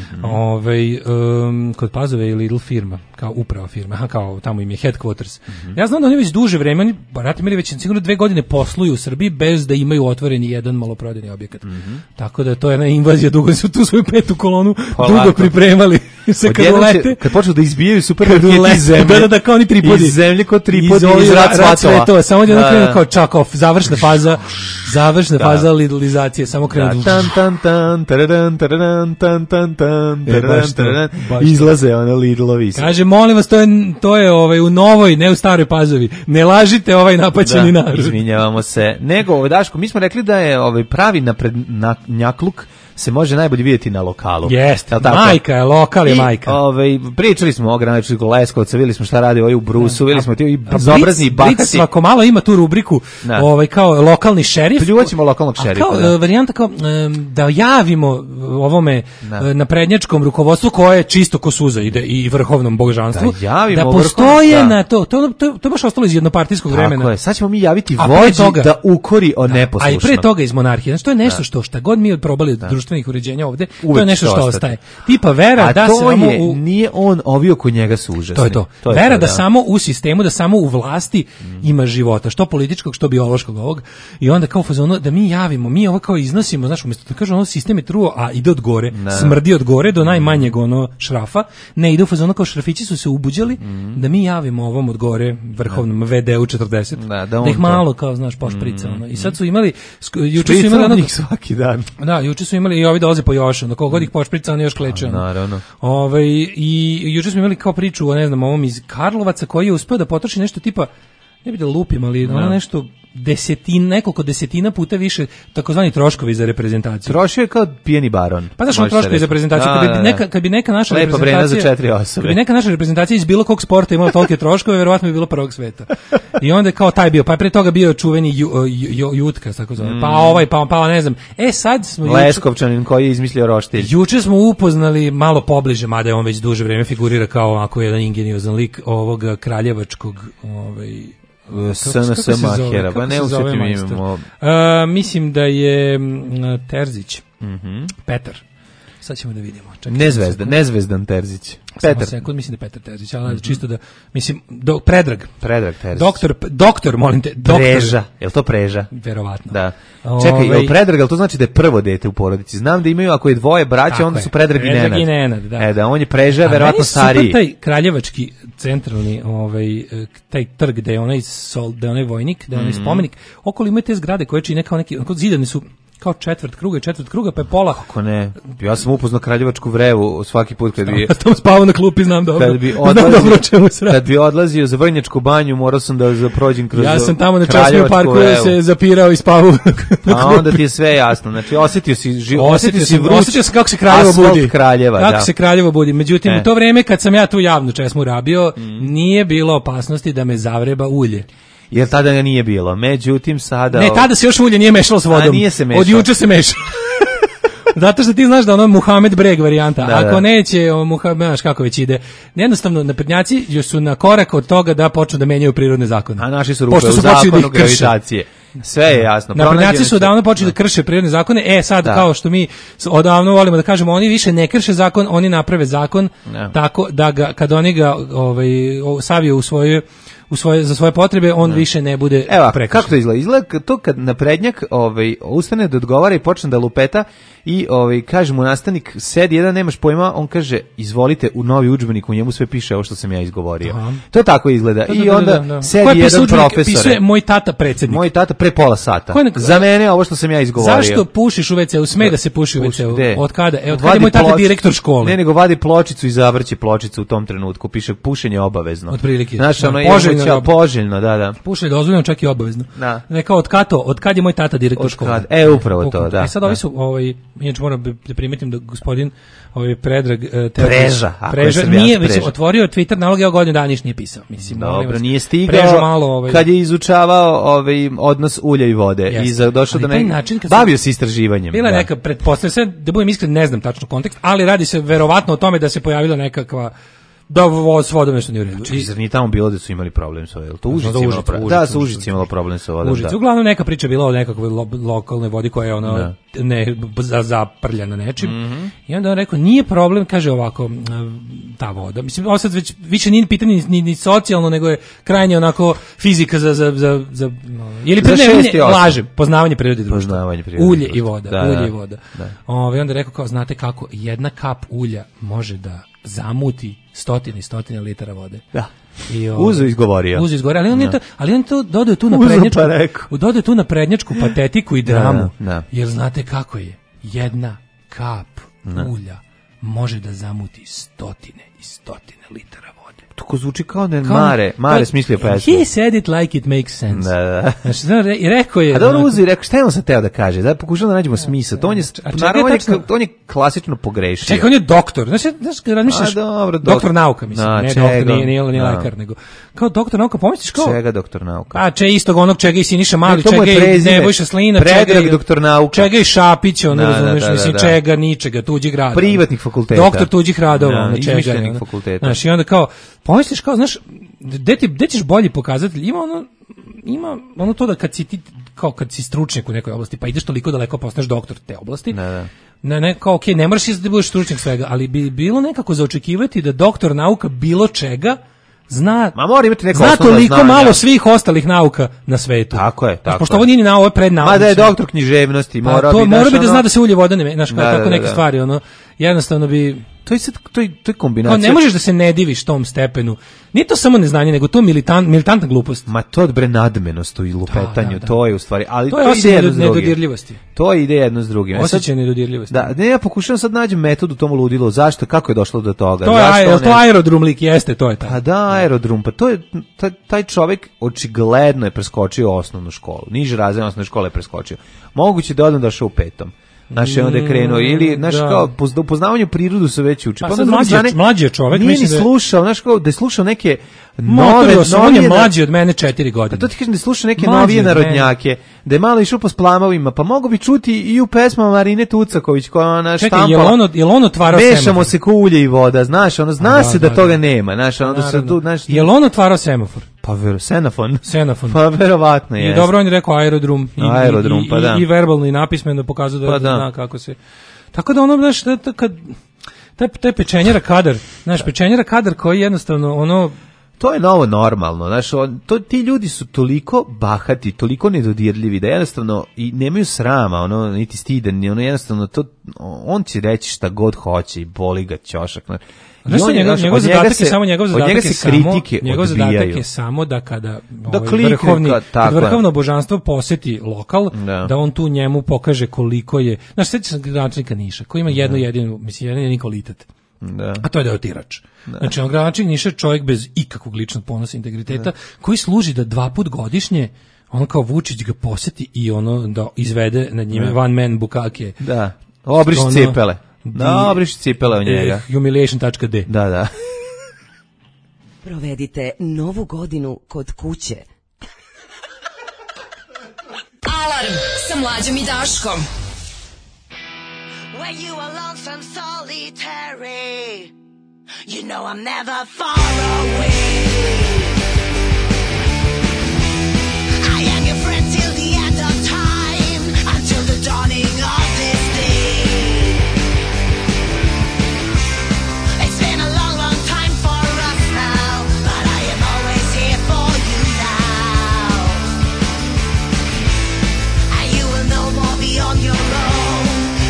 Kod Pazove je Lidl firma, kao uprava firma, kao tamo im je headquarters. Ja znam da oni već duže vreme, oni već sigurno 2 godine posluju u Srbiji bez da imaju otvoreni jedan maloprodajni objekat. Tako da to je jedna invazija, dugo su tu svoju 5. kolonu dugo pripremali se kad ulete. Kad počnu da izbijaju supermarketi iz zemlje. Da, kao oni tripodi. Iz zemlje kao tripodi iz rat svatova. Samo jedno krenu kao čakov, završna faza lidlizacije, samo krenu. Izlaze ono Lidlovi. Kaže, molim vas, to je u Novoj, ne u Staroj Pazovi. Ne lažite napaćeni narod. Izvinjavamo se. Nego, Daško, mi smo rekli da je pravi naprednjakluk se može najbolje vidjeti na lokalu. Jeste, majka je, lokal je majka. Pričali smo o Graničniku Leskovca, vidjeli smo šta radi u Brusu, vidjeli smo ti i bezobrazni bahati. Blic svako malo ima tu rubriku kao lokalni šerif. Pljuvaćemo lokalnog šerifa. Kao varijanta kao da javimo ovome naprednjačkom rukovodstvu koje je čisto ko suza ide i vrhovnom božanstvu. Da postoje na to. To je baš ostalo iz jednopartijskog vremena. Tako je, sad ćemo mi javiti vođi da ukori o neposlušnom. A i pre toga iz monarhije. Znači to je nešto šta god mi probali društvenih uređenja ovde, to je nešto što ostaje. Tipa vera da samo nije on ovi oko njega su užasni. To je to. Vera da samo u sistemu, da samo u vlasti ima života, što političkog, što biološkog ovog. I onda kao fazonu da mi javimo, mi ovo kao iznosimo, znači umjesto da kažemo sistem je truo, a ide od gore, smrdi od gore do najmanjeg šrafa, ne ide u fazonu kao šrafići su se ubuđali, da mi javimo ovom od gore vrhovnom VD-u 40. Da ih malo kao, znaš, pošprica. I sad su imali, juče su imali svaki dan. Da, juče su imali imali i ovi dolaze po još, ono kogod ih pošprica, oni još kleče. Naravno. I juče smo imali kao priču o, ne znam, ovom iz Karlovaca koji je uspeo da potroši nešto tipa, ne bi da lupim, ali ono nešto nekoliko desetina puta više takozvani troškovi za reprezentaciju. Trošio je kao pijeni baron. Pa znaš, troškovi za reprezentaciju, kad bi neka naša lepa reprezentacija za 4 osobe. Kad bi neka naša reprezentacija iz bilo kog sporta imala tolike troškove, verovatno bi bilo prvog sveta. I onda kao taj bio, pa pre toga bio čuveni Jutka, tako zove. Pa ovaj, pa ne znam. Sad smo Leskovčanin koji je izmislio roštilj. Juče smo upoznali malo pobliže, mada je on već duže vreme figurira kao ovako jedan ingeniozan lik ovog kraljevačkog SNS Mahera, pa ne usjetim imamo. Mislim da je Terzić, Petar. Sad ćemo da vidimo. Nezvezdan Terzić. Petar. Sekund, mislim da je Petar Terzić, ali čisto da, mislim, Predrag Terzić. Doktor, molim te. Preža, je li to Preža? Verovatno. Da. Čekaj, je li Predrag, ali to znači da je prvo dete u porodici? Znam da imaju, ako je dvoje braća, onda su Predrag i Nenad. Da. Da, on je Preža, verovatno stariji. A meni super taj kraljevački centralni, taj trg gde je onaj vojnik, da je onaj spomenik, okolo imaju te zgrade koje čine kao neki, zidane su kao četvrt kruga, pa je pola. Kako ne? Ja sam upoznao kraljevačku vrevu svaki put kad bi... Tamo spavao na klupi, znam dobro. Kad bi odlazio za Vrnjačku banju, morao sam da prođem kroz ja sam tamo na časnom parku se zapirao i spavao. A onda ti je sve jasno. Znači, osjetio sam kako se Kraljevo budi. Kako se Kraljevo budi. Međutim, u to vreme kad sam ja tu javnu česmu rabio, nije bilo opasnosti da me zavreba ulje. Jer tada ga nije bilo. Međutim, sada... Ne, tada se još ulje nije mešalo s vodom. Nije se mešalo. Od juče se meša. Zato što ti znaš da ono Muhamed Breg varijanta. Ako neće, znaš kako već ide. Jednostavno, naprednjaci još su na korak od toga da počnu da menjaju prirodne zakone. A naši su rupe u zakonu gravitacije. Sve je jasno. Naprednjaci su odavno počeli da krše prirodne zakone. Sad, kao što mi odavno volimo da kažemo, oni više ne krše zakon, oni naprave zakon tako da ga, kad oni ga saviju za svoje potrebe, on više ne bude prekršen. Kako to izgleda? Izgleda to kad naprednjak ustane da odgovara i počne da lupeta i kaže mu nastavnik, sedi jedan, nemaš pojma, on kaže, izvolite, u novi udžbenik, u njemu sve piše ovo što sam ja izgovorio. Aha. To tako izgleda. I onda sedi jedan profesor. Pisuje moj tata predsjednik. Moj tata pre pola sata. Za mene ovo što sam ja izgovorio. Zašto pušiš u WC-u? Sme da se puši u WC-u. Od kada? Od kada je moj tata direktor škole? Ne, nego vadi pločicu i zavrće pločicu u tom trenutku. Piše pušenje obavezno. Otprilike. Znaš, ono je poželjno, da. Pušenje dozvoljeno, čak i obavezno. Ne kao od kad je moj tata direktor škole? Upravo to, da. Sad ovi su, inače moram da primetim da gospodin Predrag Preža nije otvorio Twitter nalog, ja godinu dana ništa nije pisao. Mislim, dobro, nije stigao kad je izučavao odnos ulja i vode i došao do bavio se istraživanjem. Bila je neka pretpostavka, da budem iskren, ne znam tačno kontekst, ali radi se verovatno o tome da se pojavila nekakva s vodom nešto nije u redu. Zar nije tamo bilo da su imali problem sa vodom? Da, su Užici imalo problem sa vodom. Uglavnom neka priča bila o nekakvoj lokalnoj vodi koja je ono zaprljana nečim. I onda on rekao, nije problem, kaže ovako, ta voda. Mislim, ovo sad već više nije pitanje ni socijalno, nego je krajnje onako fizika ili lažem, poznavanje prirode društva. Ulje i voda. Onda rekao kao, znate kako, jedna kap ulja može da zamuti stotine i stotine litara vode. Da. Uzo izgovorio, ali on to dodao tu na prednjačku patetiku i dramu. Jer znate kako je? Jedna kap ulja može da zamuti stotine i stotine litara vode. To zvuči kao da je Mare smislio pesmu. He said it like it makes sense. Da. I rekao je... A dobro uzi i rekao, šta je on sad teo da kaže? Da pokušao da nađemo smisao. To on je klasično pogrešio. Čekaj, on je doktor. Znaš, razmišljaš, doktor nauka, mislim. Ne, doktor nije lekar, nego... Kao doktor nauka, pomisliš kao... Čega doktor nauka? A istog onog čega i Siniša Mali, čega i Nebojša Slina, Predrag doktor nauka. Čega i Šapić, on razumeš, mislim, čega, ničega, tuđih radova. Privatnih fakulteta. Doktor tuđih radova, čega. Znaš, i onda kao, pomisliš kao, znaš, gde ćeš bolji pokazatelj? Ima ono to da kad si stručnjak u nekoj oblasti, pa ideš toliko daleko, postaneš doktor te oblasti. Ne, kao, okej, ne moraš da budeš stručnjak svega, ali bi bilo nekako za očekivati da doktor nauka bilo čega zna toliko malo svih ostalih nauka na svetu. Tako je. Pošto ovo nije ni ovo je prednauka. Da je doktor književnosti, mora bi da zna da se ulje voda ne, znaš, tako neke stvari, jednostavno bi to je kombinacija. Kao ne možeš da se ne diviš tom stepenu. Nije to samo neznanje, nego to militantna glupost. Ma to bre nadmenost i lupetanju, to je u stvari, ali to je osjećaj nedodirljivosti. To ide jedno s drugim. Osjećaj nedodirljivosti. Da, ne, ja pokušavam sad nađem metod u tom ludilu. Zašto, kako je došlo do toga? To je aerodrom lik, jeste, to je taj. Pa da, aerodrom, pa to je taj čovjek očigledno je preskočio osnovnu školu. Niže razredne osnovne škole je preskočio. Moguće da odmah došao u 5. Znaš, onda je krenuo, ili, znaš, kao, u poznavanju prirodu se već uči. Pa sad mlađi je čovek, nije ni slušao, znaš, kao, da je slušao neke nove... On je mlađi od mene 4 godine. A to ti kažem da je slušao neke novije narodnjake, da je malo išao po splamovima, pa mogo bi čuti i u pesmama Marine Tucaković, koja ona štampala. Čekaj, je on otvarao semafor? Mešamo se ko ulje i voda, znaš, ono, zna se da toga nema, znaš, ono, da se tu, znaš... Je li on otvarao semafor? Pa senafon. Pa verovatno je. I dobro, on je rekao aerodrom. Pa da. I verbalno i napismeno pokazuje da zna kako se... Tako da ono, znaš, taj pečenjera kadar, znaš, pečenjera kadar koji jednostavno, ono... To je novo normalno, znaš, ti ljudi su toliko bahati, toliko nedodirljivi da jednostavno i nemaju srama, ono, niti stiden, ono, jednostavno, on će reći šta god hoće i boli ga ćošak, znaš. Njegov zadatak je samo da kada vrhovno božanstvo poseti lokal, da on tu njemu pokaže koliko je, znaš, sjeti se gradonačelnika Niša, koji ima jedan jedini kvalitet. A to je da je otirač. Znači, on gradonačelnik Niša je čovjek bez ikakvog ličnog ponosa i integriteta, koji služi da 2 puta godišnje on kao Vučić ga poseti i ono da izvede nad njime one man bukake. Da, obriš cipele. Da, obriš cipele u njega. Humiliation.d. Da. Provedite novu godinu kod kuće. Alarm sa Mlađom i Daškom. When you are lonesome, solitary, you know I'm never far away. I am your friend till the end of time, until the dawning of this day. It's been a long, long time for us now, but I am always here for you now. And you will no more be on your own.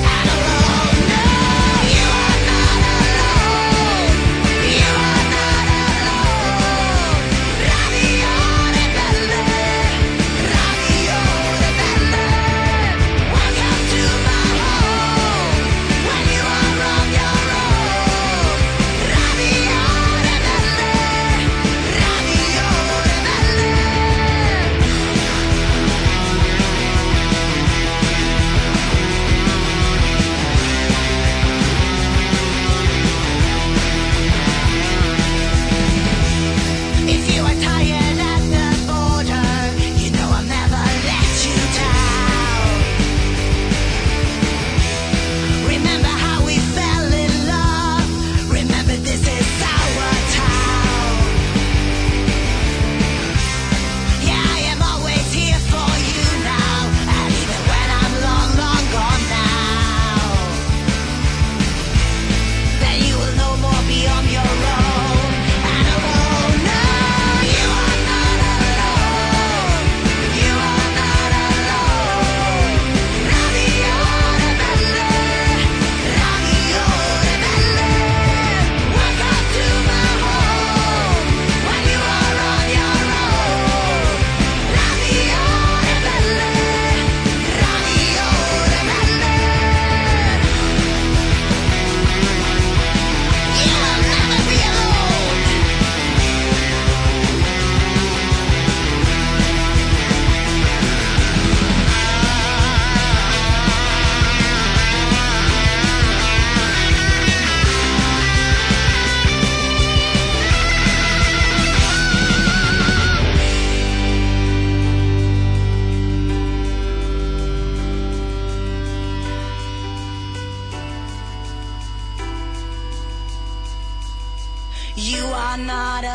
You are not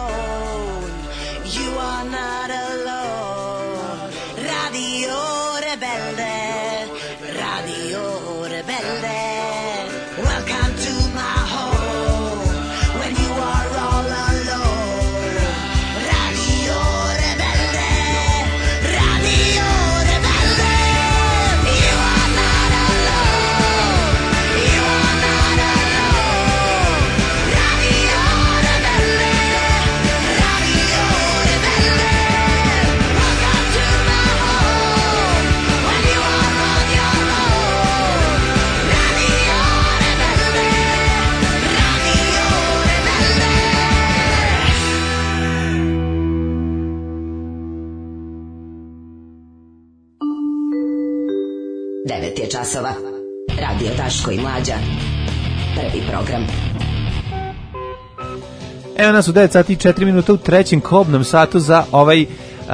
alone. You are not alone. Radio Rebelde. Radio Rebelde. Welcome to my home. When you are all alone. Radio Rebelde. Radio Rebelde. You are not alone. You are not alone. 9 je časova. Radio Daško i Mlađa. Prvi program. Evo nas u 9 sati i 4 minuta u trećem kobnom satu za ovaj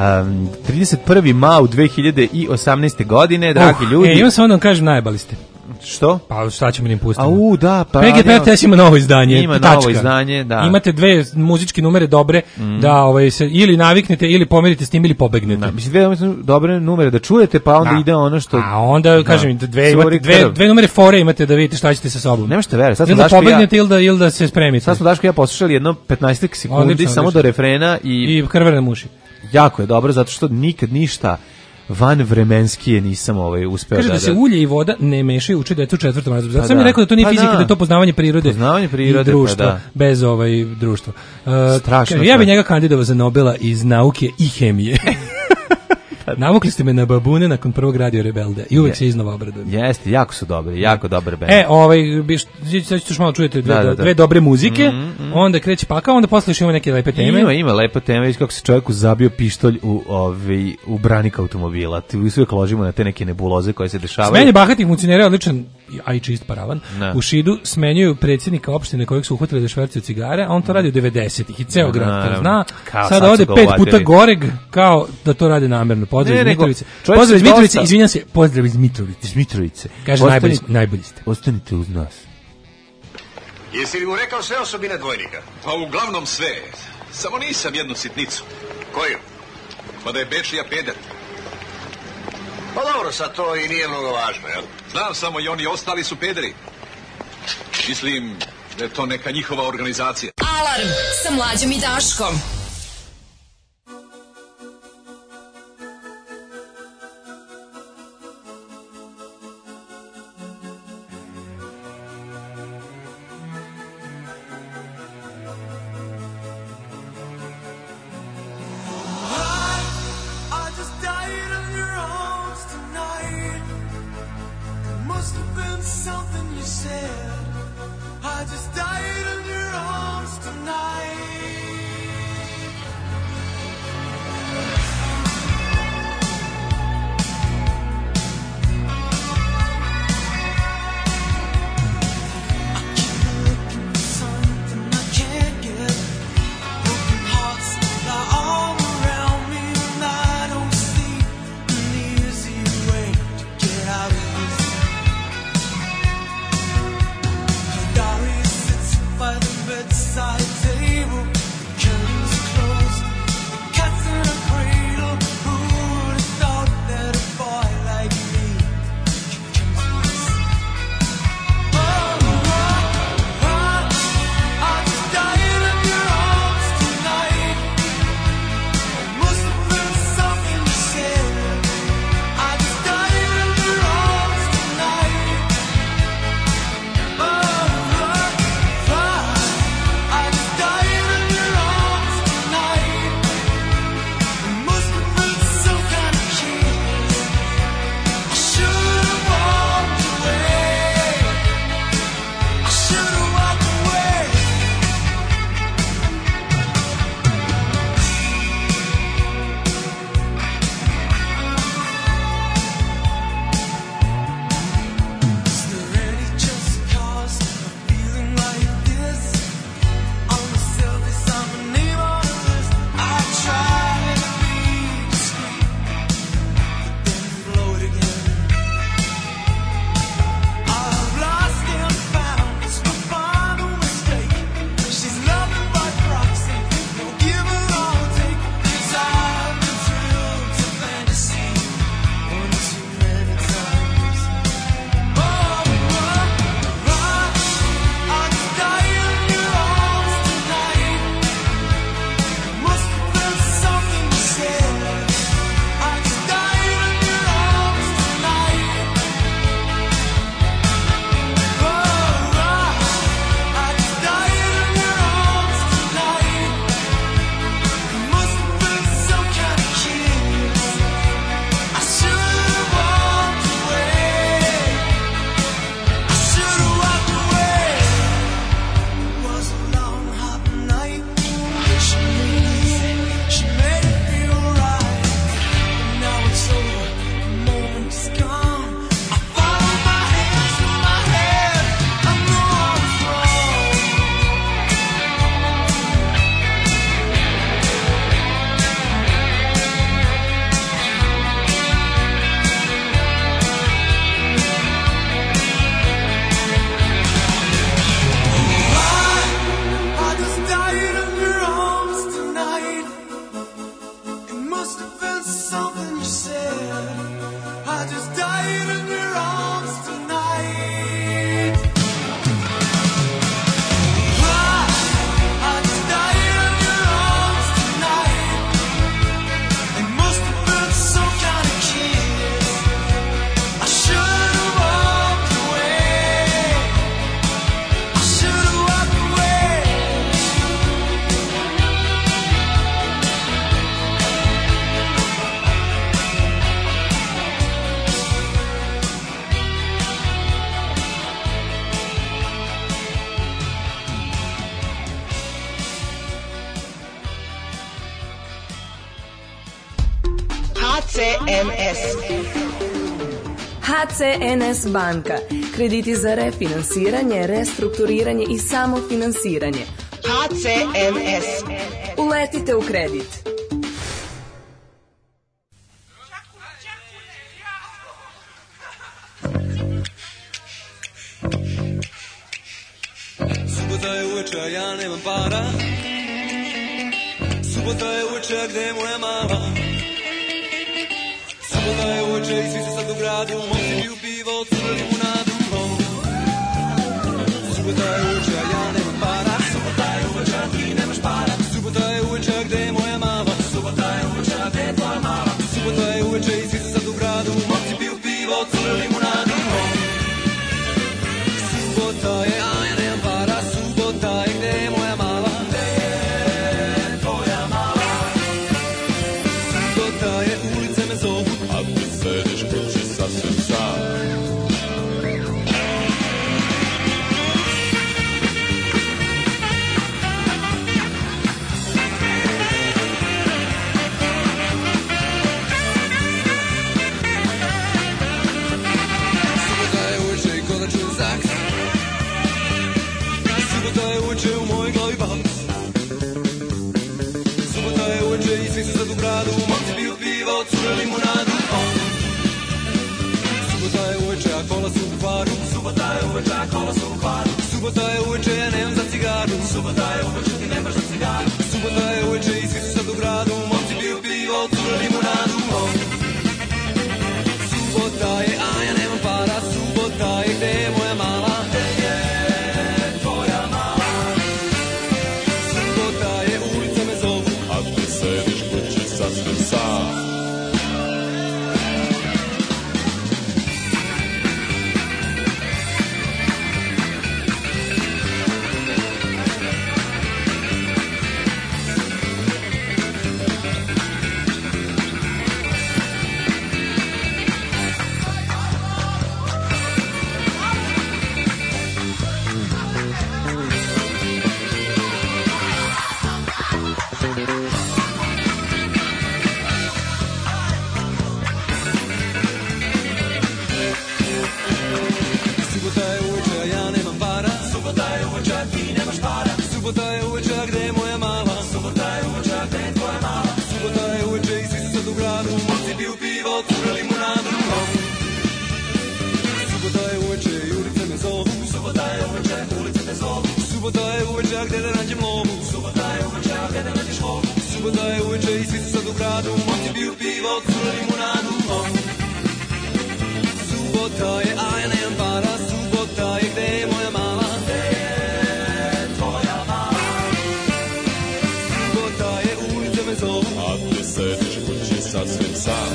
31. maj 2018. godine, dragi ljudi. Imam samo da vam kažem, najbali ste. Što? Pa šta ćemo da im pustimo? Da, pa PGP ima novo izdanje. Ima tačka. novo izdanje, da. Imate dve muzičke numere dobre, da se ili naviknete ili pomerite s tim ili pobegnete. Da, mislim dve dobre numere da čujete, pa onda ide ono što. A onda kažem dve numere fore imate da vidite šta ćete sa sobom. Nema šta vera, sad smo Daško pobegnete ili da se spremite. Sad smo Daško ja poslušali jedno 15 sekundi samo do refrena i krvare na uši. Jako je dobro zato što nikad ništa van vremenskije nisam uspeo da... Kaže da se ulje i voda ne mešaju, uči da je to u 4. razredu. Zato sam mi rekao da to nije fizika, da je to poznavanje prirode i društva, bez društva. Strašno. Ja bih njega kandidovao za Nobela iz nauke i hemije. Navukli ste me na babune nakon prvog Radio Rebelde i uvek se iznova obradujem. Jeste, jako su dobri, jako dobar bend. Sad ćeš malo čujete dve dobre muzike, onda kreće pakao, onda posle još ima neke lepe teme. Ima lepe teme, viš kako se čovjeku zabio pištolj u branik automobila. Uvijek ložimo na te neke nebuloze koje se dešavaju. Smenje bahatih funkcionera odličan, a i čist paravan. U Šidu smenjuju predsjednika opštine kojeg su uhvatili da švercuje cigare, a on to radi u 90-ih i ceo grad to zna. Sada ode 5 puta goreg, kao da to radi namerno. Pozdrav iz Mitrovice. Pozdrav iz Mitrovice, izvinjam se, pozdrav iz Mitrovice. Iz Mitrovice. Kaže, najbolji ste. Ostanite uz nas. Jesi li mu rekao sve osobine dvojnika? Pa uglavnom sve. Samo nisam jednu sitnicu. Koju? Pa da je Bečija peder. Pa dobro, sad to i nije mnogo važno, jel? Znam samo i oni ostali su pederi. Mislim da je to neka njihova organizacija. Alarm sa Mlađom i Daškom. I just died in your arms tonight. about something you said. I just died in your arms tonight. I just died in your arms tonight. It must have been some kind of kiss. I should have walked away. I should have walked away. HCNS. HCNS banka. Krediti za refinansiranje, restrukturiranje i samofinansiranje. HCNS. Uletite u kredit. Subota je uveče, ja nemam para. Subota je uveče, gde je moja mama? Subota je uveče i svi su sad u gradu. Momci piju pivo, crnu limunadu. Subota je uveče, ja nemam para. Subota je uveče, ti nemaš para. Subota je uveče, gde je moja mama? Subota je uveče, gde je tvoja mama? Subota je uveče i svi su sad u gradu. Momci piju pivo, crnu limunadu. Subota je, a ja nemam para. Subota je, gde je moja mama? Gde je tvoja mama? Subota je, ulice me zovu, a ti sediš kući sasvim sam. Subota je uveče i koda čujem zaks. Subota je uveče u mojoj glavi baks. Subota je uveče i svi su sad u gradu. Momci piju pivo, cure limunadu. Subota je uveče, a kola su u kvaru. Subota je uveče, a kola su u kvaru. Subota je uveče, ja nemam za cigaru. Subota je uveče, ti nemaš za cigaru. Subota je uveče i svi su sad u gradu. Momci piju pivo, cure limunadu. Subota je, a ja nemam para. Subota je, gde je moja mala? Gde je tvoja mala? Subota je, ulice me zovu, a ti sediš kući sasvim sam. Subota je uveče, a ja nemam para. Subota je uveče, ti nemaš para. Subota je uveče, a gde je moja mama? Subota je uveče, a gde je tvoja mama? Subota je uveče i svi su sad u gradu. Momci piju pivo, cure limunadu. Subota je uveče i ulice me zovu. Subota je uveče, ulice me zovu. Subota je uveče, a gde da nađem lovu? Subota je uveče, a gde da nađeš lovu? Subota je uveče i svi su sad u gradu. Momci piju pivo, cure limunadu. Subota je, a ja nemam para. Subota je, gde je moja mama? Gde je tvoja mama? Subota je, ulice me zovu, a ti sediš kući sasvim sam.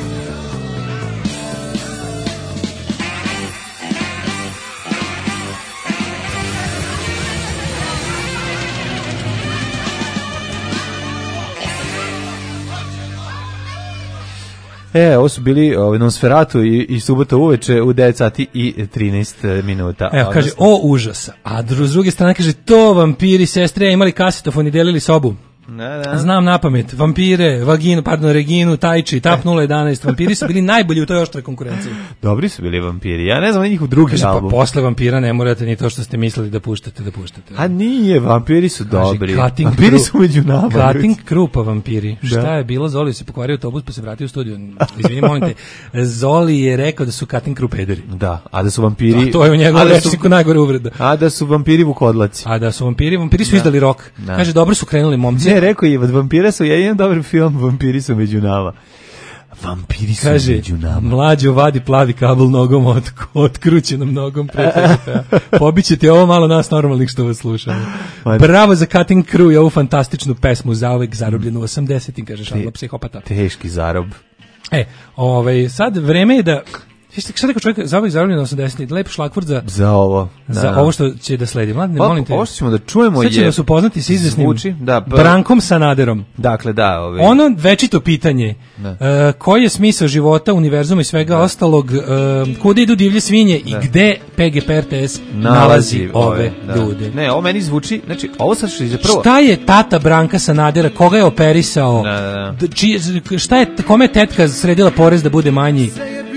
Ovo su bili Nosferatu i Subota uveče u 9 sati i 13 minuta. Evo, kaže, o užas. A s druge strane kaže, to vampiri, sestre, imali kasetofon i delili sobu. Da. Znam na pamet, vampire, vaginu, pardon, Reginu, Tajči, Tap 011, vampiri su bili najbolji u toj oštroj konkurenciji. Dobri su bili vampiri, ja ne znam na njihov drugi album. Pa posle vampira ne morate ni to što ste mislili da puštate. A nije, vampiri su dobri. Vampiri Vampiri su među nama. Cutting Crew pa vampiri. Da. Šta je bilo? Zoli se pokvario autobus pa se vratio u studiju. Izvini, molim te. Zoli je rekao da su Cutting Crew pederi. Da, a da su vampiri... Da, to je u njegovom leksiku najgore uvreda. A da su vampiri vukodlaci. A da su vampiri su izdali rok. Da. Kaže, dobro su krenuli momci. Ne, rekao je, od vampira su jedan dobar film, vampiri su među nama. Vampiri su među nama. Mlađo vadi plavi kabel nogom otkrućenom nogom. Pobićete ovo malo nas normalnih što vas slušamo. Bravo za Cutting Crew i ovu fantastičnu pesmu zauvek zarobljenu u 80-im, kaže Šarla psihopata. Teški zarob. Sad vreme je da... Šta rekao čovjek, zauvek zarobljen na 80-im, lep šlagvord za ovo. Za ovo što će da sledi. Mladine, molim te. Ovo što ćemo da čujemo je... Sad će nas upoznati s izvesnim Brankom Sanaderom. Dakle, da. Ono večito pitanje, koji je smisao života, univerzuma i svega ostalog, kuda idu divlje svinje i gde PGP RTS nalazi ove ljude. Ne, ovo meni zvuči, znači, ovo sad što je prvo... Šta je tata Branka Sanadera, koga je operisao, kome je tetka sredila porez da bude manji?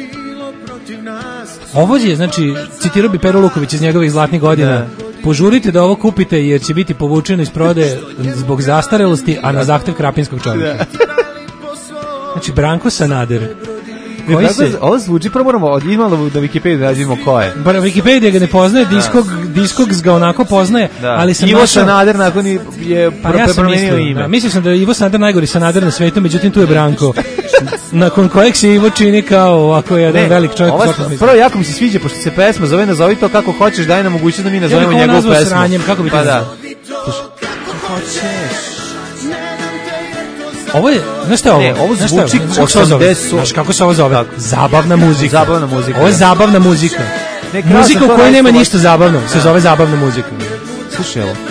Ovo je, znači, citirao bi Pero Luković iz njegovih zlatnih godina. Požurite da ovo kupite jer će biti povučeno iz prodaje zbog zastarelosti, a na zahtev krapinskog čovjeka. Znači, Branko Sanader. Ovo zvuči, prvo moramo od imala da Wikipedia da vidimo ko je. Wikipedia ga ne poznaje, Discogs ga onako poznaje, ali sam Ivo Sanader nakon je promenio ime. Mislio sam da je Ivo Sanader najgori Sanader na svetu, međutim tu je Branko. Nakon kojeg se Ivo čini kao ako je jedan velik čovjek. Prvo jako mi se sviđa, pošto se pesma zove Nazovi to kako hoćeš, daj nam mogućnost da mi nazovemo njegovu pesmu. Sranjem, kako bi to nazvao? Kako hoćeš. Ovo je, znaš šta je ovo? Ne, ovo zvuči znaš kako se ovo zove? Zabavna muzika. Zabavna muzika. Ovo je zabavna muzika. Muzika u kojoj nema ništa zabavno, se zove zabavna muzika. Slušaj ovo.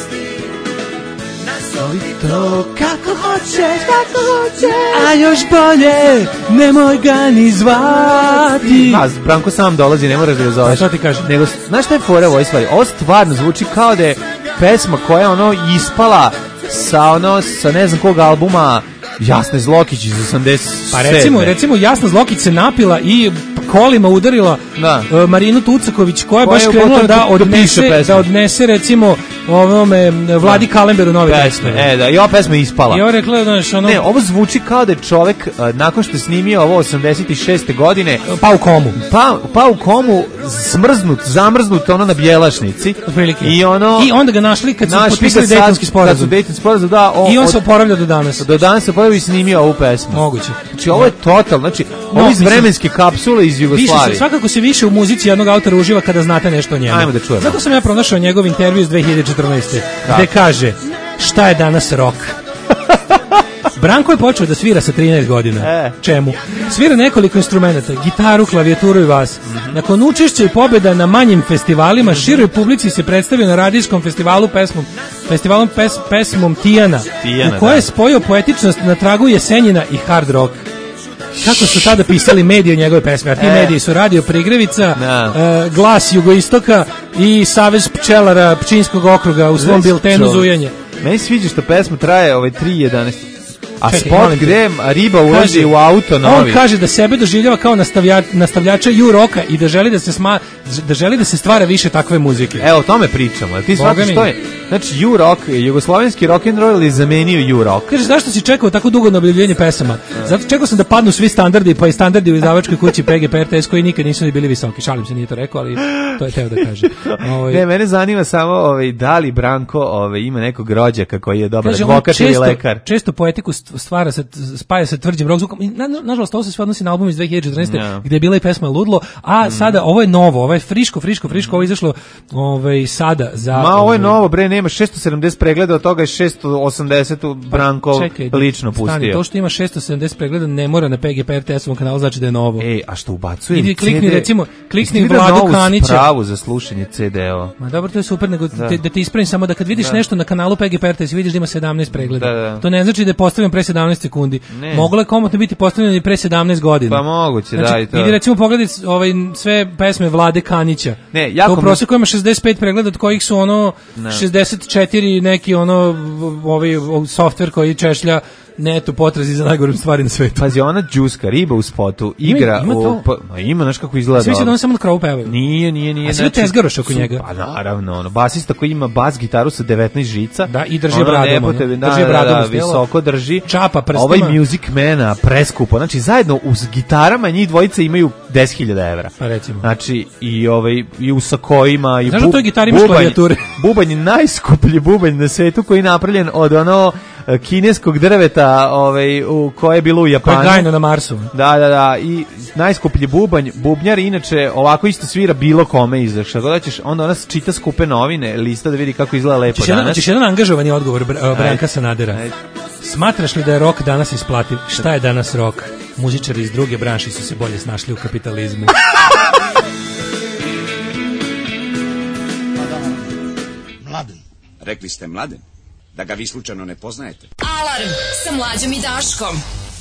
To kako hoćeš, a još bolje, nemoj ga ni zvati. Branko sam dolazi, ne moraš da ga zoveš. Šta ti kažem? Nego, znaš šta je fora u ovoj stvari? Ovo stvarno zvuči kao da je pesma koja je ispala sa ne znam kog albuma Jasne Zlokić iz 87. Pa recimo Jasna Zlokić se napila i kolima udarila Marinu Tucaković koja je baš krenula da odnese recimo ovome Vladi Kalemberu nove pesme. I ova pesma je ispala. I ovo rekla, ne, ovo zvuči kao da je čovek nakon što je snimio ovo 86. godine pa u komu zamrznut na bjelašnici i onda ga našli kad su potpisali Dejtonski sporazum. I on se oporavlja do danas. Do danas se oporavlja i snimio ovu pesmu. Moguće. Znači ovo je total, znači ovo iz vremenske kapsule iz Jugoslavije. Svakako se više u muzici jednog autora uživa kada znate nešto o njemu. Ajmo da čujemo. Zato sam ja pronašao njegov intervju iz 2014. Gde kaže, šta je danas rock? Branko je počeo da svira sa 13 godina. Čemu? Svira nekoliko instrumenta, gitaru, klavijaturu i bas. Nakon učešća i pobjeda na manjim festivalima, široj publici se predstavio na radijskom festivalom pesmom Tijana, u kojoj je spojio poetičnost na tragu Jesenjina i hard rock. Kako su tada pisali mediji o njegove pesme, a ti mediji su Radio Prigrevica, Glas Jugoistoka i Savez pčelara Pčinskog okruga u svom biltenu Zujanje. Meni sviđa što pesma traje 3:11. A spot gde riba ulazi u auto novi. On kaže da sebe doživljava kao nastavljača U-Rocka i da želi da se stvara više takve muzike. Evo, o tome pričamo. Ti shvatiš što je? Znači, U-Rock, jugoslovenski rock'n'roll je zamenio U-Rock. Kaže, zašto si čekao tako dugo na objavljivanje pesama? Zato čekao sam da padnu svi standardi, pa i standardi u izdavačkoj kući PGP RTS koji nikad nisu ni bili visoki. Šalim se, nije to rekao, ali to je teo da kaže. Ne, mene zanima samo da li Branko ima nekog rođaka koji je dobar advokat ili lekar. Često poetiku spaja sa tvrđim rock zvukom. Nažalost, ovo se sve odnosi na album iz 2014. gde je bila i pesma Ludlo, a sada ovo je novo, ovo je friško, ovo je izašlo sada za... ovo je novo, bre, nema 670 pregleda, od toga je 680 Branko lično pustio. Stani, to što ima 670 pregleda ne mora na PGP RTS-ovom kanalu, znači da je novo. A što ubacujem CD? Klikni Vladu Kanića. Spravu za slušanje CD-ova. Ma dobro, to je super, nego da ti ispravim samo da kad vidiš nešto na kanalu PGP RTS vidiš da ima 17 pregleda. To ne znači da je postavljeno pre 17 sekundi. Moglo je komotno biti postavljeno i pre 17 godina. Pa moguće, znači, i to. Idi recimo pogledaj sve pesme Vlade Kanića. To u prosjeku ima 65 pregleda, od kojih su 64 neki softver koji češlja netu potrazi za najgorim stvari na svetu. Pazi, ona džuska, riba u spotu, igra... Ima, znaš kako izgleda. Svi će da on samo na kravu pevaju. Nije. A svi tezgaroš oko njega. Pa naravno, basista koji ima bas gitaru sa 19 žica. Da, i drži bradom. Visoko drži. Čapa prstima. Ovaj Music Man preskupo. Znači, zajedno uz gitarama njih dvojica imaju 10.000 evra. Pa recimo. Znači, i u sakojima, i znaš da toj gitari imaš klavijature? Bubanj je najskuplji bubanj na svetu koji je napravljen od kineskog drveta, u koje je bilo u Japanu. Koje je gajno na Marsu. Da, i najskuplji bubnjar, inače ovako isto svira bilo kome izašao. God hoćeš, onda ona čita skupe novine, lista da vidi kako izgleda lepo danas. Ćeš jedan angažovani odgovor Branka Sanadera. Smatraš li da je rok danas isplativ? Šta je danas rok? Muzičari iz druge branše su se bolje snašli u kapitalizmu. Mladen. Rekli ste Mladen? Da ga vi slučajno ne poznajete? Alarm sa Mlađom i Daškom.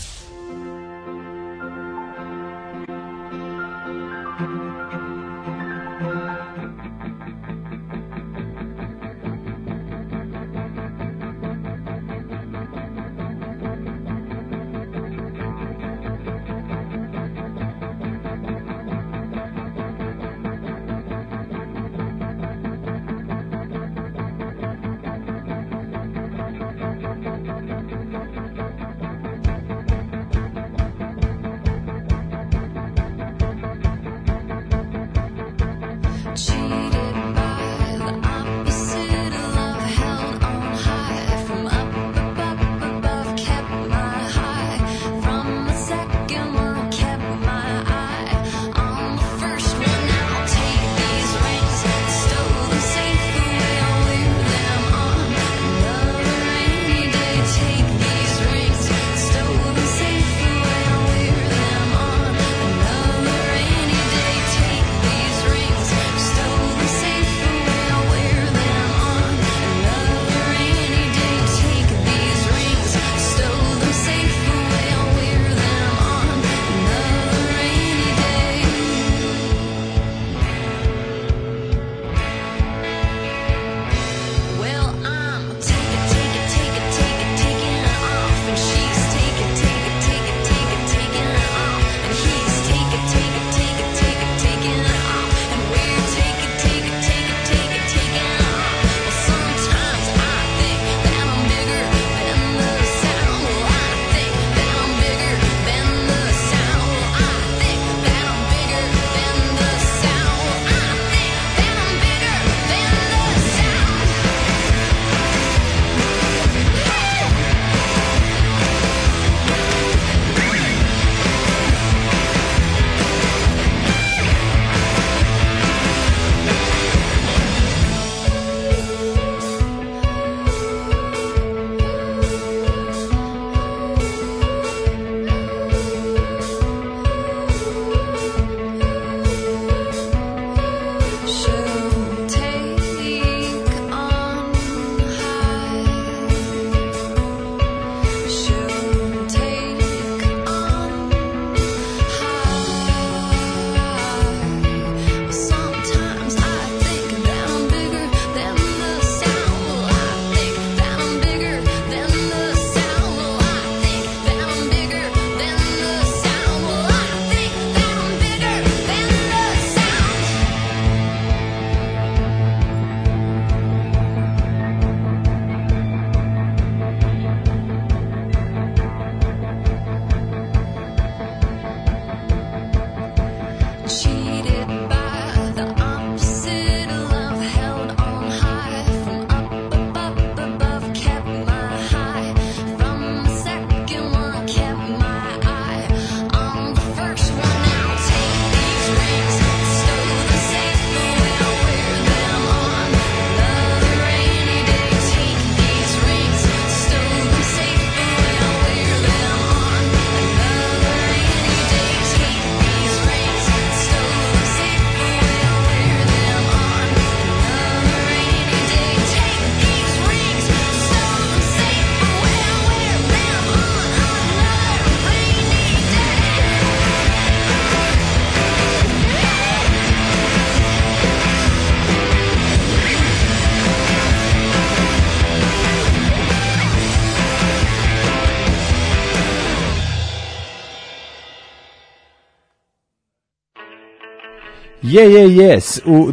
Yes, u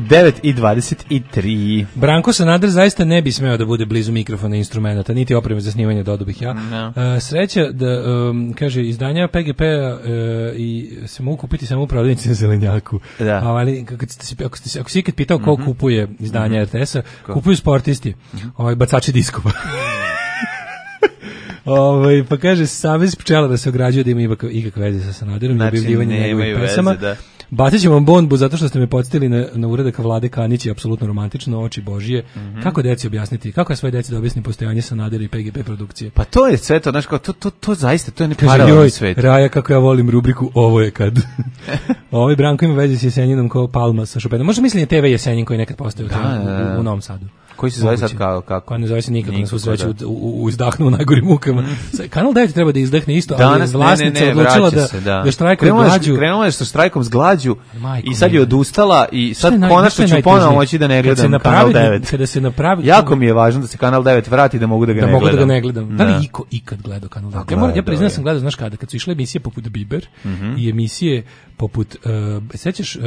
9:23. Branko Sanader zaista ne bi smeo da bude blizu mikrofona i instrumenta, niti opreme za snimanje, dodao bih ja. No. Sreća da, kaže, izdanja PGP-a i se mogu kupiti samo u prodavnici na Zelenjaku. Da. Ali, ako si ikad pitao ko kupuje izdanja RTS-a, kupuju sportisti, bacači diskova. Pa kaže, Savez pčelara se ograđuje da ima ikakve veze sa Sanaderom i objavljivanje njegovih pesama. Da. Bacit ćemo vam bombu zato što ste me podsjetili na uradak Vlade Kanić, je apsolutno romantično, oči Božije. Kako deci objasniti? Kako je svoje deci da objasni postojanje Sanadera i PGP produkcije? Pa to je sve to, znaš, kao, to zaista, to je neparalelni svet. Raja, kako ja volim rubriku Ovo je kad. Ovaj Branko ima veze s Jeseninom kao Palma sa Šopenom. Možda mislim je TV Jesenin koji nekad postoji u Novom Sadu. Koji se zove sad kako? Koja ne zove se nikako, na svu sreću u izdahnu u najgorim mukama. Kanal 9 treba da izdahne isto, ali vlasnica odlučila da štrajkuje glađu. Krenula je sa štrajkom s glađu i sad je odustala i sad konačno ću ponovo moći da ne gledam Kanal 9. Kada se napravi... Jako mi je važno da se Kanal 9 vrati da mogu da ga ne gledam. Da mogu da ga ne gledam. Da li iko ikad gledao Kanal 9? Ja priznam sam gledao, znaš kada, kad su išle emisije poput Biber i emisije poput sećaš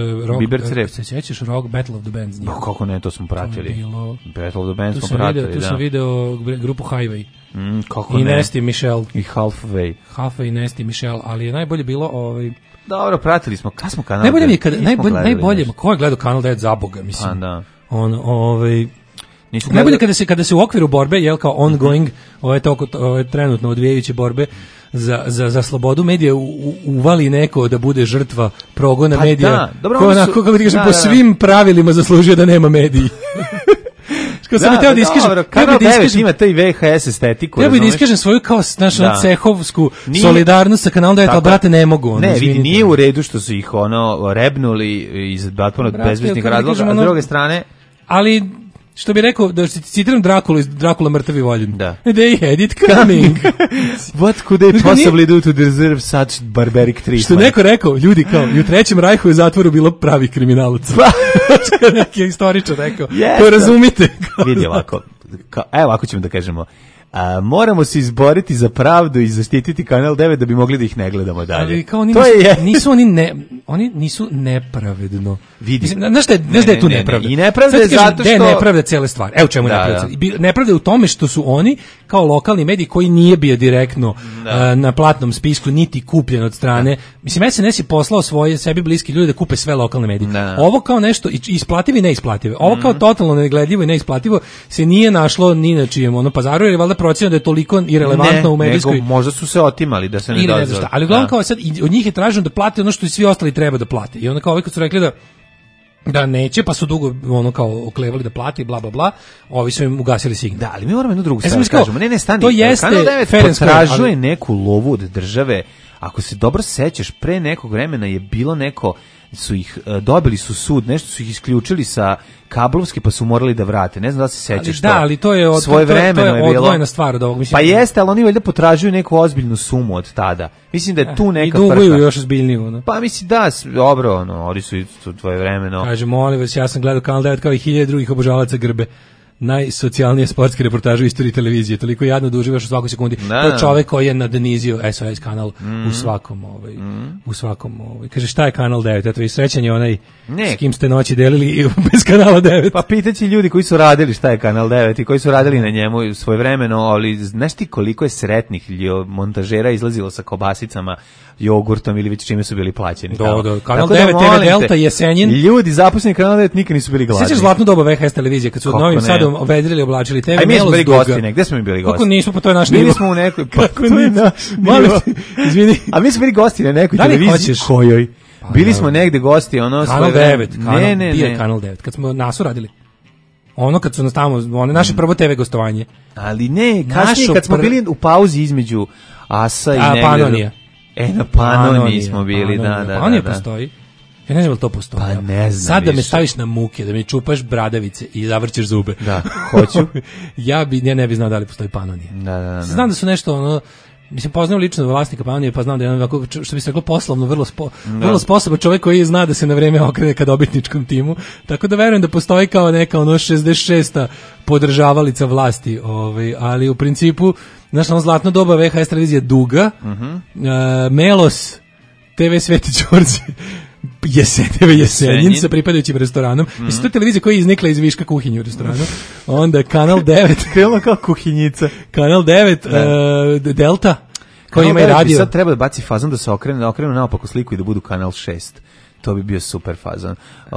Rock Battle of the Bands? Kako ne, to smo pratili. Battle of the Bands smo pratili, tu sam video grupu Highway. Kako i Nasty Michelle. I Halfway i Nasty Michelle, ali je najbolje bilo Dobro, pratili smo, kada smo Kanal 9? Najbolje mi je najbolje, ko je gledao Kanal 9 za Boga, mislim. Pa da. Najbolje kada se u okviru borbe, jel kao ongoing, ove trenutno odvijajuće borbe za slobodu medija uvali neko da bude žrtva progona medija, ko onako, kako ti kažem, po svim pravilima zaslužio da nema mediji. Kad sam teo da iskažem, Kanal 9 ima taj VHS estetiku. Treba da iskažem svoju kao cehovsku solidarnost sa Kanalom 9, ali brate ne mogu. Ne, vidi, nije u redu što su ih rebnuli iz batpona bezveznih razloga, a s druge strane... Ali... Što bi rekao, da citiram Drakulu iz Drakula mrtvi voljen. Da. They had it coming. What could they possibly do to deserve such barbaric treatment? Što neko rekao, ljudi kao, i u Trećem rajhu je zatvoru bilo pravi kriminalac. Neki istoričar rekao. To razumite. Vidi ovako, evo ovako ćemo da kažemo. Moramo se izboriti za pravdu i zaštititi Kanal 9 da bi mogli da ih ne gledamo dalje. Ali kao oni nisu nepravedno. Vidi. Znaš da je tu nepravda? I nepravda je zato što... nepravda cele stvari. Evo čemu je nepravda. Nepravda je u tome što su oni kao lokalni mediji koji nije bio direktno na platnom spisku niti kupljen od strane. Mislim, SNS je poslao svoje sebi bliski ljudi da kupe sve lokalne medije. Ovo kao nešto isplativo i neisplativo. Ovo kao totalno negledljivo i neisplativo se nije našlo ni na čijem pazaru, jer je valjda procjena da je toliko irelevantno u medijskoj... Nego možda su se otimali da se ne dozvoli. Ali uglavnom kao sad, od njih je traženo da plate ono što i svi ostali treba da plate. I onda kao kad su rekli da neće, pa su dugo kao oklevali da plati, bla, bla, bla, ovi su im ugasili signal. Da, ali mi moramo jednu drugu stvar kažemo. Ne, stani. To jeste Kanal 9 potražuje neku lovu od države. Ako se dobro sećaš, pre nekog vremena je bilo neko, dobili su sud, nešto su ih isključili sa kablovske, pa su morali da vrate. Ne znam da se sećaš to. Da, ali to je odvojena stvar od ovog. Pa jeste, ali oni valjda potražuju neku ozbiljnu sumu od tada. Mislim da je tu neka frka. I duguju još ozbiljniju. Pa mislim da, dobro, oni su tvoje vremeno. Kaže, molim vas, ja sam gledao Kanal 9 kao i 1000 drugih obožavalaca Grbe. Najsocijalnije sportske reportaže u istoriji televizije, toliko jadno da uživaš u svakoj sekundi. To je čovek koji je nadnizio SOS kanal u svakom kaže, šta je Kanal 9? Eto, i srećan je onaj s kim ste noći delili bez Kanala 9. Pa pitaći ljudi koji su radili šta je Kanal 9 i koji su radili na njemu svojevremeno, ali znaš ti koliko je sretnih montažera izlazilo sa kobasicama, jogurtom ili već čime su bili plaćeni. Kanal 9, TV Delta, Jesenjin. Ljudi zaposleni Kanal 9 nikad nisu bili gladni. Sećaš zlatnu dobu VHS televizije kad su od Novim Sadom ovedrili, oblačili TV. Aj mi smo bili gosti, gde smo mi bili gosti? Kako nismo, pa to je naš nivo. Bili smo u nekoj, kako nivo. Izvini. A mi smo bili gosti na nekoj televiziji kojoj. Bili smo negde gosti, Kanal 9, Kanal 9, kad smo nasu radili. Kad su nas tamo, naše prvo TV gostovanje. Ali ne, kasnije kad smo bili u pauzi između Asa i negde. Panonija. Na Panoniji smo bili, da. Panonija postoji. Ja ne znam li to postoji. Pa ne znam. Sad da me staviš na muke, da mi čupaš bradavice i zavrćeš zube. Da, hoću. Ja ne bi znao da li postoji Panonija. Da. Znam da su nešto mislim, poznajem lično vlasnika Panonije, pa znam da je onako, što bi se reklo, poslovno vrlo sposoban čovjek koji zna da se na vreme okrene ka dobitničkom timu, tako da verujem da postoji kao neka 66. podržavalica vlasti, ali u principu, znaš, zlatno doba VHS televizija Duga, Melos, TV Sveti Đorđe, TV Jesenjin sa pripadajućim restoranom. Mislim, to je televizija koja je iznikla iz viška kuhinje u restoranu. Onda Kanal 9. Krenula kao kuhinjica. Kanal 9, Delta, koji ima i radio. Sad treba da baci fazon da se okrenu naopako sliku i da budu Kanal 6. To bi bio super fazon.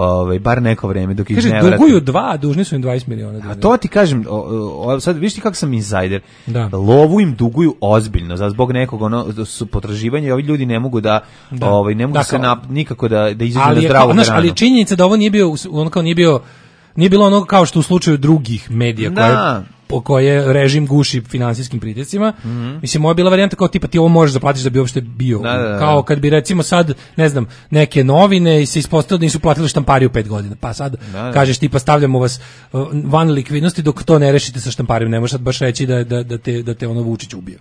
Bar neko vreme dok ih kaže, ne vrati. duguju 2, dužni su im 20 miliona. A to ti kažem, sad vidiš ti kako sam insider. Da. Lovu im duguju ozbiljno, zbog nekog su potraživanja i ovi ljudi ne mogu da ne mogu se nikako da izađu na zdravu granu. Ali činjenica da ovo nije bio, ono kao nije bilo ono kao što u slučaju drugih medija koje režim guši finansijskim pritiscima. Mislim, moja bila varijanta kao tipa ti ovo možeš da platiš da bi uopšte bio. Kao kad bi recimo sad, ne znam, neke novine i se ispostavilo da nisu platili štampariju 5 godina. Pa sad kažeš tipa stavljamo vas van likvidnosti dok to ne rešite sa štamparijom. Ne možeš sad baš reći da te ono Vučić ubio.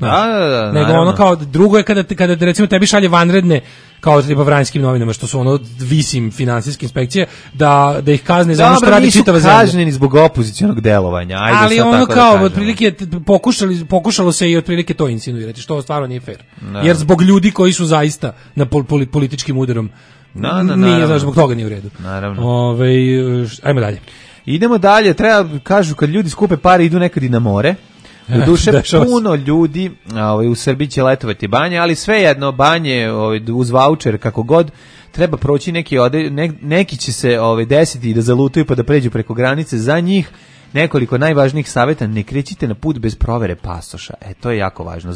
Nego ono kao drugo je kada recimo tebi šalje vanredne kao tipa Vranjskim novinama, što su ono visim finansijske inspekcije, da ih kazne za ono što radi čitava zemlja. Nisu kažnjeni zbog opozicionog delovanja. Ajde, ali ono kao, otprilike, pokušalo se i otprilike to insinuirati, što stvarno nije fair. Jer zbog ljudi koji su zaista na političkim udarom, nije, znaš, zbog toga nije u redu. Naravno. Ajmo dalje. Idemo dalje, kažu kad ljudi skupe pare idu nekad i na more. U duše puno ljudi u Srbiji će letovati banje, ali svejedno banje uz vaučer kako god treba proći neki će se desiti i da zalutaju pa da pređu preko granice. Za njih nekoliko najvažnijih savjeta: ne krećite na put bez provere pasoša. To je jako važno.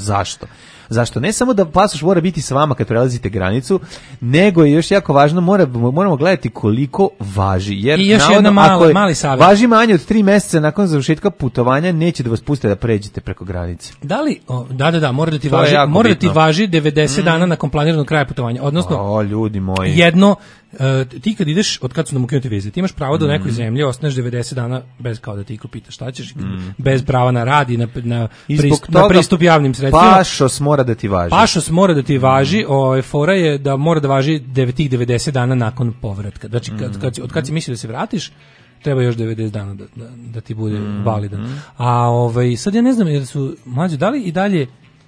Zašto? Ne samo da pasoš mora biti s vama kad prelazite granicu, nego je još jako važno, moramo gledati koliko važi. Jer i još jedna mali savjet. Važi manje od 3 meseca nakon završetka putovanja, neće da vas puste da pređete preko granice. Da li? Mora da ti važi 90 dana nakon planiranog kraja putovanja. Odnosno, ljudi moji. Jedno, ti kad ideš, od kad su nam ukinuti vize, ti imaš pravo da u nekoj zemlji ostaneš 90 dana bez kao da ti iko pita šta ćeš, bez prava na rad i na pristup javnim sredstvima. Pašos mora da ti važi. Pašos mora da ti važi, fora je da mora da važi tih 90 dana nakon povratka. Znači, od kad si misli da se vratiš, treba još 90 dana da ti bude validan. A sad ja ne znam, jer su mlađe, da li i dalje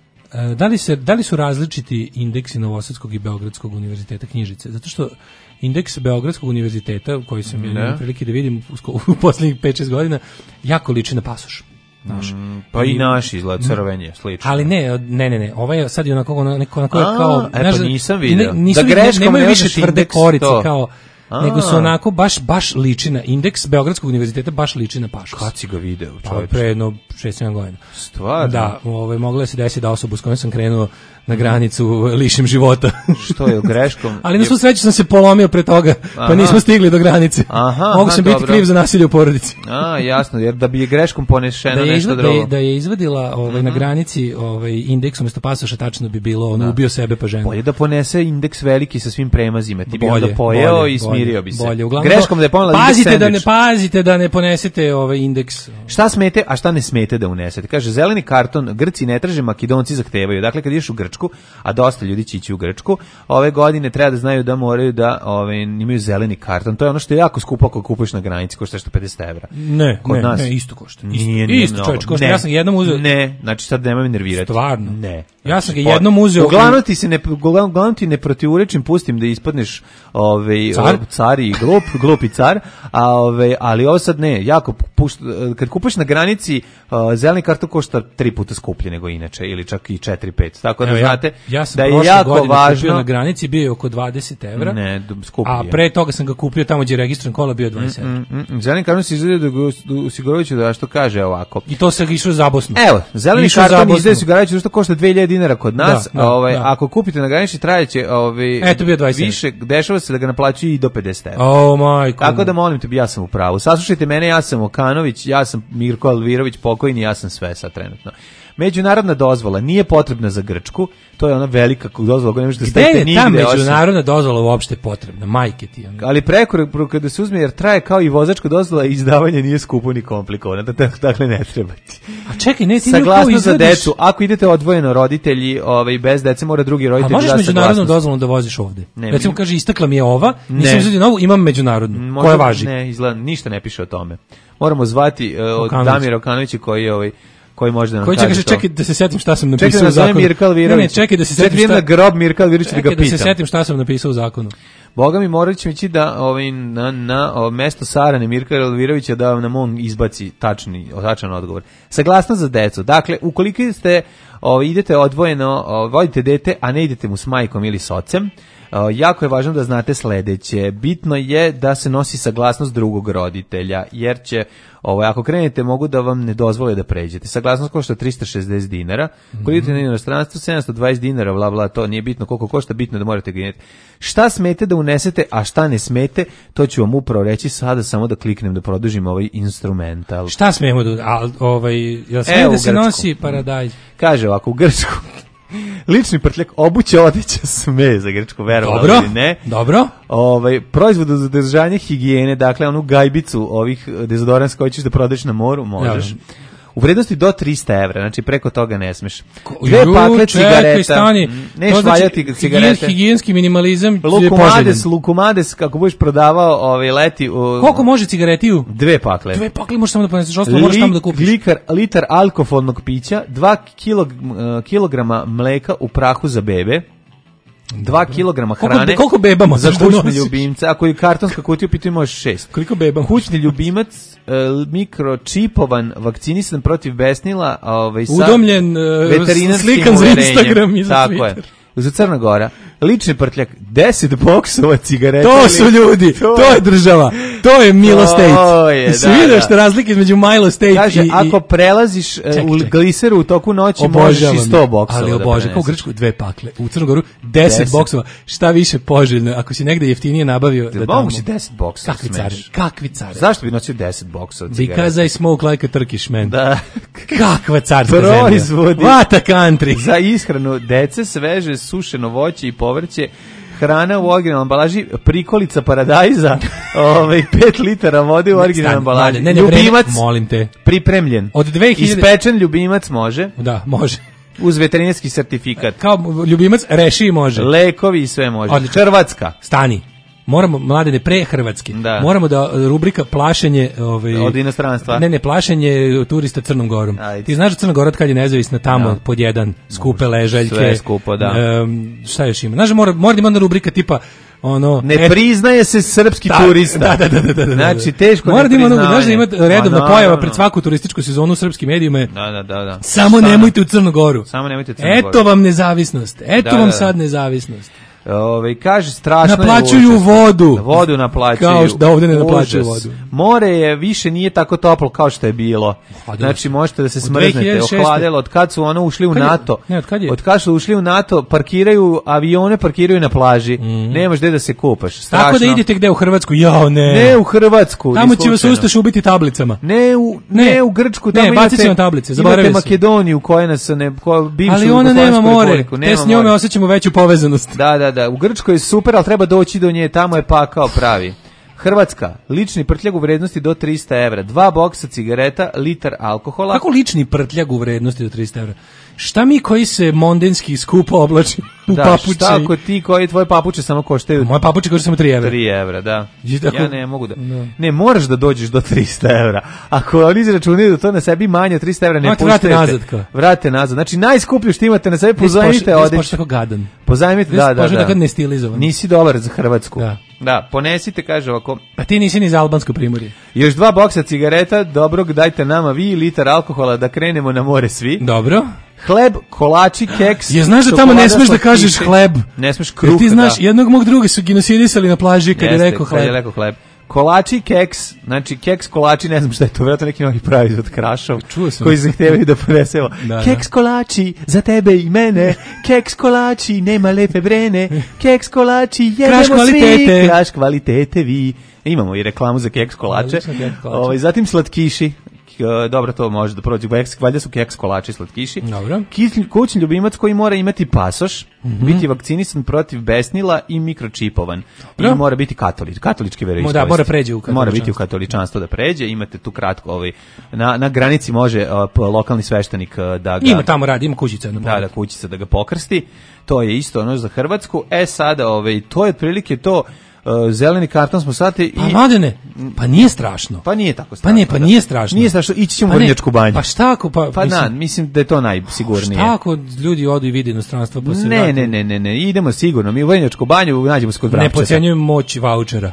da li su različiti indeksi Novosadskog i Beogradskog univerziteta knjižice? Zato što indeks Beogradskog univerziteta, koji sam imao prilike da vidim u poslednjih 5-6 godina, jako liči na pasoš. Pa i naš izgled crvenje, slično. Ali ne, ovaj je sad onako kao... Pa nisam vidio. Nemaju više tvrde korice, kao... nego su onako baš liči na indeks Beogradskog univerziteta, baš liči na pašos. Kad si ga video, čovječe? Pre jedno 6-7 godina. Stvarno? Da, moglo se desiti da osobu s kojom sam krenuo na granicu lišim života. Što je greškom? Ali na svu sreću sam se polomio pre toga, pa nismo stigli do granice. Mogu sam biti kriv za nasilje u porodici. Jasno, jer da bi je greškom ponešeno nešto drugo. Da je izvadila na granici indeks umjesto pasoša, tačno bi bilo ubio sebe pa ženu. Bolje da ponese indeks veliki sa svim premazima. Ti bi onda pojeo i smirio bi se. Greškom da je ponela indeks sendvič. Pazite da ne ponesete indeks. Šta smete, a šta ne smete da unesete? Kaže, zeleni karton Grci ne traže, Makedonci zahtevaju. Dakle, kad ideš u Grčku, a dosta ljudi će ići u Grčku, ove godine treba da znaju da moraju da imaju zeleni karton. To je ono što je jako skupo ako kupuješ na granici, košta što 50 evra. Ne, isto košta. Isto čovječ, košta. Ja sam ga jednom uzeo. Ne, znači sad nemoj me nervirati. Stvarno? Ne. Ja sam ga jednom uzeo. Uglavnom ti ne protivurečim, pustim da ispadneš car i glupi car, ali ovo sad ne, jako kad kupuješ na granici, zeleni karton košta 3 puta skuplje nego inače, ili čak i 4-5. Tako da znate da je jako važno. Kupio na granici, bio je oko 20 evra. Ne, skuplje. A pre toga sam ga kupio tamo gdje je registrovan kola, bio 20 evra. Zeleni karton se izgleda da Sigoroviću da što kaže ovako. I to se išlo za Bosnu. Evo, zeleni karton izgleda Sigoroviću što košta 2000 dinara kod nas. Ako kupite na granici trajeće više, dešava se da ga naplaćuju i do 50 evra. Tako da molim te, ja sam u pravu. Saslušajte mene, ja sam Okanović, ja sam Mirko Alvirović, pokojni, ja sam sve sad trenutno. Međunarodna dozvola nije potrebna za Grčku, to je ona velika dozvola koju ne možete staviti nigde. Gde je ta međunarodna dozvola uopšte potrebna? Majke ti. Ali preko kada se uzme, jer traje kao i vozačka dozvola, izdavanje nije skupo ni komplikovano, dakle ne treba ti. A čekaj, ne, ti saglasnost za decu, ako idete odvojeno roditelji, bez dece mora drugi roditelj. A možeš međunarodnu dozvolu da voziš ovde? Recimo kaže, istekla mi je ova, nisam izvadio novu, imam međunarodnu. Koja važi? Ne, izgleda, ništa ne piše o tome. Moramo zvati Damira Okanovića koji može da nam kaže to. Koji će čekaj da se setim šta sam napisao u zakonu. Čekaj da se setim šta... na grob Mirka Alvirovića da ga pitam. Da se setim šta sam napisao u zakonu. Boga mi, morat ćemo ići da na mesto Sarane Mirka Alvirovića da nam on izbaci tačan odgovor. Saglasnost za decu. Dakle, ukoliko idete odvojeno, vodite dete, a ne idete mu s majkom ili s ocem, Jako je važno da znate sledeće. Bitno je da se nosi saglasnost drugog roditelja, jer će ako krenete mogu da vam ne dozvole da pređete. Saglasnost košta 360 dinara. Ako idete na inostranstvo 720 dinara, bla bla, to nije bitno koliko košta, bitno je da morate grinjeti. Šta smete da unesete, a šta ne smete, to ću vam upravo reći sada, samo da kliknem da produžim ovaj instrumental. Šta smemo da jel sme da se nosi paradajz? Kaže ovako, u Grčku lični prtljak, obuća, odeća sme za Grčku, verovali ili ne. Dobro. Proizvod za zadržanje higijene, dakle onu gajbicu ovih dezodoransa koji ćeš da prodaš na moru, možeš. U vrednosti do 300 evra, znači preko toga ne smeš. 2 pakle cigareta, neš valjati cigarete. Higijenski minimalizam. Lukumades, kako budeš prodavao leti. Koliko može cigaretiju? 2 pakle. 2 pakle možeš samo da poneseš, ostalo moraš tamo da kupiš. Litar alkoholnog pića, 2 kilograma mleka u prahu za bebe, 2 kilograma hrane. Koliko bebamo za kućne ljubimce? Ako je kartonska kutija, pitaju možeš 6. Koliko bebamo? Kućni ljubimac, mikročipovan, vakcinisan protiv besnila, udomljen, slikan za Instagram i za Twitter. Tako je. Za Crna Gora, lični prtljak, 10 boksova cigareta. To su ljudi, to je država, to je Milo State. Su vidio što razlike između Milo State kaže, ako prelaziš u gliseru u toku noći, možeš i 100 boksova. Ali obože, kao u Grčku 2 pakle, u Crnu Goru 10 boksova, šta više poželjno, ako si negde jeftinije nabavio. Da mogu si 10 boksova. Kakvi cari. Zašto bi nosio 10 boksova cigareta? Because I smoke like a Turkish man. Da. Kakva carska zemlja. Proizvodi. What a country. Za ishranu dece, sveže, sušeno voće i povrće, hrana u originalnoj ambalaži, prikolica paradajza, 5 litara vode u originalnoj ambalaži. Ljubimac, molim te, pripremljen. Od 2000... Ispečen ljubimac može. Da, može. Uz veterinarski sertifikat. Kao ljubimac reši može. Lekovi i sve može. Odlično. Hrvatska. Stani. Moramo, Mladene, pre Hrvatske. Da. Moramo da rubrika plašenje od inostranstva. Ne, plašenje turista Crnom Gorom. Ajde. Ti znaš da Crna Gora od kad je nezavisna tamo pod jedan, skupe ležaljke. Sve skupo, da. Šta još ima? Znaš, mora da ima ona rubrika tipa ne priznaje se srpski turista. Da. Znači, teško mora ne priznanje. Znaš da ima redovna pojava pred svaku turističku sezonu u srpskim medijima. Da. Samo nemojte u Crnu Goru. Samo nemojte u Crnu Goru. Eto vam nezavisnost. Eto vam sad nezavisnost. Kaže strašno naplaćuju vodu naplaćuju, kao da ovdje ne naplaćuju vodu. More je više nije tako toplo kao što je bilo. Znači možete da se smrznete. Ohladilo od kad su ušli u NATO. Od kad su ušli u NATO, parkiraju avione, parkiraju na plaži. Nemaš gde da se kupaš. Strašno. Tako da idete gde u Hrvatsku? Ne u Hrvatsku. Tamo će vas Ustaš ubiti tablicama. Ne u Grčku, tamo imate tablice, imate Makedoniju koja nas bivšu. Ali ona nema more. Te s njome osjećamo veću povezanost. Da, u Grčkoj je super, ali treba doći do nje, tamo je pakao pravi. Hrvatska, lični prtljag u vrednosti do 300 evra, 2 boksa cigareta, litar alkohola. Kako lični prtljag u vrednosti do 300 evra? Šta mi koji se mondenski skupo oblači u papuče? Šta ako ti koji tvoje papuče samo koštaju? Moje papuče koštaju samo 3 evra. 3 evra, da. Ja ne mogu da. Ne, moraš da dođeš do 300 evra. Ako oni izračunaju da to na sebi manje od 300 evra, ne puštajte. Vrate nazad. Znači, najskuplju što imate na sebi, pozajmite odeć. Nisi tako gadan. Pozajmite, da. Tako nestilizovan. Nisi dolar za Hrvatsku. Da, ponesite, kaže ovako. A ti nisi ni za albansko primorje. Još 2 boksa cigareta, dobrog, dajte nama vi, litar alkohola da krenemo na more svi. Dobro. Hleb, kolači, keks. Ja znaš da tamo ne smeš da kažeš hleb. Ne smeš kruh. Ti znaš, jednog mog druga su genocidisali na plaži kad je rekao hleb. Kolači, keks, znači keks, kolači, ne znam šta je to, vjerojatno neki novi pravi od Krašov, koji zahtevaju da ponesemo. Keks, kolači, za tebe i mene, keks, kolači, nema lepe brene, keks, kolači, jedemo svi, kraš kvalitete vi. Imamo i reklamu za keks, kolače, zatim slatkiši. Dobro, to može da prođe. Valjda su keks, kolači, slatkiši. Dobro. Kućni ljubimac koji mora imati pasoš, biti vakcinisan protiv besnila i mikročipovan. I mora biti katolički veroispovesti. Da, mora pređe u katoličanstvo. Mora biti u katoličanstvo da pređe. Imate tu kratko, na granici može lokalni sveštenik da ga... Ima tamo radi, ima kućica. Da, kućica da ga pokrsti. To je isto ono za Hrvatsku. Sada, to je otprilike to. Zeleni karton smo sad i... Pa Mladene, pa nije strašno. Pa nije tako strašno. Pa nije strašno. Nije strašno, ići ćemo u Vrnjačku banju. Pa šta ako... mislim da je to najsigurnije. Šta ako ljudi odu i vide inostranstvo? Ne, idemo sigurno. Mi u Vrnjačku banju nađemo se kod Vrapčeta. Ne podcenjujem moć vaučera.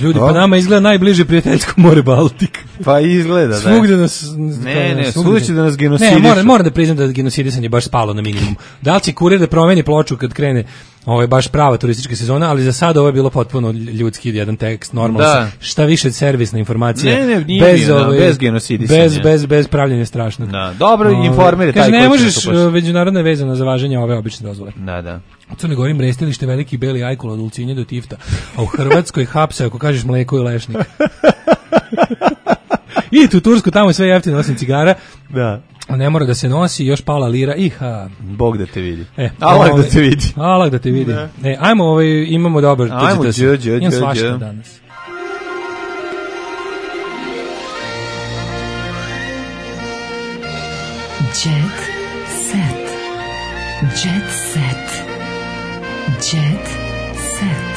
ljudi, pa nama izgleda najbliže prijateljsko more Baltik. Pa izgleda, da. Svugde nas... Ne, svugde će da nas genocidiš. Ne, moram da priznam da genocidisanje baš spalo na minimum. Da li će kurir da promeni ploču kad krene baš prava turistička sezona, ali za sada ovo je bilo potpuno ljudski jedan tekst, normalno. Šta više servisna informacija. Ne, bez genocidisanja. Bez pravljenja strašnog. Da, dobro, informer je taj koji će... Ne možeš, međunarodno je vezano za važenje ove obične dozvole. Da. U Crnoj Gori mrestilište veliki beli ajkul od Ulcinje do Tifta, a u Hrvatskoj hapse ako kažeš mleko i lešnik. Idite u Tursku, tamo je sve jeftino osim cigara. Da. Ne mora da se nosi, još pala lira. Bog da te vidi. Allah da te vidi. Allah da te vidi. Ajmo, imamo dobar. Ajmo, imam svašta danas. Jet set. Jet set. Jet set.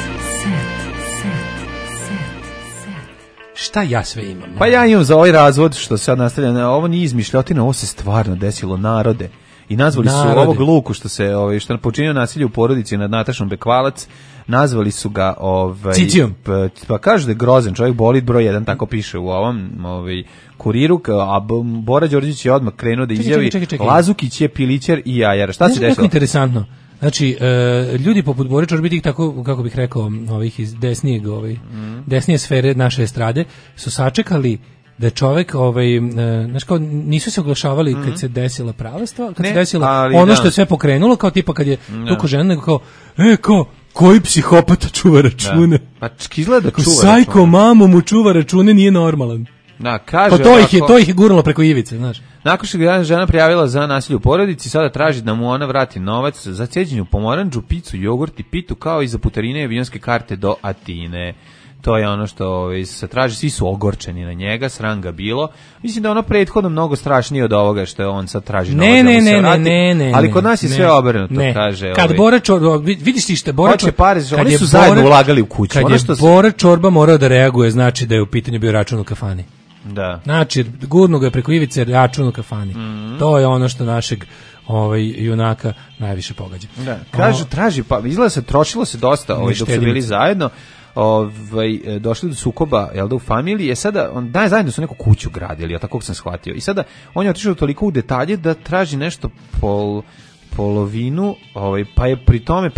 Šta ja sve imam? Pa ja imam za ovaj razvod što se sad nastavlja, ovo nije izmišljotina, ovo se stvarno desilo, narode. I nazvali su ovog Luku što počinio nasilje u porodici nad Natašom Bekvalac, nazvali su ga Cicijom. Pa kažu da je grozan čovjek, bolid broj 1, tako piše u ovom kuriru, a Bora Đorđević je odmah krenuo da izjavi Lazukić je pilićar i jajar. Šta se desilo? Jako interesantno. Znači, ljudi poput Bore Čorbitih, tako, kako bih rekao, ovih iz desnije sfere naše estrade, su sačekali da je čovjek, znaš kao, nisu se oglašavali kad se desila prava stvar, kad se desila ono što je sve pokrenulo, kao tipa kad je tuko žena, nego kao, koji psihopata čuva račune? Pa izgleda čuva račune. Sajko mamo mu čuva račune, nije normalan. Da, kaže to ih je gurnulo preko ivice, znaš. Nakon što je žena prijavila za nasilje u porodici, sada traži da mu ona vrati novac za cijeđenju pomorandžu, picu, jogurt i pitu, kao i za putarine i avionske karte do Atine. To je ono što se traži, svi su ogorčeni na njega, sram ga bilo. Mislim da je ono prethodno mnogo strašnije od ovoga što je on sad traži novac da mu se vrati. Ne, ali kod nas je sve obrnuto, kaže. Kad Bora Čorba, vidiš ti što Bora Čorba, oni su zajedno ulagali u kuću. Kad je Bora Čorba morao da reaguje, znači da je u pitanju bio račun u kafani. Da. Znači, gurnu ga preko ivice, račun u kafani. To je ono što našeg junaka najviše pogađa. Da. Kažu, traži, pa izgleda se, trošilo se dosta dok su bili zajedno. Došli do sukoba, jel da, u familiji, sada zajedno su neku kuću gradili, ja tako sam shvatio. I sada on je otišao toliko u detalje da traži nešto polovinu, pa je pri tome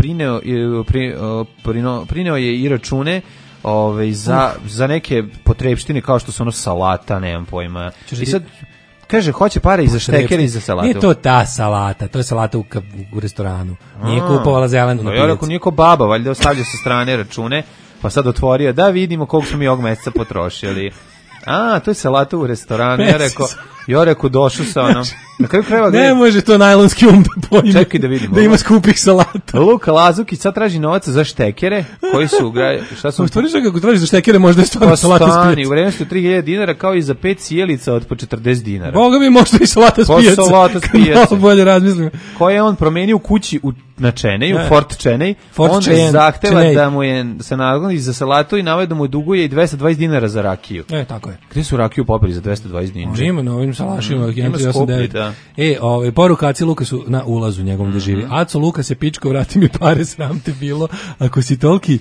prineo je i račune za neke potrepštine kao što su ono salata, nemam pojma. I sad kaže, hoće pare i za štekere i za salatu. Nije to ta salata, to je salata u restoranu. Nije kupovala zelenu na pijaci. Ja rekao, nije ko baba, valjda ostavlja sa strane račune, pa sad otvorio da vidimo koliko smo mi ovog meseca potrošili. To je salata u restoranu. Ja rekao, došao sa onom. Na kraju krajeva ne može to najlonski da pojme. Čekaj da vidimo. Da ima skupih salata. Luka Lazukić sad traži novac za štekere koji su šta su. Stvoriš kako tražiš za štekere, možda je stvarno salata s pijace. U vrednosti od 3000 dinara kao i za 5 sjelica od po 40 dinara. Boga mi možda i salata s pijace. Salata s pijace. Bolje razmislim. Koje je on promenio u kući na Čeneju, Fort Čenej. On zahteva da mu je se nagradi za salatu i navede mu duguje i 220 dinara za rakiju. Tako je. Gde su rakiju popili za 220 dinara? Ima na ovim salašima 1389. Poruka Aci Lukasu na ulazu njegovom da živi. Aco Lukas je pičko, vrati mi pare, sram te bilo. Ako si toliki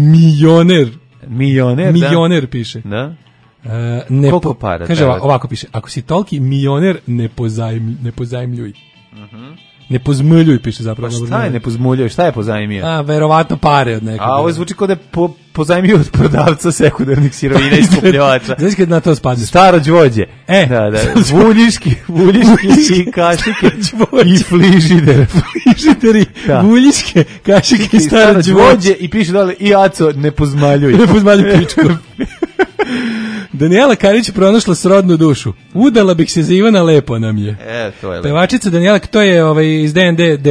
milioner piše. Da. Koliko para? Kaže ovako piše. Ako si toliki milioner, ne pozajmljuj. Ne pozmljuj, piše zapravo. Pa šta je ne pozmljuj? Šta je pozajmio? Verovatno pare od nekog. Ovo zvuči kao da je pozajmio od prodavca sekundarnih sirovina i skupljivača. Znaš kad na to spadne? Staro đvođe. Da. Vuljiški i kašike i frižider. Frižideri, vuljiške, kašike i staro đvođe. I piše dole i Aco, ne pozmaljuj. Ne pozmaljuj pičku. Daniela Karić pronašla srodnu dušu. Udala bih se za Ivana, lepo nam je. To je lepo. Pevačica Daniela, to je iz DND.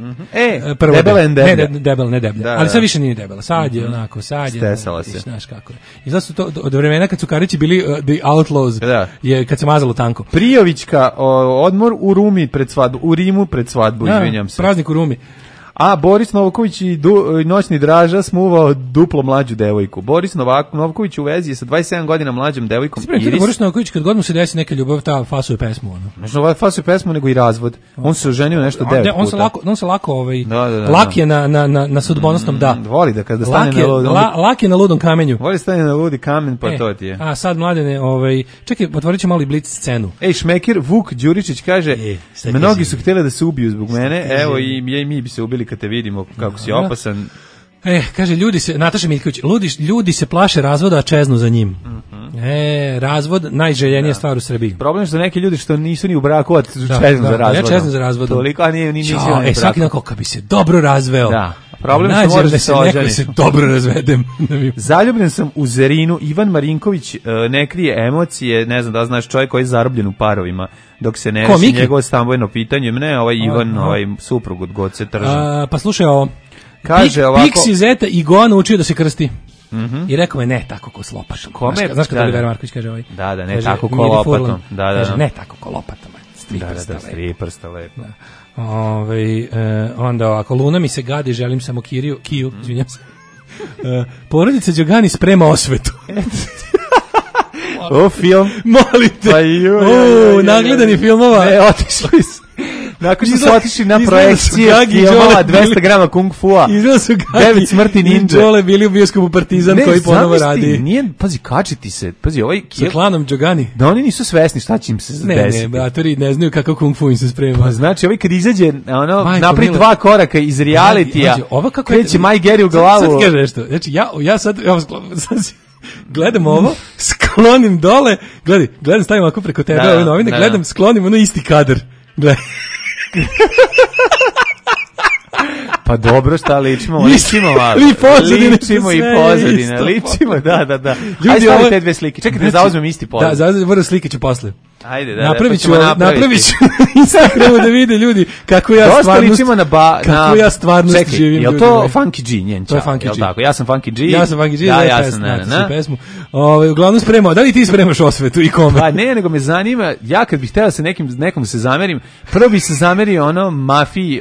Debela, ne deblja. Ali sad više nije debela. Sad je onako, stesala se. Znaš kako je. Izgleda su to od vremena kad su Karići bili the outlaws, kad se mazalo tanko. Prijovićka odmor u Rimu pred svadbu, izvinjam se. Praznik u Rumi. A Boris Novković i noćni Draža smuvao duplo mlađu devojku. Boris Novković u vezi je sa 27 godina mlađom devojkom Iris. Boris Novković kad god mu se desi neka ljubav, ta fasuje pesmu. Ono. Znači, ovaj fasuje pesmu nego i razvod. On se oženio nešto 9 puta. On se lako lak je na sudbonosnom da. Voli da kada stane na ludom. Lak je na ludom kamenju. Voli stane na ludi kamen, pa to ti je. A sad Mladene, čekaj, otvorit ću malo i blic scenu. Šmekir Vuk Đuričić kaže, mnogi su htjeli da se ubiju zbog mene, evo i mi bi se ubili kad te vidimo kako si opasan. Kaže, Nataša Miljković, ljudi se plaše razvoda, a čeznu za njim. Razvod, najželjenija stvar u Srbiji. Problem je što neki ljudi što nisu ni u braku, a čeznu za razvodom. Ja čeznu za razvodom. Toliko, a nije nisi u braku. Svaki dan kad bi se dobro razveo. Da. Problem je što moraš da se oženiš. Se dobro razvedem. Zaljubljen sam u Zerinu. Ivan Marinković ne krije emocije, ne znam da znaš, čovjek koji je zarobljen u parovima, dok se ne reši njegovo stambeno pitanje. Ne, Ivan, suprug od Goce Trža. Pa slušaj ovo. Kaže ovako. Pixi Zeta i Goa naučio da se krsti. I rekao je ne tako ko s lopatom. Znaš kada Oliver Marković kaže ovaj? Da, ne tako ko lopatom. Kaže ne tako ko lopatom. Tri prsta lepo. Onda ovako, Luna mi se gadi, želim samo kiju, izvinjam se. Porodica Đogani sprema osvetu. O, film. Molite. Nagledani filmova. Otišli su. Nakon što su otišli na projekcije filmova 200 grama kung fua, 9 smrti ninja. Đole bili u bioskopu Partizan koji ponovo radi. Pazi, kačiti se. Pazi, sa klanom Đogani. Da oni nisu svesni šta će im se desiti. Ne, bratori ne znaju kako kung fu im se sprema. Pa znači, kad izađe, napri 2 koraka iz realitija, kreće Maj Geri u glavu. Sad kaže nešto. Znači, ja sad gledam ovo, sklonim dole, gledam, stavim ovako preko tebe ove novine, gledam, sklonim ono isti kadar. Gledam. Pa dobro, šta ličimo malo. Ličimo i pozadine. Ličimo, da. Ajde stavi te 2 slike. Čekaj da zauzmem isti pozadine. Da, zauzmem slike ću posle. Ajde, da. Napravit ću Instagramu da vide ljudi kako ja stvarnost živim. Jel to Funky G, njen čao? To je Funky G. Tako, ja sam Funky G. Ja sam Funky G, ja sam pesmu. Uglavnom spremao, da li ti spremaš osvetu i kome? Pa ne, nego me zanima, ja kad bih hteo da se nekom se zamerim, prvo bi se zamerio mafiji,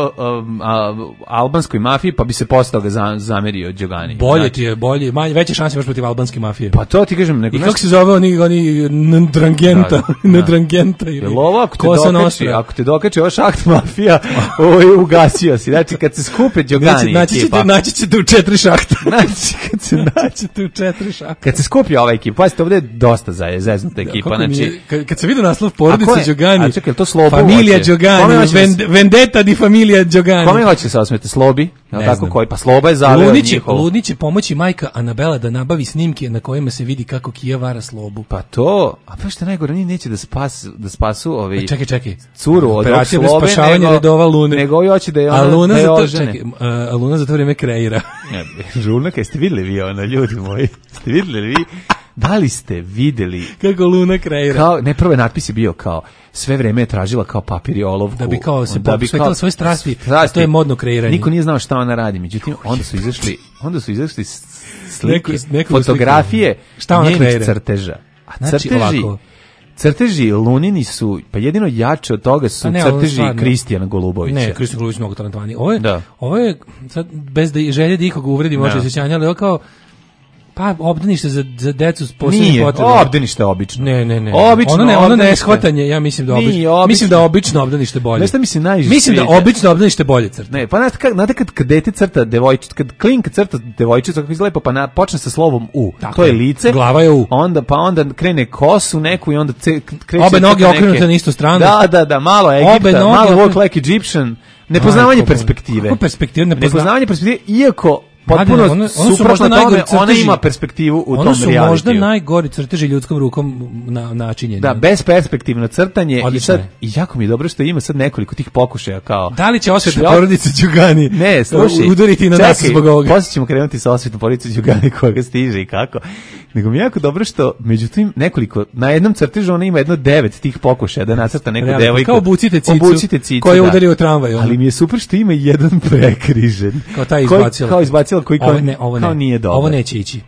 albanskoj mafiji, pa bi se posle toga zamerio Đogani. Bolje ti je, veće šanse imaš protiv albanske mafije. Pa to ti kažem. I kako se zove oni Drangenta? Drangenta ili ako te dokači ova šaht mafija, ugasio si. Znači, kad se skupe Đogani ekipa. Naći ćete u 4 šahta. Naćete u 4 šahta. Kad se skupi ova ekipa, pazite, ovdje je dosta zeznuta ekipa. Kad se vidi naslov porodice Đogani, a čekaj, to Slobu familija Đogani, vendetta di familija Đogani. Kome hoće se osmeti? Slobi? Tako koji? Pa Sloba je zaveo njihov. Ludni će pomoći majka Anabela da nabavi snimke na kojima se vidi kako Kija vara Slobu. Pa to, a pa što najgore, oni neće da spasu ovi... Čekaj. Curu od Slobe, spašavanje redova Lune. Nego ovi hoće da je ona ožene. A Luna za to vrijeme kreira. Luna, kaj ste vidjeli vi ona, ljudi moji? Ste vidjeli vi? Da li ste vidjeli kako Luna kreira? Prvi natpis je bio kao sve vreme je tražila kao papir i olovku. Da bi kao se posvetila svoje strasti, to je modno kreiranje. Niko nije znao šta ona radi, međutim onda su izašli slike, fotografije njenih crteža. A crteži Lunini su, pa jedino jače od toga su crteži Kristijana Golubovića. Ne, Kristijan Golubović mnogo talentovani. Ovo je sad, bez da želje da ikoga uvredi, može osjećanja, ali ovo kao pa obdanište za decu s posebnim potrebama. Nije, obdanište obično. Ne. Ono ne shvatanje, ja mislim da obično. Mislim da obično obdanište bolje. Mislim da obično obdanište bolje crta. Ne, pa znate kad dete crta devojčicu, kad klinka crta devojčicu, kako izgleda, pa počne sa slovom U. To je lice. Glava je U. Onda krene kosu neku i onda kreće obe noge okrenute na istu stranu. Da, malo Egipta, malo walk like Egyptian. Nepoznavanje perspektive. Kako perspektive? Nepoznavanje perspektive, iako potpuno suprotno tome, ona ima perspektivu u tom realitiju. Ono su možda najgori crteži ljudskom rukom načinjeni. Da, besperspektivno crtanje. I jako mi je dobro što ima sad nekoliko tih pokušaja kao... Da li će osvetna porodica Đugani udariti na nas zbog ovoga? Poslije ćemo krenuti sa osvetnom porodicom Đugani koja stiže i kako. Nego mi je jako dobro što, međutim, na jednom crtežu ona ima 9 tih pokušaja da nacrta neku devojku. Kao obucite cicu koja udari u tramvaj. Ali mi je super što ima jedan prekrižen. Kao taj izbacila. Koji kao nije dobro. Ovo neće ići.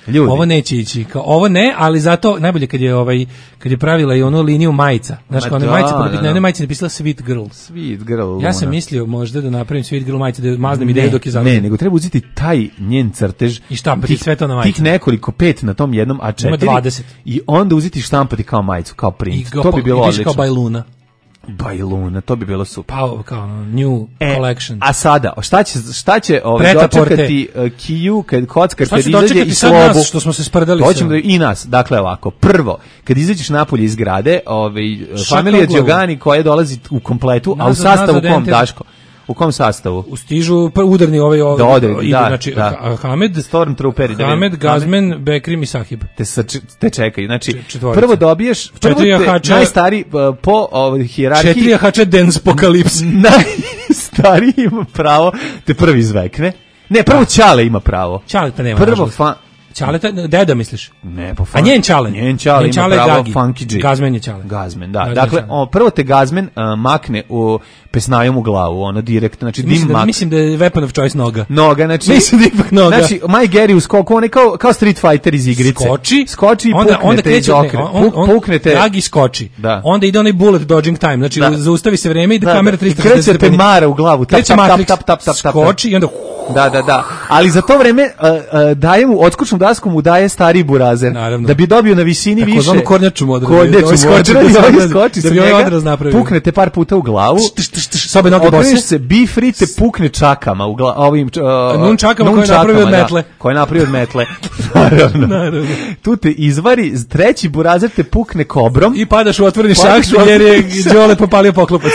Ljudi. Ovo neće ići. Kao, ovo ne, ali zato najbolje kad je pravila i onu liniju majica. Znaš, kao one majice, na jednoj majici napisala Sweet Girl. Sweet Girl. Ja sam mislio možda da napravim Sweet Girl majice, da maznem ideju dok je završen. Ne, nego treba uzeti taj njen crtež i štampati sve to na majicu. Tih nekoliko 5 na tom jednom A4. Ima 20. I onda uzeti štampati kao majicu, kao print. To bi bilo odlično. Kao Bajluna. Bajluna, to bi bilo super. Pa kao new collection. A sada, šta će dočekati Kiju kad kockar kad izađe iz slobu? Nas, što smo se sprdali sa... I nas. Dakle, ovako. Prvo, kad izađeš napolje iz grade, familija Đogani koja dolazi u kompletu, a u sastavu kom, Daško? U kom sastavu? Stižu udarni znači Hamed, Stormtrooperi, Hamed, Gazmen, Bekrim i Sahib. Te čekaj, znači prvo dobiješ najstariji po hijerarhiji 4 jahača Dance Apocalypse. Najstariji ima pravo te prvi izvekne. Ne, prvo Ćale ima pravo. Ćale pa nema. Prvo Ćaleta, deda misliš? Ne, po a njen Ćale ima pravo Funky G. Gazmen je Ćale. Gazmen, da. Dakle, prvo te Gazmen makne u pesnajom u glavu, ono direktno, znači mislim da je weapon of choice noga. Noga, znači mislim da ipak noga. Znači, Mike Gary u skoku, on je kao Street Fighter iz igrice. Skoči i onda kreće, puknete. Dragi skoči. Da. Onda ide onaj bullet dodging time, znači zaustavi se vreme i da kamera 360 stepeni. Kreće te mara u glavu, tap. Skoči i onda Da. Ali za to vreme daje mu odskočnom daskom mu daje stari burazer. Naravno. Da bi dobio na visini više. Takozvanu kornjaču modru. Skoči sa njega. Puknete par puta u glavu. Sobe noge bose. Se bifri te pukne čakama u ovim nunčakama koje je napravio od metle. Koje je napravio od metle. Naravno. Tu te izvari, treći burazer te pukne kobrom i padaš u otvoreni šah jer je Đole popalio poklopac.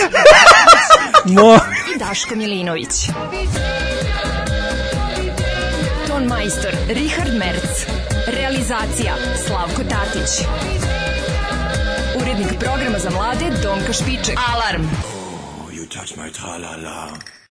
Daško Milinović. Ton majstor Richard Merc. Realizacija Slavko Tatić. Urednik programa za mlade Donka Špiček. Alarm. You touch my tra-la-la.